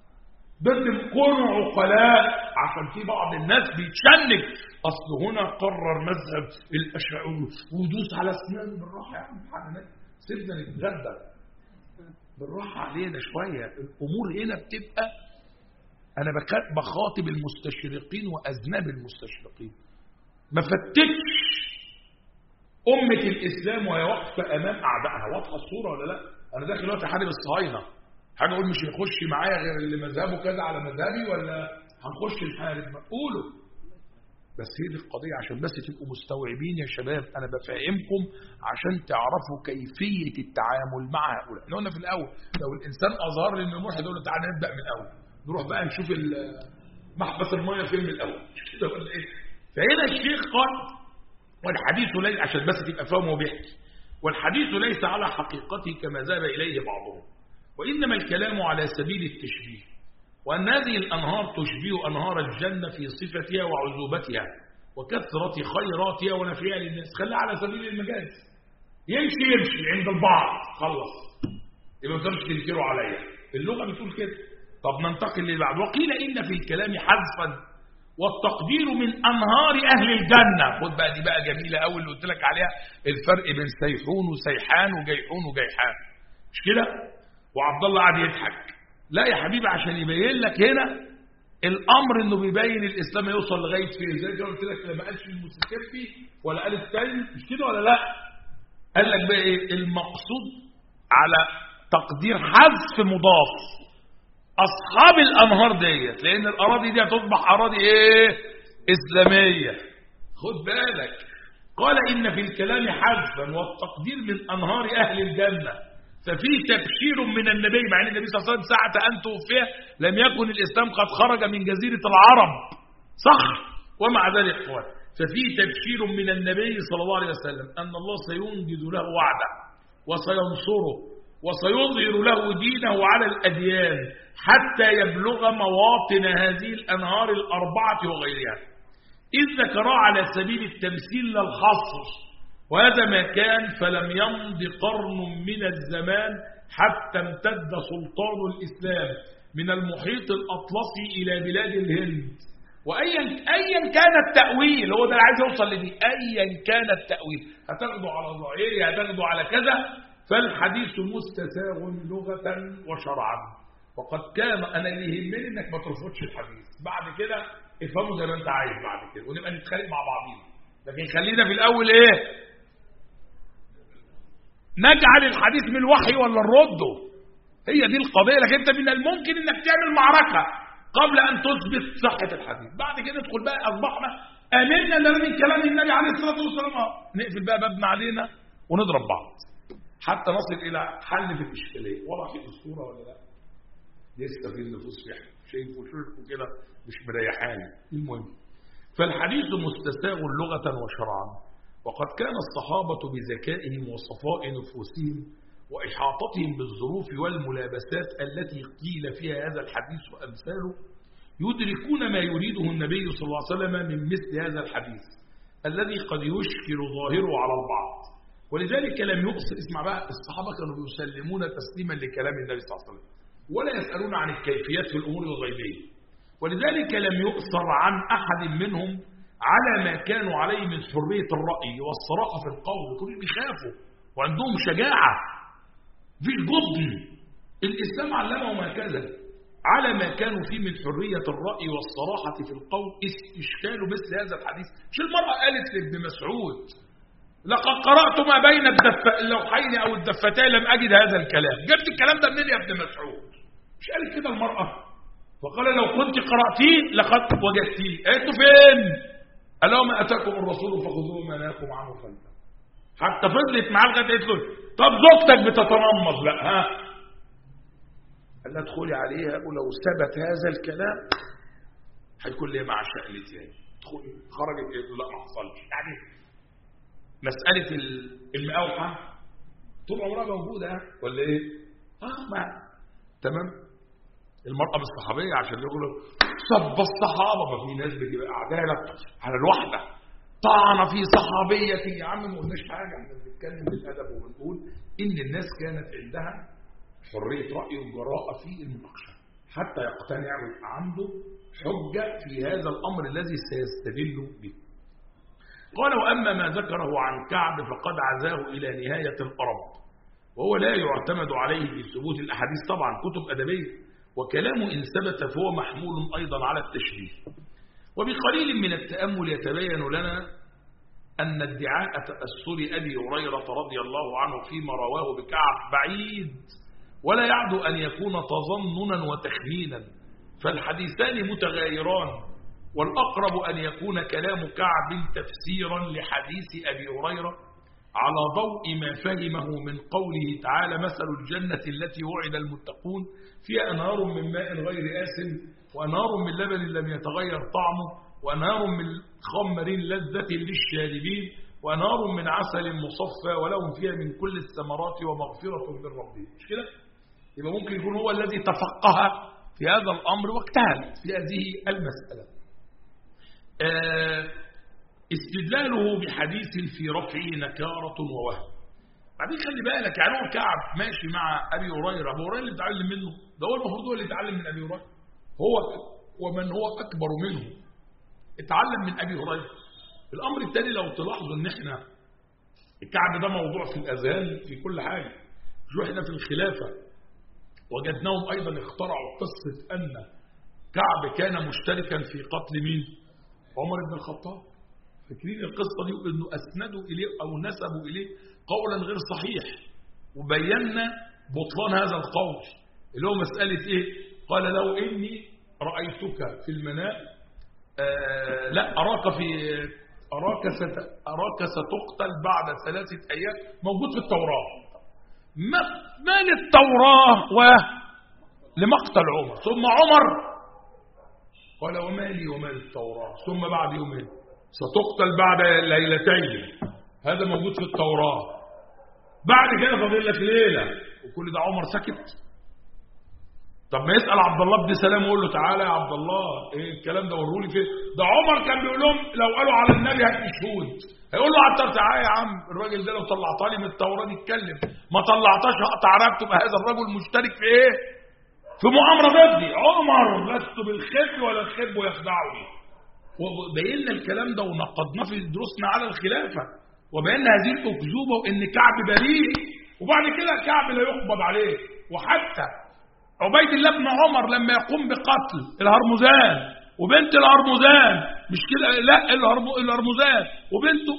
ضد كونوا عقلاء، عشان في بعض الناس بيتشنج أصل هنا قرر مذهب الأشاعرة ودوس على أسنان. بالراحة يا عم محمد، سيبنا نتغدى بالراحة علينا شوية. الأمور هنا بتبقى، أنا بخاطب المستشرقين وأذناب المستشرقين، ما فتتش أمة الإسلام وهي واقفة أمام أعدائها. واضحة الصورة ولا لا؟ أنا داخل دلوقتي حارب الصهاينة، حاجة أقول مش هيخش معايا غير اللي مذهبه كذا على مذهبي، ولا هنخش نحارب؟ ما قولوا بس هي دي القضية، عشان بس تبقوا مستوعبين يا شباب. أنا بفهمكم عشان تعرفوا كيفية التعامل مع هؤلاء. احنا قلنا في الأول لو الإنسان أظهر لي إنه ملحد يقول له تعالى نبدأ من الأول، نروح بقى نشوف محبس المية فين من الأول كده ولا إيه؟ فهنا الشيخ قال والحديث ليس، عشان بس تبقى فاهم هو بيحكي، والحديث ليس على حقيقته كما ذهب إليه بعضهم، وإنما الكلام على سبيل التشبيه، وأن هذه الأنهار تشبه أنهار الجنة في صفتها وعذوبتها وكثرة خيراتها ونفعها للناس. خليها على سبيل المجاز، يمشي يمشي عند البعض خلص، يبقى ما تقدرش تنكروا عليا، اللغة بتقول كده. طب ننتقل للبعض. وقيل إن في الكلام حذفا والتقدير من أنهار أهل الجنة. خد بقى دي بقى جميلة أوي اللي قلت لك عليها، الفرق بين سيحون وسيحان وجيحون وجيحان، مش كده؟ وعبد الله قاعد يضحك. لا يا حبيبي، عشان يبين لك هنا الأمر إنه بيبين الإسلام يوصل لغاية فين. زي ما قلت لك لما قالش المتسكفي ولا قال الثاني، مش كده ولا لا؟ قال لك بقى إيه المقصود على تقدير حذف مضاف أصحاب الأنهار ديت، لأن الأراضي دي هتصبح أراضي إيه؟ إسلامية. خد بالك، قال إن في الكلام حذفا والتقدير من أنهار أهل الجنة، ففي تبشير من النبي، مع أن النبي صلى الله عليه وسلم ساعة أن توفي لم يكن الإسلام قد خرج من جزيرة العرب صح؟ ومع ذلك قال ففي تبشير من النبي صلى الله عليه وسلم أن الله سينجز له وعده وسينصره وسيظهر له دينه على الأديان حتى يبلغ مواطن هذه الأنهار الأربعة وغيرها، إذ ذكر على سبيل التمثيل للحصر، وهذا ما كان فلم يمض قرن من الزمان حتى امتد سلطان الإسلام من المحيط الأطلسي إلى بلاد الهند. وأيا أيا كان التأويل، هو ده اللي عايز يوصل لدي، أيا كان التأويل هتاخده على ظاهره هتاخده على كذا، فالحديث مستساغ لغة وشرعا. وقد كان، أنا اللي يهمني إنك ما ترفضش الحديث، بعد كده افهمه زي ما أنت عايز بعد كده ونبقى نتخانق مع بعضينا، لكن خلينا في الأول إيه؟ نجعل الحديث من الوحي ولا نرده؟ هي دي القضية. لكن أنت من الممكن إنك تعمل معركة قبل أن تثبت صحة الحديث، بعد كده ندخل بقى أصبحنا آمنا أن من كلام النبي عليه الصلاة والسلام، نقفل بقى بابنا علينا ونضرب بعض. حتى نصل إلى حل في الإشكالية. وضع في الصورة ولا لا؟ لسه في النفوس فيه شايفه شايفه كده مش مريحاني. المهم، فالحديث مستساغ لغة وشرعا، وقد كان الصحابة بذكائهم وصفاء نفوسهم وإحاطتهم بالظروف والملابسات التي قيل فيها هذا الحديث وأمثاله يدركون ما يريده النبي صلى الله عليه وسلم من مثل هذا الحديث الذي قد يشكل ظاهره على البعض. ولذلك لم يقصر، اسمع بقى، الصحابة كانوا يسلمون تسليما لكلام النبي صلى الله عليه وسلم ولا يسألون عن الكيفيات في الأمور الغيبية، ولذلك لم يؤثر عن أحد منهم على ما كانوا عليه من حرية الرأي والصراحة في القول. كلهم بيخافوا وعندهم شجاعة في جبن. الإسلام علمهم هكذا على ما كانوا فيه من حرية الرأي والصراحة في القول استشكال مثل هذا الحديث. مش المرأة قالت لابن مسعود لقد قرأت ما بين اللوحين أو الدفتين لم أجد هذا الكلام. جبت الكلام ده منين يا ابن مسعود؟ مش قالت كده المرأة؟ فقال لو كنت قرأتيه لقد وجدتيه. قالت له فين؟ قال لهم ما أتاكم الرسول فخذوه ما نهاكم عنه فانتهوا. حتى فضلت معاه لغايه قالت له طب زوجتك بتتنمص بقى ها؟ قال لها ادخلي عليها ولو ثبت هذا الكلام هيكون لي مع شقلتي يعني. ادخلي. خرجت قالت له لا ما حصلش. يعني مسألة المقاوحة طول عمرها موجودة ولا ايه؟ اه ما تمام. المرأة بالصحابية عشان يقولوا سب الصحابة، ما في ناس بتبقى عدالة على الوحدة طعن في صحابية. يا عم ما قلناش حاجة، احنا بنتكلم بالأدب وبنقول إن الناس كانت عندها حرية رأي وجراءة في المناقشة حتى يقتنع ويبقى عنده حجة في هذا الأمر الذي سيستدل به. قال وأما ما ذكره عن كعب فقد عزاه إلى نهاية الأرض، وهو لا يعتمد عليه في ثبوت الأحاديث طبعا، كتب أدبية، وكلامه إن ثبت فهو محمول أيضا على التشبيه. وبقليل من التأمل يتبين لنا أن ادعاء تأثر أبي هريرة رضي الله عنه فيما رواه بكعب بعيد، ولا يعدو أن يكون تظننا وتخمينا، فالحديثان متغايران، والأقرب أن يكون كلام كعب تفسيرا لحديث أبي هريرة على ضوء ما فهمه من قوله تعالى مثل الجنة التي وعد المتقون فيها أنهار من ماء غير آسن وأنهار من لبن لم يتغير طعمه وأنهار من خمر لذة للشاربين وأنهار من عسل مصفى ولهم فيها من كل الثمرات ومغفرة من ربهم. مش كده؟ يبقى ممكن يكون هو الذي تفقه في هذا الأمر واجتهد في هذه المسألة. استدلاله بحديث في رفعه نكارة ووهم. بعدين خلي بالك يعني هو كعب ماشي مع أبي هريرة، أبو هريرة اللي اتعلم منه، ده هو المفروض هو اللي اتعلم من أبي هريرة، هو ومن هو أكبر منه اتعلم من أبي هريرة. الأمر الثاني لو تلاحظوا إن إحنا الكعب ده موضوع في الأذهان في كل حاجة. شو إحنا في الخلافة وجدناهم أيضا اخترعوا قصة أن كعب كان مشتركا في قتل مين؟ عمر بن الخطاب. فاكرين القصة دي؟ وإنه أسندوا إليه أو نسبوا إليه قولا غير صحيح، وبينا بطلان هذا القول اللي هو مسألة إيه؟ قال لو إني رأيتك في المنام آه لا أراك في أراك, ست أراك ستقتل بعد ثلاثة أيام، موجود في التوراة. ما, ما للتوراة ولمقتل عمر؟ ثم عمر قال وما لي وما للتوراة ثم بعد يومين ستقتل بعد ليلتين، هذا موجود في التوراة. بعد كده فاضل لك ليلة وكل ده عمر سكت. طب ما يسأل عبد الله بن سلام ويقول له تعالى يا عبد الله ايه الكلام ده ورولي فين؟ ده عمر كان بيقول لهم لو قالوا على النبي هات شهود، هيقول له عطر تعالى يا عم الراجل ده لو طلعتها لي من التوراة يتكلم، ما طلعتهاش هقطع رقبته. بقى هذا الرجل مشترك في ايه؟ في مؤامرة ضدي. عمر لست بالخب ولا الخب يخدعني. وبينا الكلام ده ونقدناه في دروسنا على الخلافة، وبينا هذه الأكذوبة وإن كعب بريء، وبعد كده كعب لا يقبض عليه. وحتى عبيد الله بن عمر لما يقوم بقتل الهرمزان وبنت الهرمزان، مش كده؟ لا الهرمزان وبنته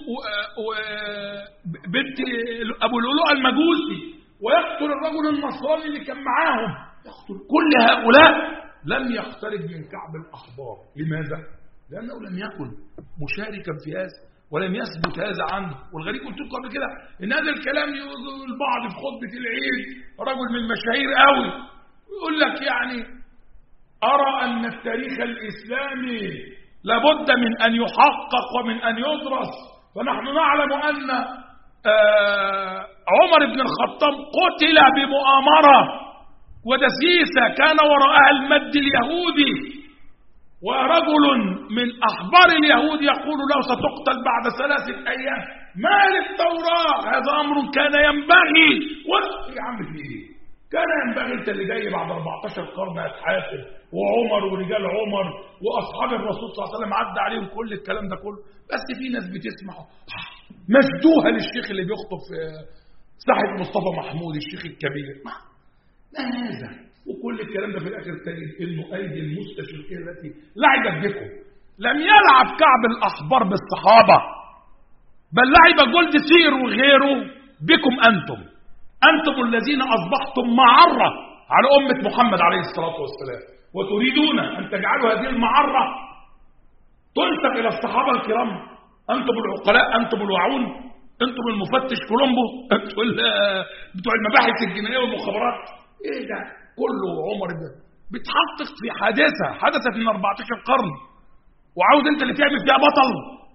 بنت أبو اللؤلؤ المجوسي، ويقتل الرجل النصراني اللي كان معاهم، يقتل كل هؤلاء لم يقترب من كعب الأحبار. لماذا؟ لأنه لم يكن مشاركا في هذا، ولم يثبت هذا عنه. والغريب قلت لكم قبل كده ان هذا الكلام يوجد البعض في خطبة العيد، رجل من المشاهير قوي يقول لك يعني أرى أن التاريخ الإسلامي لابد من أن يحقق ومن أن يدرس، فنحن نعلم أن آه عمر بن الخطاب قتل بمؤامرة ودسيسة كان وراءها المد اليهودي، ورجل من أحبار اليهود يقول له ستقتل بعد ثلاثة أيام. ما للتوراة؟ هذا أمر كان ينبغي. يا عم في إيه؟ كان ينبغي أنت اللي جاي بعد أربعتاشر قرن هتحاسب، وعمر ورجال عمر وأصحاب الرسول صلى الله عليه وسلم عدى عليهم كل الكلام ده كله. بس في ناس بتسمع مشدوها للشيخ اللي بيخطب في ساحة مصطفى محمود الشيخ الكبير. ما هذا وكل الكلام ده في الآخر تجد إنه أيدي المستشرقين التي لعبت بكم. لم يلعب كعب الأحبار بالصحابة، بل لعب جولد سير وغيره بكم أنتم. أنتم الذين أصبحتم معرة على أمة محمد عليه الصلاة والسلام، وتريدون أن تجعلوا هذه المعرة تنسب إلى الصحابة الكرام. أنتم العقلاء، أنتم الواعون، أنتم المفتش كولومبو، أنتم بتوع المباحث الجنائية والمخابرات. إيه ده كله؟ عمر ده بتحقق في حادثة حدثت من أربعتاشر قرن، وعاوز أنت اللي تعمل فيها بطل.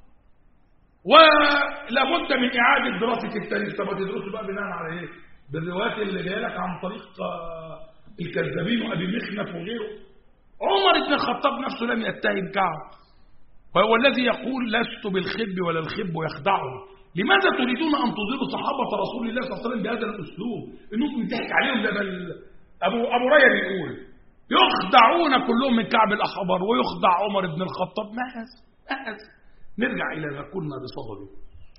ولابد من إعادة دراسة التاريخ. طب تدرسوا بقى بناء على إيه؟ بالروايات اللي جايه لك عن طريق الكذابين وأبي مخنف وغيره. عمر بن الخطاب نفسه لم يتهم كعب، وهو الذي يقول لست بالخب ولا الخب يخدعني. لماذا تريدون أن تضلوا صحابة رسول الله صلى الله عليه وسلم بهذا الأسلوب؟ إنكم يضحك عليهم. ده بل أبو أبو ريا بيقول يخدعون كلهم من كعب الأحبار ويخدع عمر بن الخطاب. ما هذا؟ ما هذا؟ نرجع إلى ما كنا بصدده.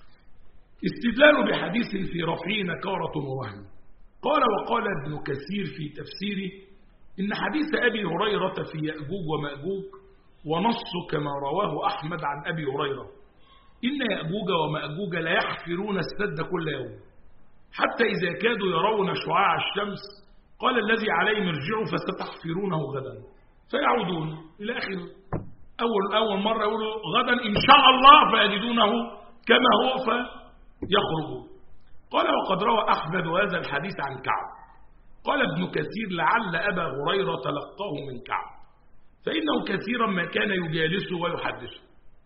استدلال بحديث في رفعه نكارة ووهم. قال وقال ابن كثير في تفسيره إن حديث أبي هريرة في يأجوج ومأجوج ونص كما رواه أحمد عن أبي هريرة إن يأجوج ومأجوج لا يحفرون السد كل يوم حتى إذا كادوا يرون شعاع الشمس قال الذي عليهم ارجعوا فستحفرونه غدا فيعودون إلى آخر. أول أول مرة يقولوا غدا إن شاء الله فيجدونه كما هو فيخرجون. قال وقد روى أحمد هذا الحديث عن كعب. قال ابن كثير لعل أبا هريرة تلقاه من كعب فإنه كثيرا ما كان يجالسه ويحدثه.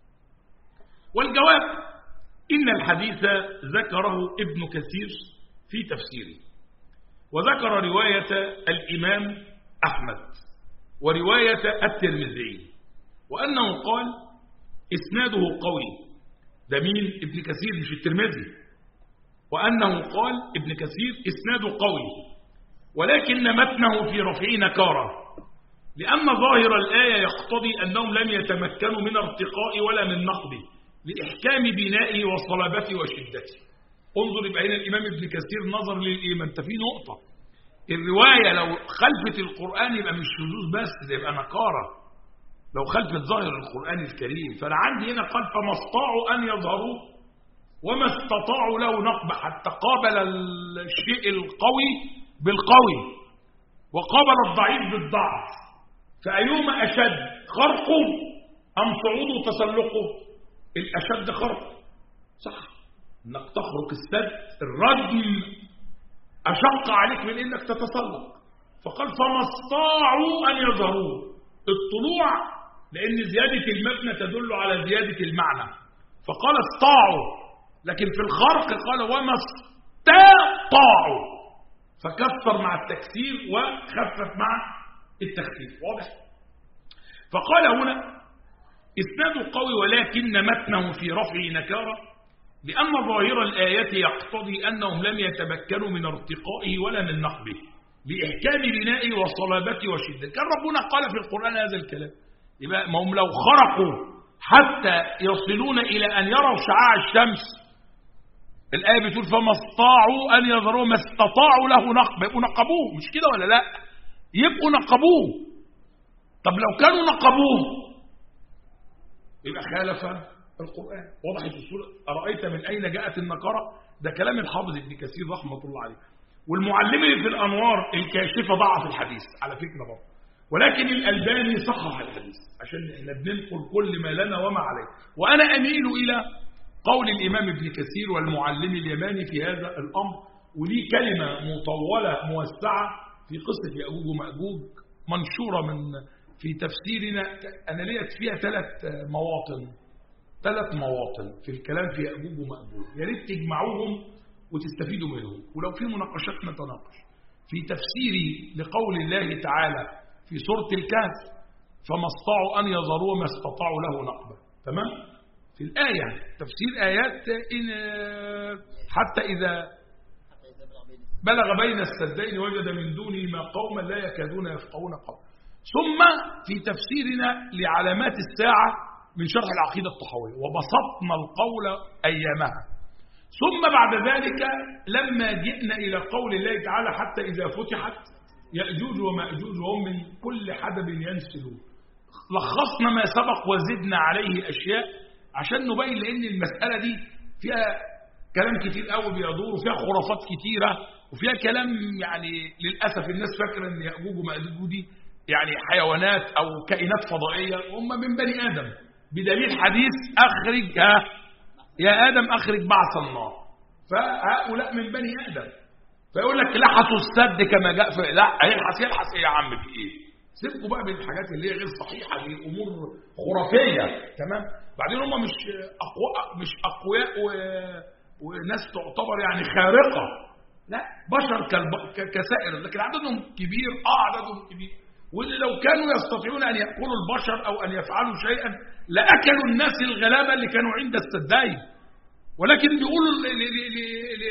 والجواب إن الحديث ذكره ابن كثير في تفسيره، وذكر رواية الإمام أحمد ورواية الترمذي، وأنه قال إسناده قوي. ده مين؟ ابن كثير مش الترمذي. وأنه قال ابن كثير إسناده قوي ولكن متنه في رفعه نكارة، لأن ظاهر الآية يقتضي أنهم لم يتمكنوا من ارتقاء ولا من نقض لإحكام بنائه وصلابته وشدته. انظر يبقى هنا الإمام ابن كثير نظر للإيمان. أنت في نقطة، الرواية لو خلفت القرآن يبقى مش شذوذ بس، ده يبقى نكارة لو خلفت ظاهر القرآن الكريم. فأنا عندي هنا قال فما استطاعوا أن يظهروا وما استطاعوا له نقب، حتى قابل الشيء القوي بالقوي وقابل الضعيف بالضعف. فأيهما أشد، خرقه أم صعوده وتسلقه؟ الأشد خرق، صح، انك تخرق السد الرجم أشق عليك من انك تتسلق. فقال فما استطاعوا أن يظهروا. الطلوع لأن زيادة المبنى تدل على زيادة المعنى، فقال استطاعوا، لكن في الخرق قال وما استطاعوا، فكسر مع التكسير وخفف مع التخفيف. واضح؟ فقال هنا إسناد قوي ولكن متنه في رفعه نكارة، لأن ظاهر الآية يقتضي أنهم لم يتمكنوا من ارتقائه ولا من نقبه لإحكام بنائه وصلابته وشدته. كان ربنا قال في القرآن هذا الكلام. يبقى ما هم لو خرقوا حتى يصلون إلى أن يروا شعاع الشمس، الآية بتقول فما استطاعوا أن يظهروا ما استطاعوا له نقب، يبقوا نقبوه، مش كده ولا لا؟ يبقوا نقبوه. طب لو كانوا نقبوه يبقى خالف القرآن. وضحت الصورة؟ أرأيت من أين جاءت النكارة؟ ده كلام الحافظ ابن كثير رحمة الله عليه. والمعلمي في الأنوار الكاشفة ضعف الحديث على فكرة برضه، ولكن الألباني صحح الحديث عشان احنا بننقل كل ما لنا وما عليه. وأنا أميل إلى قول الإمام ابن كثير والمعلم اليماني في هذا الأمر، وليه كلمة مطولة موسعة في قصة يأجوج ومأجوج منشورة من في تفسيرنا. أنا ليت فيها ثلاث مواطن ثلاث مواطن في الكلام في يأجوج ومأجوج، يا ريت تجمعوهم وتستفيدوا منهم، ولو في مناقشات نتناقش. في تفسيري لقول الله تعالى في سورة الكهف فما استطاعوا أن يظهروا ما استطاعوا له نقبة، تمام؟ في الآية تفسير آيات إن حتى إذا بلغ بين السدين وجد من دونهما قوما لا يكادون يفقهون قولا. ثم في تفسيرنا لعلامات الساعة من شرح العقيدة الطحاوية وبسطنا القول أيامها. ثم بعد ذلك لما جئنا إلى قول الله تعالى حتى إذا فتحت يأجوج ومأجوج وهم من كل حدب ينسلون، لخصنا ما سبق وزدنا عليه أشياء عشان نبين لأن المسألة دي فيها كلام كتير قوي بيدور وفيها خرافات كتيرة وفيها كلام يعني للأسف الناس فاكرة أن يأجوج ومأجوج دي يعني حيوانات أو كائنات فضائية، هم من بني آدم بدليل حديث أخرج يا آدم أخرج بعث النار، فهؤلاء من بني آدم. فيقول لك لحسوا السد كما جاء في لا هيلحس يلحس ايه يا عم في ايه؟ سيبكوا بقى من الحاجات اللي هي غير صحيحه دي، امور خرافيه، تمام؟ بعدين هم مش اقوياء مش اقوياء و... وناس تعتبر يعني خارقه، لا بشر كالب... كسائر، لكن عددهم كبير، اه عددهم كبير، واللي لو كانوا يستطيعون ان ياكلوا البشر او ان يفعلوا شيئا لاكلوا الناس الغلابه اللي كانوا عند السدين، ولكن بيقولوا ل... ل... ل... ل...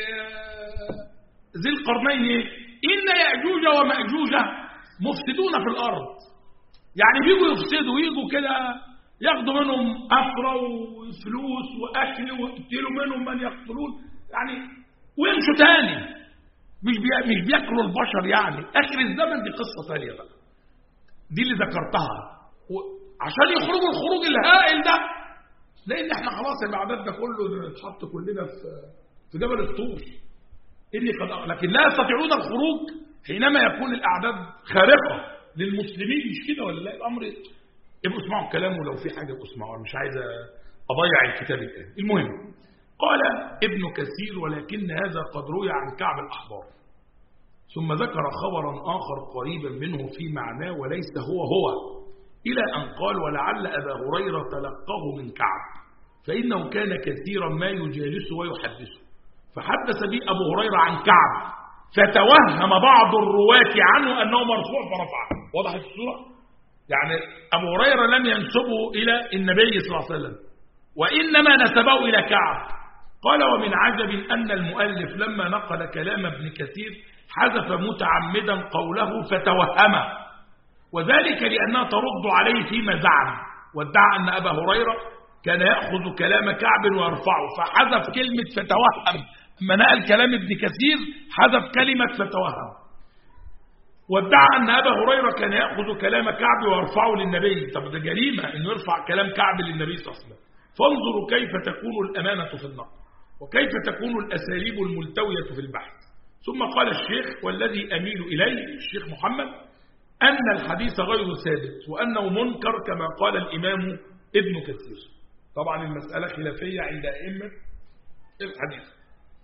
ذي القرنين إن يأجوج ومأجوج مفسدون في الأرض، يعني بيجوا يفسدوا ويجوا كده ياخدوا منهم أسرى وفلوس وأكل ويقتلوا منهم من يقتلون يعني ويمشوا تاني، مش بي... مش بياكلوا البشر يعني. آخر الزمن دي قصة ثانية بقى، دي اللي ذكرتها و... عشان يخرجوا الخروج الهائل ده، لأن احنا خلاص الأعداد ده كله اتحط كلنا في في جبل الطور إني قد، لكن لا يستطيعون الخروج حينما يكون الأعداد خارقة للمسلمين، مش كده ولا لا؟ الأمر ابقوا اسمعوا الكلام ولو في حاجة ابقوا اسمعوا، مش عايز أضيع الكتاب الآن. المهم قال ابن كثير ولكن هذا قد روي عن كعب الأحبار، ثم ذكر خبرا آخر قريبا منه في معناه وليس هو هو، إلى أن قال ولعل أبا هريرة تلقاه من كعب فإنه كان كثيرا ما يجالسه ويحدثه، فحدث به أبو هريرة عن كعب فتوهم بعض الرواة عنه أنه مرفوع فرفعه. وضحت الصورة؟ يعني أبو هريرة لم ينسبه إلى النبي صلى الله عليه وسلم وإنما نسبه إلى كعب. قال ومن عجب أن المؤلف لما نقل كلام ابن كثير حذف متعمدا قوله فتوهمه، وذلك لأنها ترد عليه فيما زعم وادعى أن أبا هريرة كان يأخذ كلام كعب ويرفعه، فحذف كلمة فتوهم. لما نقل كلام ابن كثير حذف كلمة فتوهم، وادعى أن أبا هريرة كان يأخذ كلام كعب ويرفعه للنبي. طب ده جريمة أنه يرفع كلام كعب للنبي صلى الله عليه وسلم. فانظروا كيف تكون الأمانة في النقل وكيف تكون الأساليب الملتوية في البحث. ثم قال الشيخ والذي أميل إليه الشيخ محمد أن الحديث غير ثابت وأنه منكر كما قال الإمام ابن كثير. طبعا المسألة خلافية عند أئمة الحديث.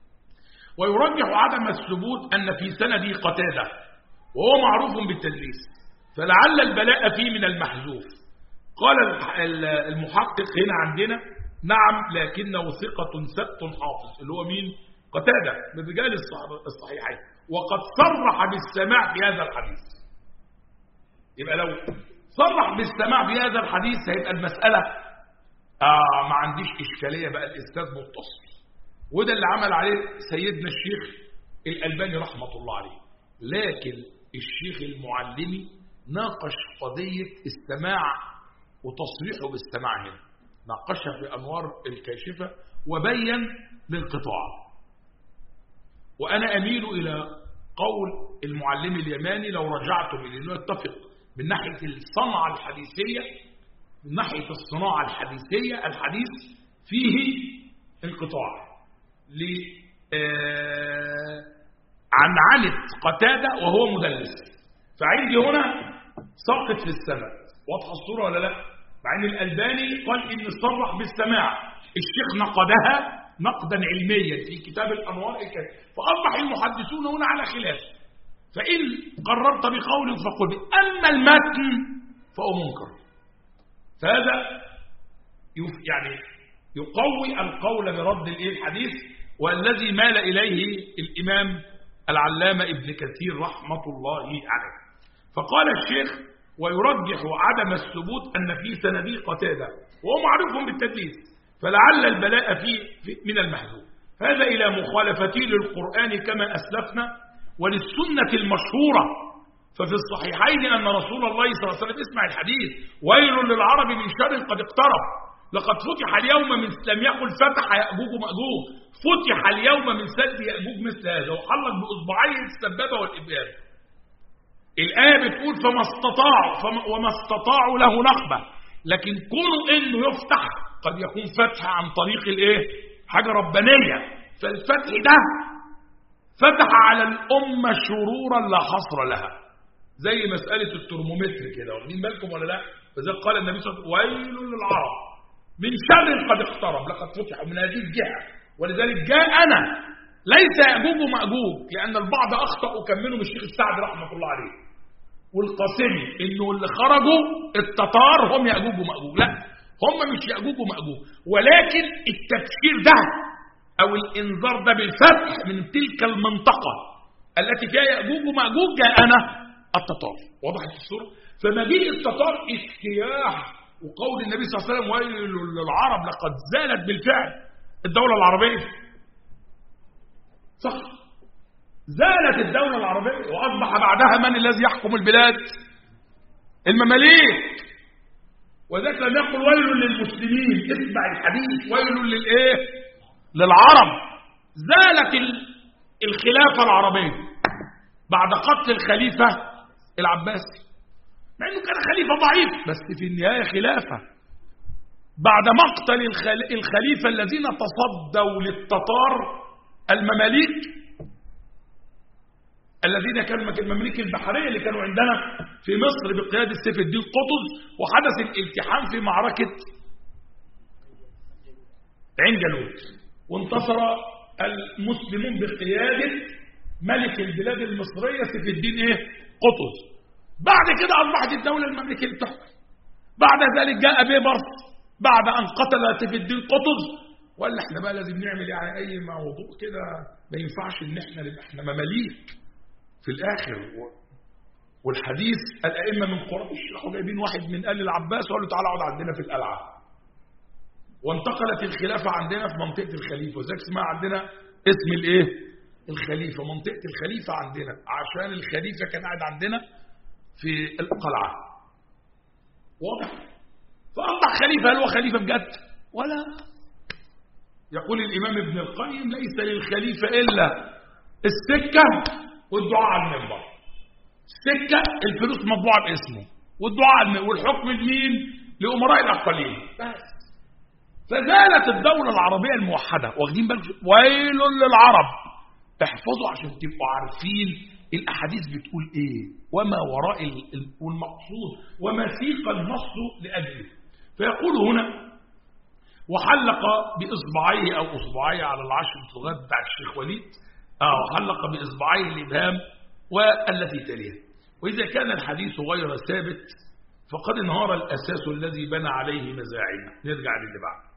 ويرجح عدم الثبوت أن في سنده قتادة وهو معروف بالتدليس، فلعل البلاء فيه من المحذوف. قال المحقق هنا عندنا نعم لكنه ثقة ثبت حافظ، اللي هو مين؟ قتادة من رجال الصحيحين، وقد صرح بالسماع في هذا الحديث. يبقى لو صرح بالسماع في هذا الحديث هيبقى المسألة آه ما عنديش إشكالية، بقى الإستاذ متصل، وده اللي عمل عليه سيدنا الشيخ الألباني رحمة الله عليه. لكن الشيخ المعلمي ناقش قضية السماع وتصريحه بالسماع هنا، ناقشها في أنوار الكاشفة وبين للقطاع. وأنا أميل إلى قول المعلم اليماني لو رجعتم إليه أنه يتفق من ناحية الصنعة الحديثية، من ناحية الصناعة الحديثية الحديث فيه انقطاع لعنعنة قتادة وهو مدلس، فعندي هنا ساقط في السند. واضحة الصورة ولا لا؟ مع ان الألباني قال إن صرح بالسماع، الشيخ نقدها نقدا علميا في كتاب الأنوار الكريم. فأصبح المحدثون هنا على خلاف، فإن قررت بقول فقل به، أما المتن فهو منكر. فهذا يعني يقوي القول برد الحديث، والذي مال إليه الإمام العلامة ابن كثير رحمة الله عليه. فقال الشيخ: ويرجح عدم الثبوت أن في سندي قتادة وهو معروف بالتدليس، فلعل البلاء فيه من المحذوف. هذا إلى مخالفتي للقرآن كما أسلفنا وللسنة المشهورة. ففي الصحيحين أن رسول الله صلى الله عليه وسلم، اسمع الحديث: ويل للعرب من شر قد اقترب، لقد فتح اليوم من، لم يقل فتح يأجوج ومأجوج، فتح اليوم من سد يأجوج مثل هذا، وحلق بأصبعيه السبابة والإبهام. الآية بتقول فما استطاعوا فما وما استطاعوا له نخبة، لكن كونه إنه يفتح قد يكون فتح عن طريق الإيه؟ حاجة ربانية. فالفتح ده فتح على الأمة شرورا لا حصر لها، زي مسألة الترمومتر كده، واخدين بالكم ولا لا؟ فذلك قال النبي صلى الله عليه وسلم: ويل للعرب من شر قد اقترب، لقد فتحوا من هذه الجهة. ولذلك جاء أنا ليس يأجوج ومأجوج، لأن البعض أخطأ، وكملوا الشيخ السعدي رحمة الله عليه والقاسمي إنه اللي خرجوا التتار هم يأجوج ومأجوج. لا، هم مش يأجوج ومأجوج، ولكن التفسير ده أو الإنذار ده بالفتح من تلك المنطقة التي فيها يأجوج ومأجوج جاءنا التتار. وضحت الصورة؟ فمجيء التتار اجتياح، وقول النبي صلى الله عليه وسلم: ويل للعرب، لقد زالت بالفعل الدولة العربية. صح، زالت الدولة العربية، وأصبح بعدها من الذي يحكم البلاد؟ المماليك. وذلك لم يقل ويل للمسلمين، اسمع الحديث: ويل للإيه؟ للعرب. زالت الخلافة العربية بعد قتل الخليفة العباسي، مع أنه كان خليفة ضعيف، بس في النهاية خلافة. بعد مقتل الخليفة الذين تصدوا للتتار المماليك، الذين كانوا المماليك البحرية اللي كانوا عندنا في مصر بقيادة سيف الدين قطز، وحدث الالتحام في معركة عين جالوت، وانتصر المسلمون بقيادة ملك البلاد المصرية سيف الدين ايه؟ قطز. بعد كده أصبحت الدولة المملكية بتحكم. بعد ذلك جاء بيبرس بعد أن قتل سيف الدين قطز، وقال احنا بقى لازم نعمل يعني أي موضوع كده، ما ينفعش إن احنا نبقى احنا مماليك في الآخر. والحديث الأئمة من قريش راحوا جايبين واحد من آل العباس وقالوا له تعالى اقعد عندنا في القلعة. وانتقلت الخلافة عندنا في منطقة الخليفة، وذلك اسمها عندنا اسم الايه؟ الخليفة، منطقة الخليفة عندنا، عشان الخليفة كان قاعد عندنا في القلعة. واضح؟ فأصبح خليفة. هل هو خليفة بجد؟ ولا. يقول الإمام ابن القيم: ليس للخليفة إلا السكة والدعاء على المنبر. السكة الفلوس مطبوعة باسمه، والدعاء على المنبر، والحكم لمين؟ لأمراء الأقاليم بس. فزالت الدولة العربية الموحدة. واخدين بالكم؟ ويل للعرب. احفظوا عشان تبقوا عارفين الأحاديث بتقول إيه، وما وراء المقصود، وما سيق النص لأجله. فيقول هنا: وحلق بإصبعيه أو أصبعيه على العشر اللغات بتاع الشيخ وليد، أو حلق بإصبعيه الإبهام والتي تليها. وإذا كان الحديث غير ثابت فقد انهار الأساس الذي بنى عليه مزاعمه. نرجع للي بعد.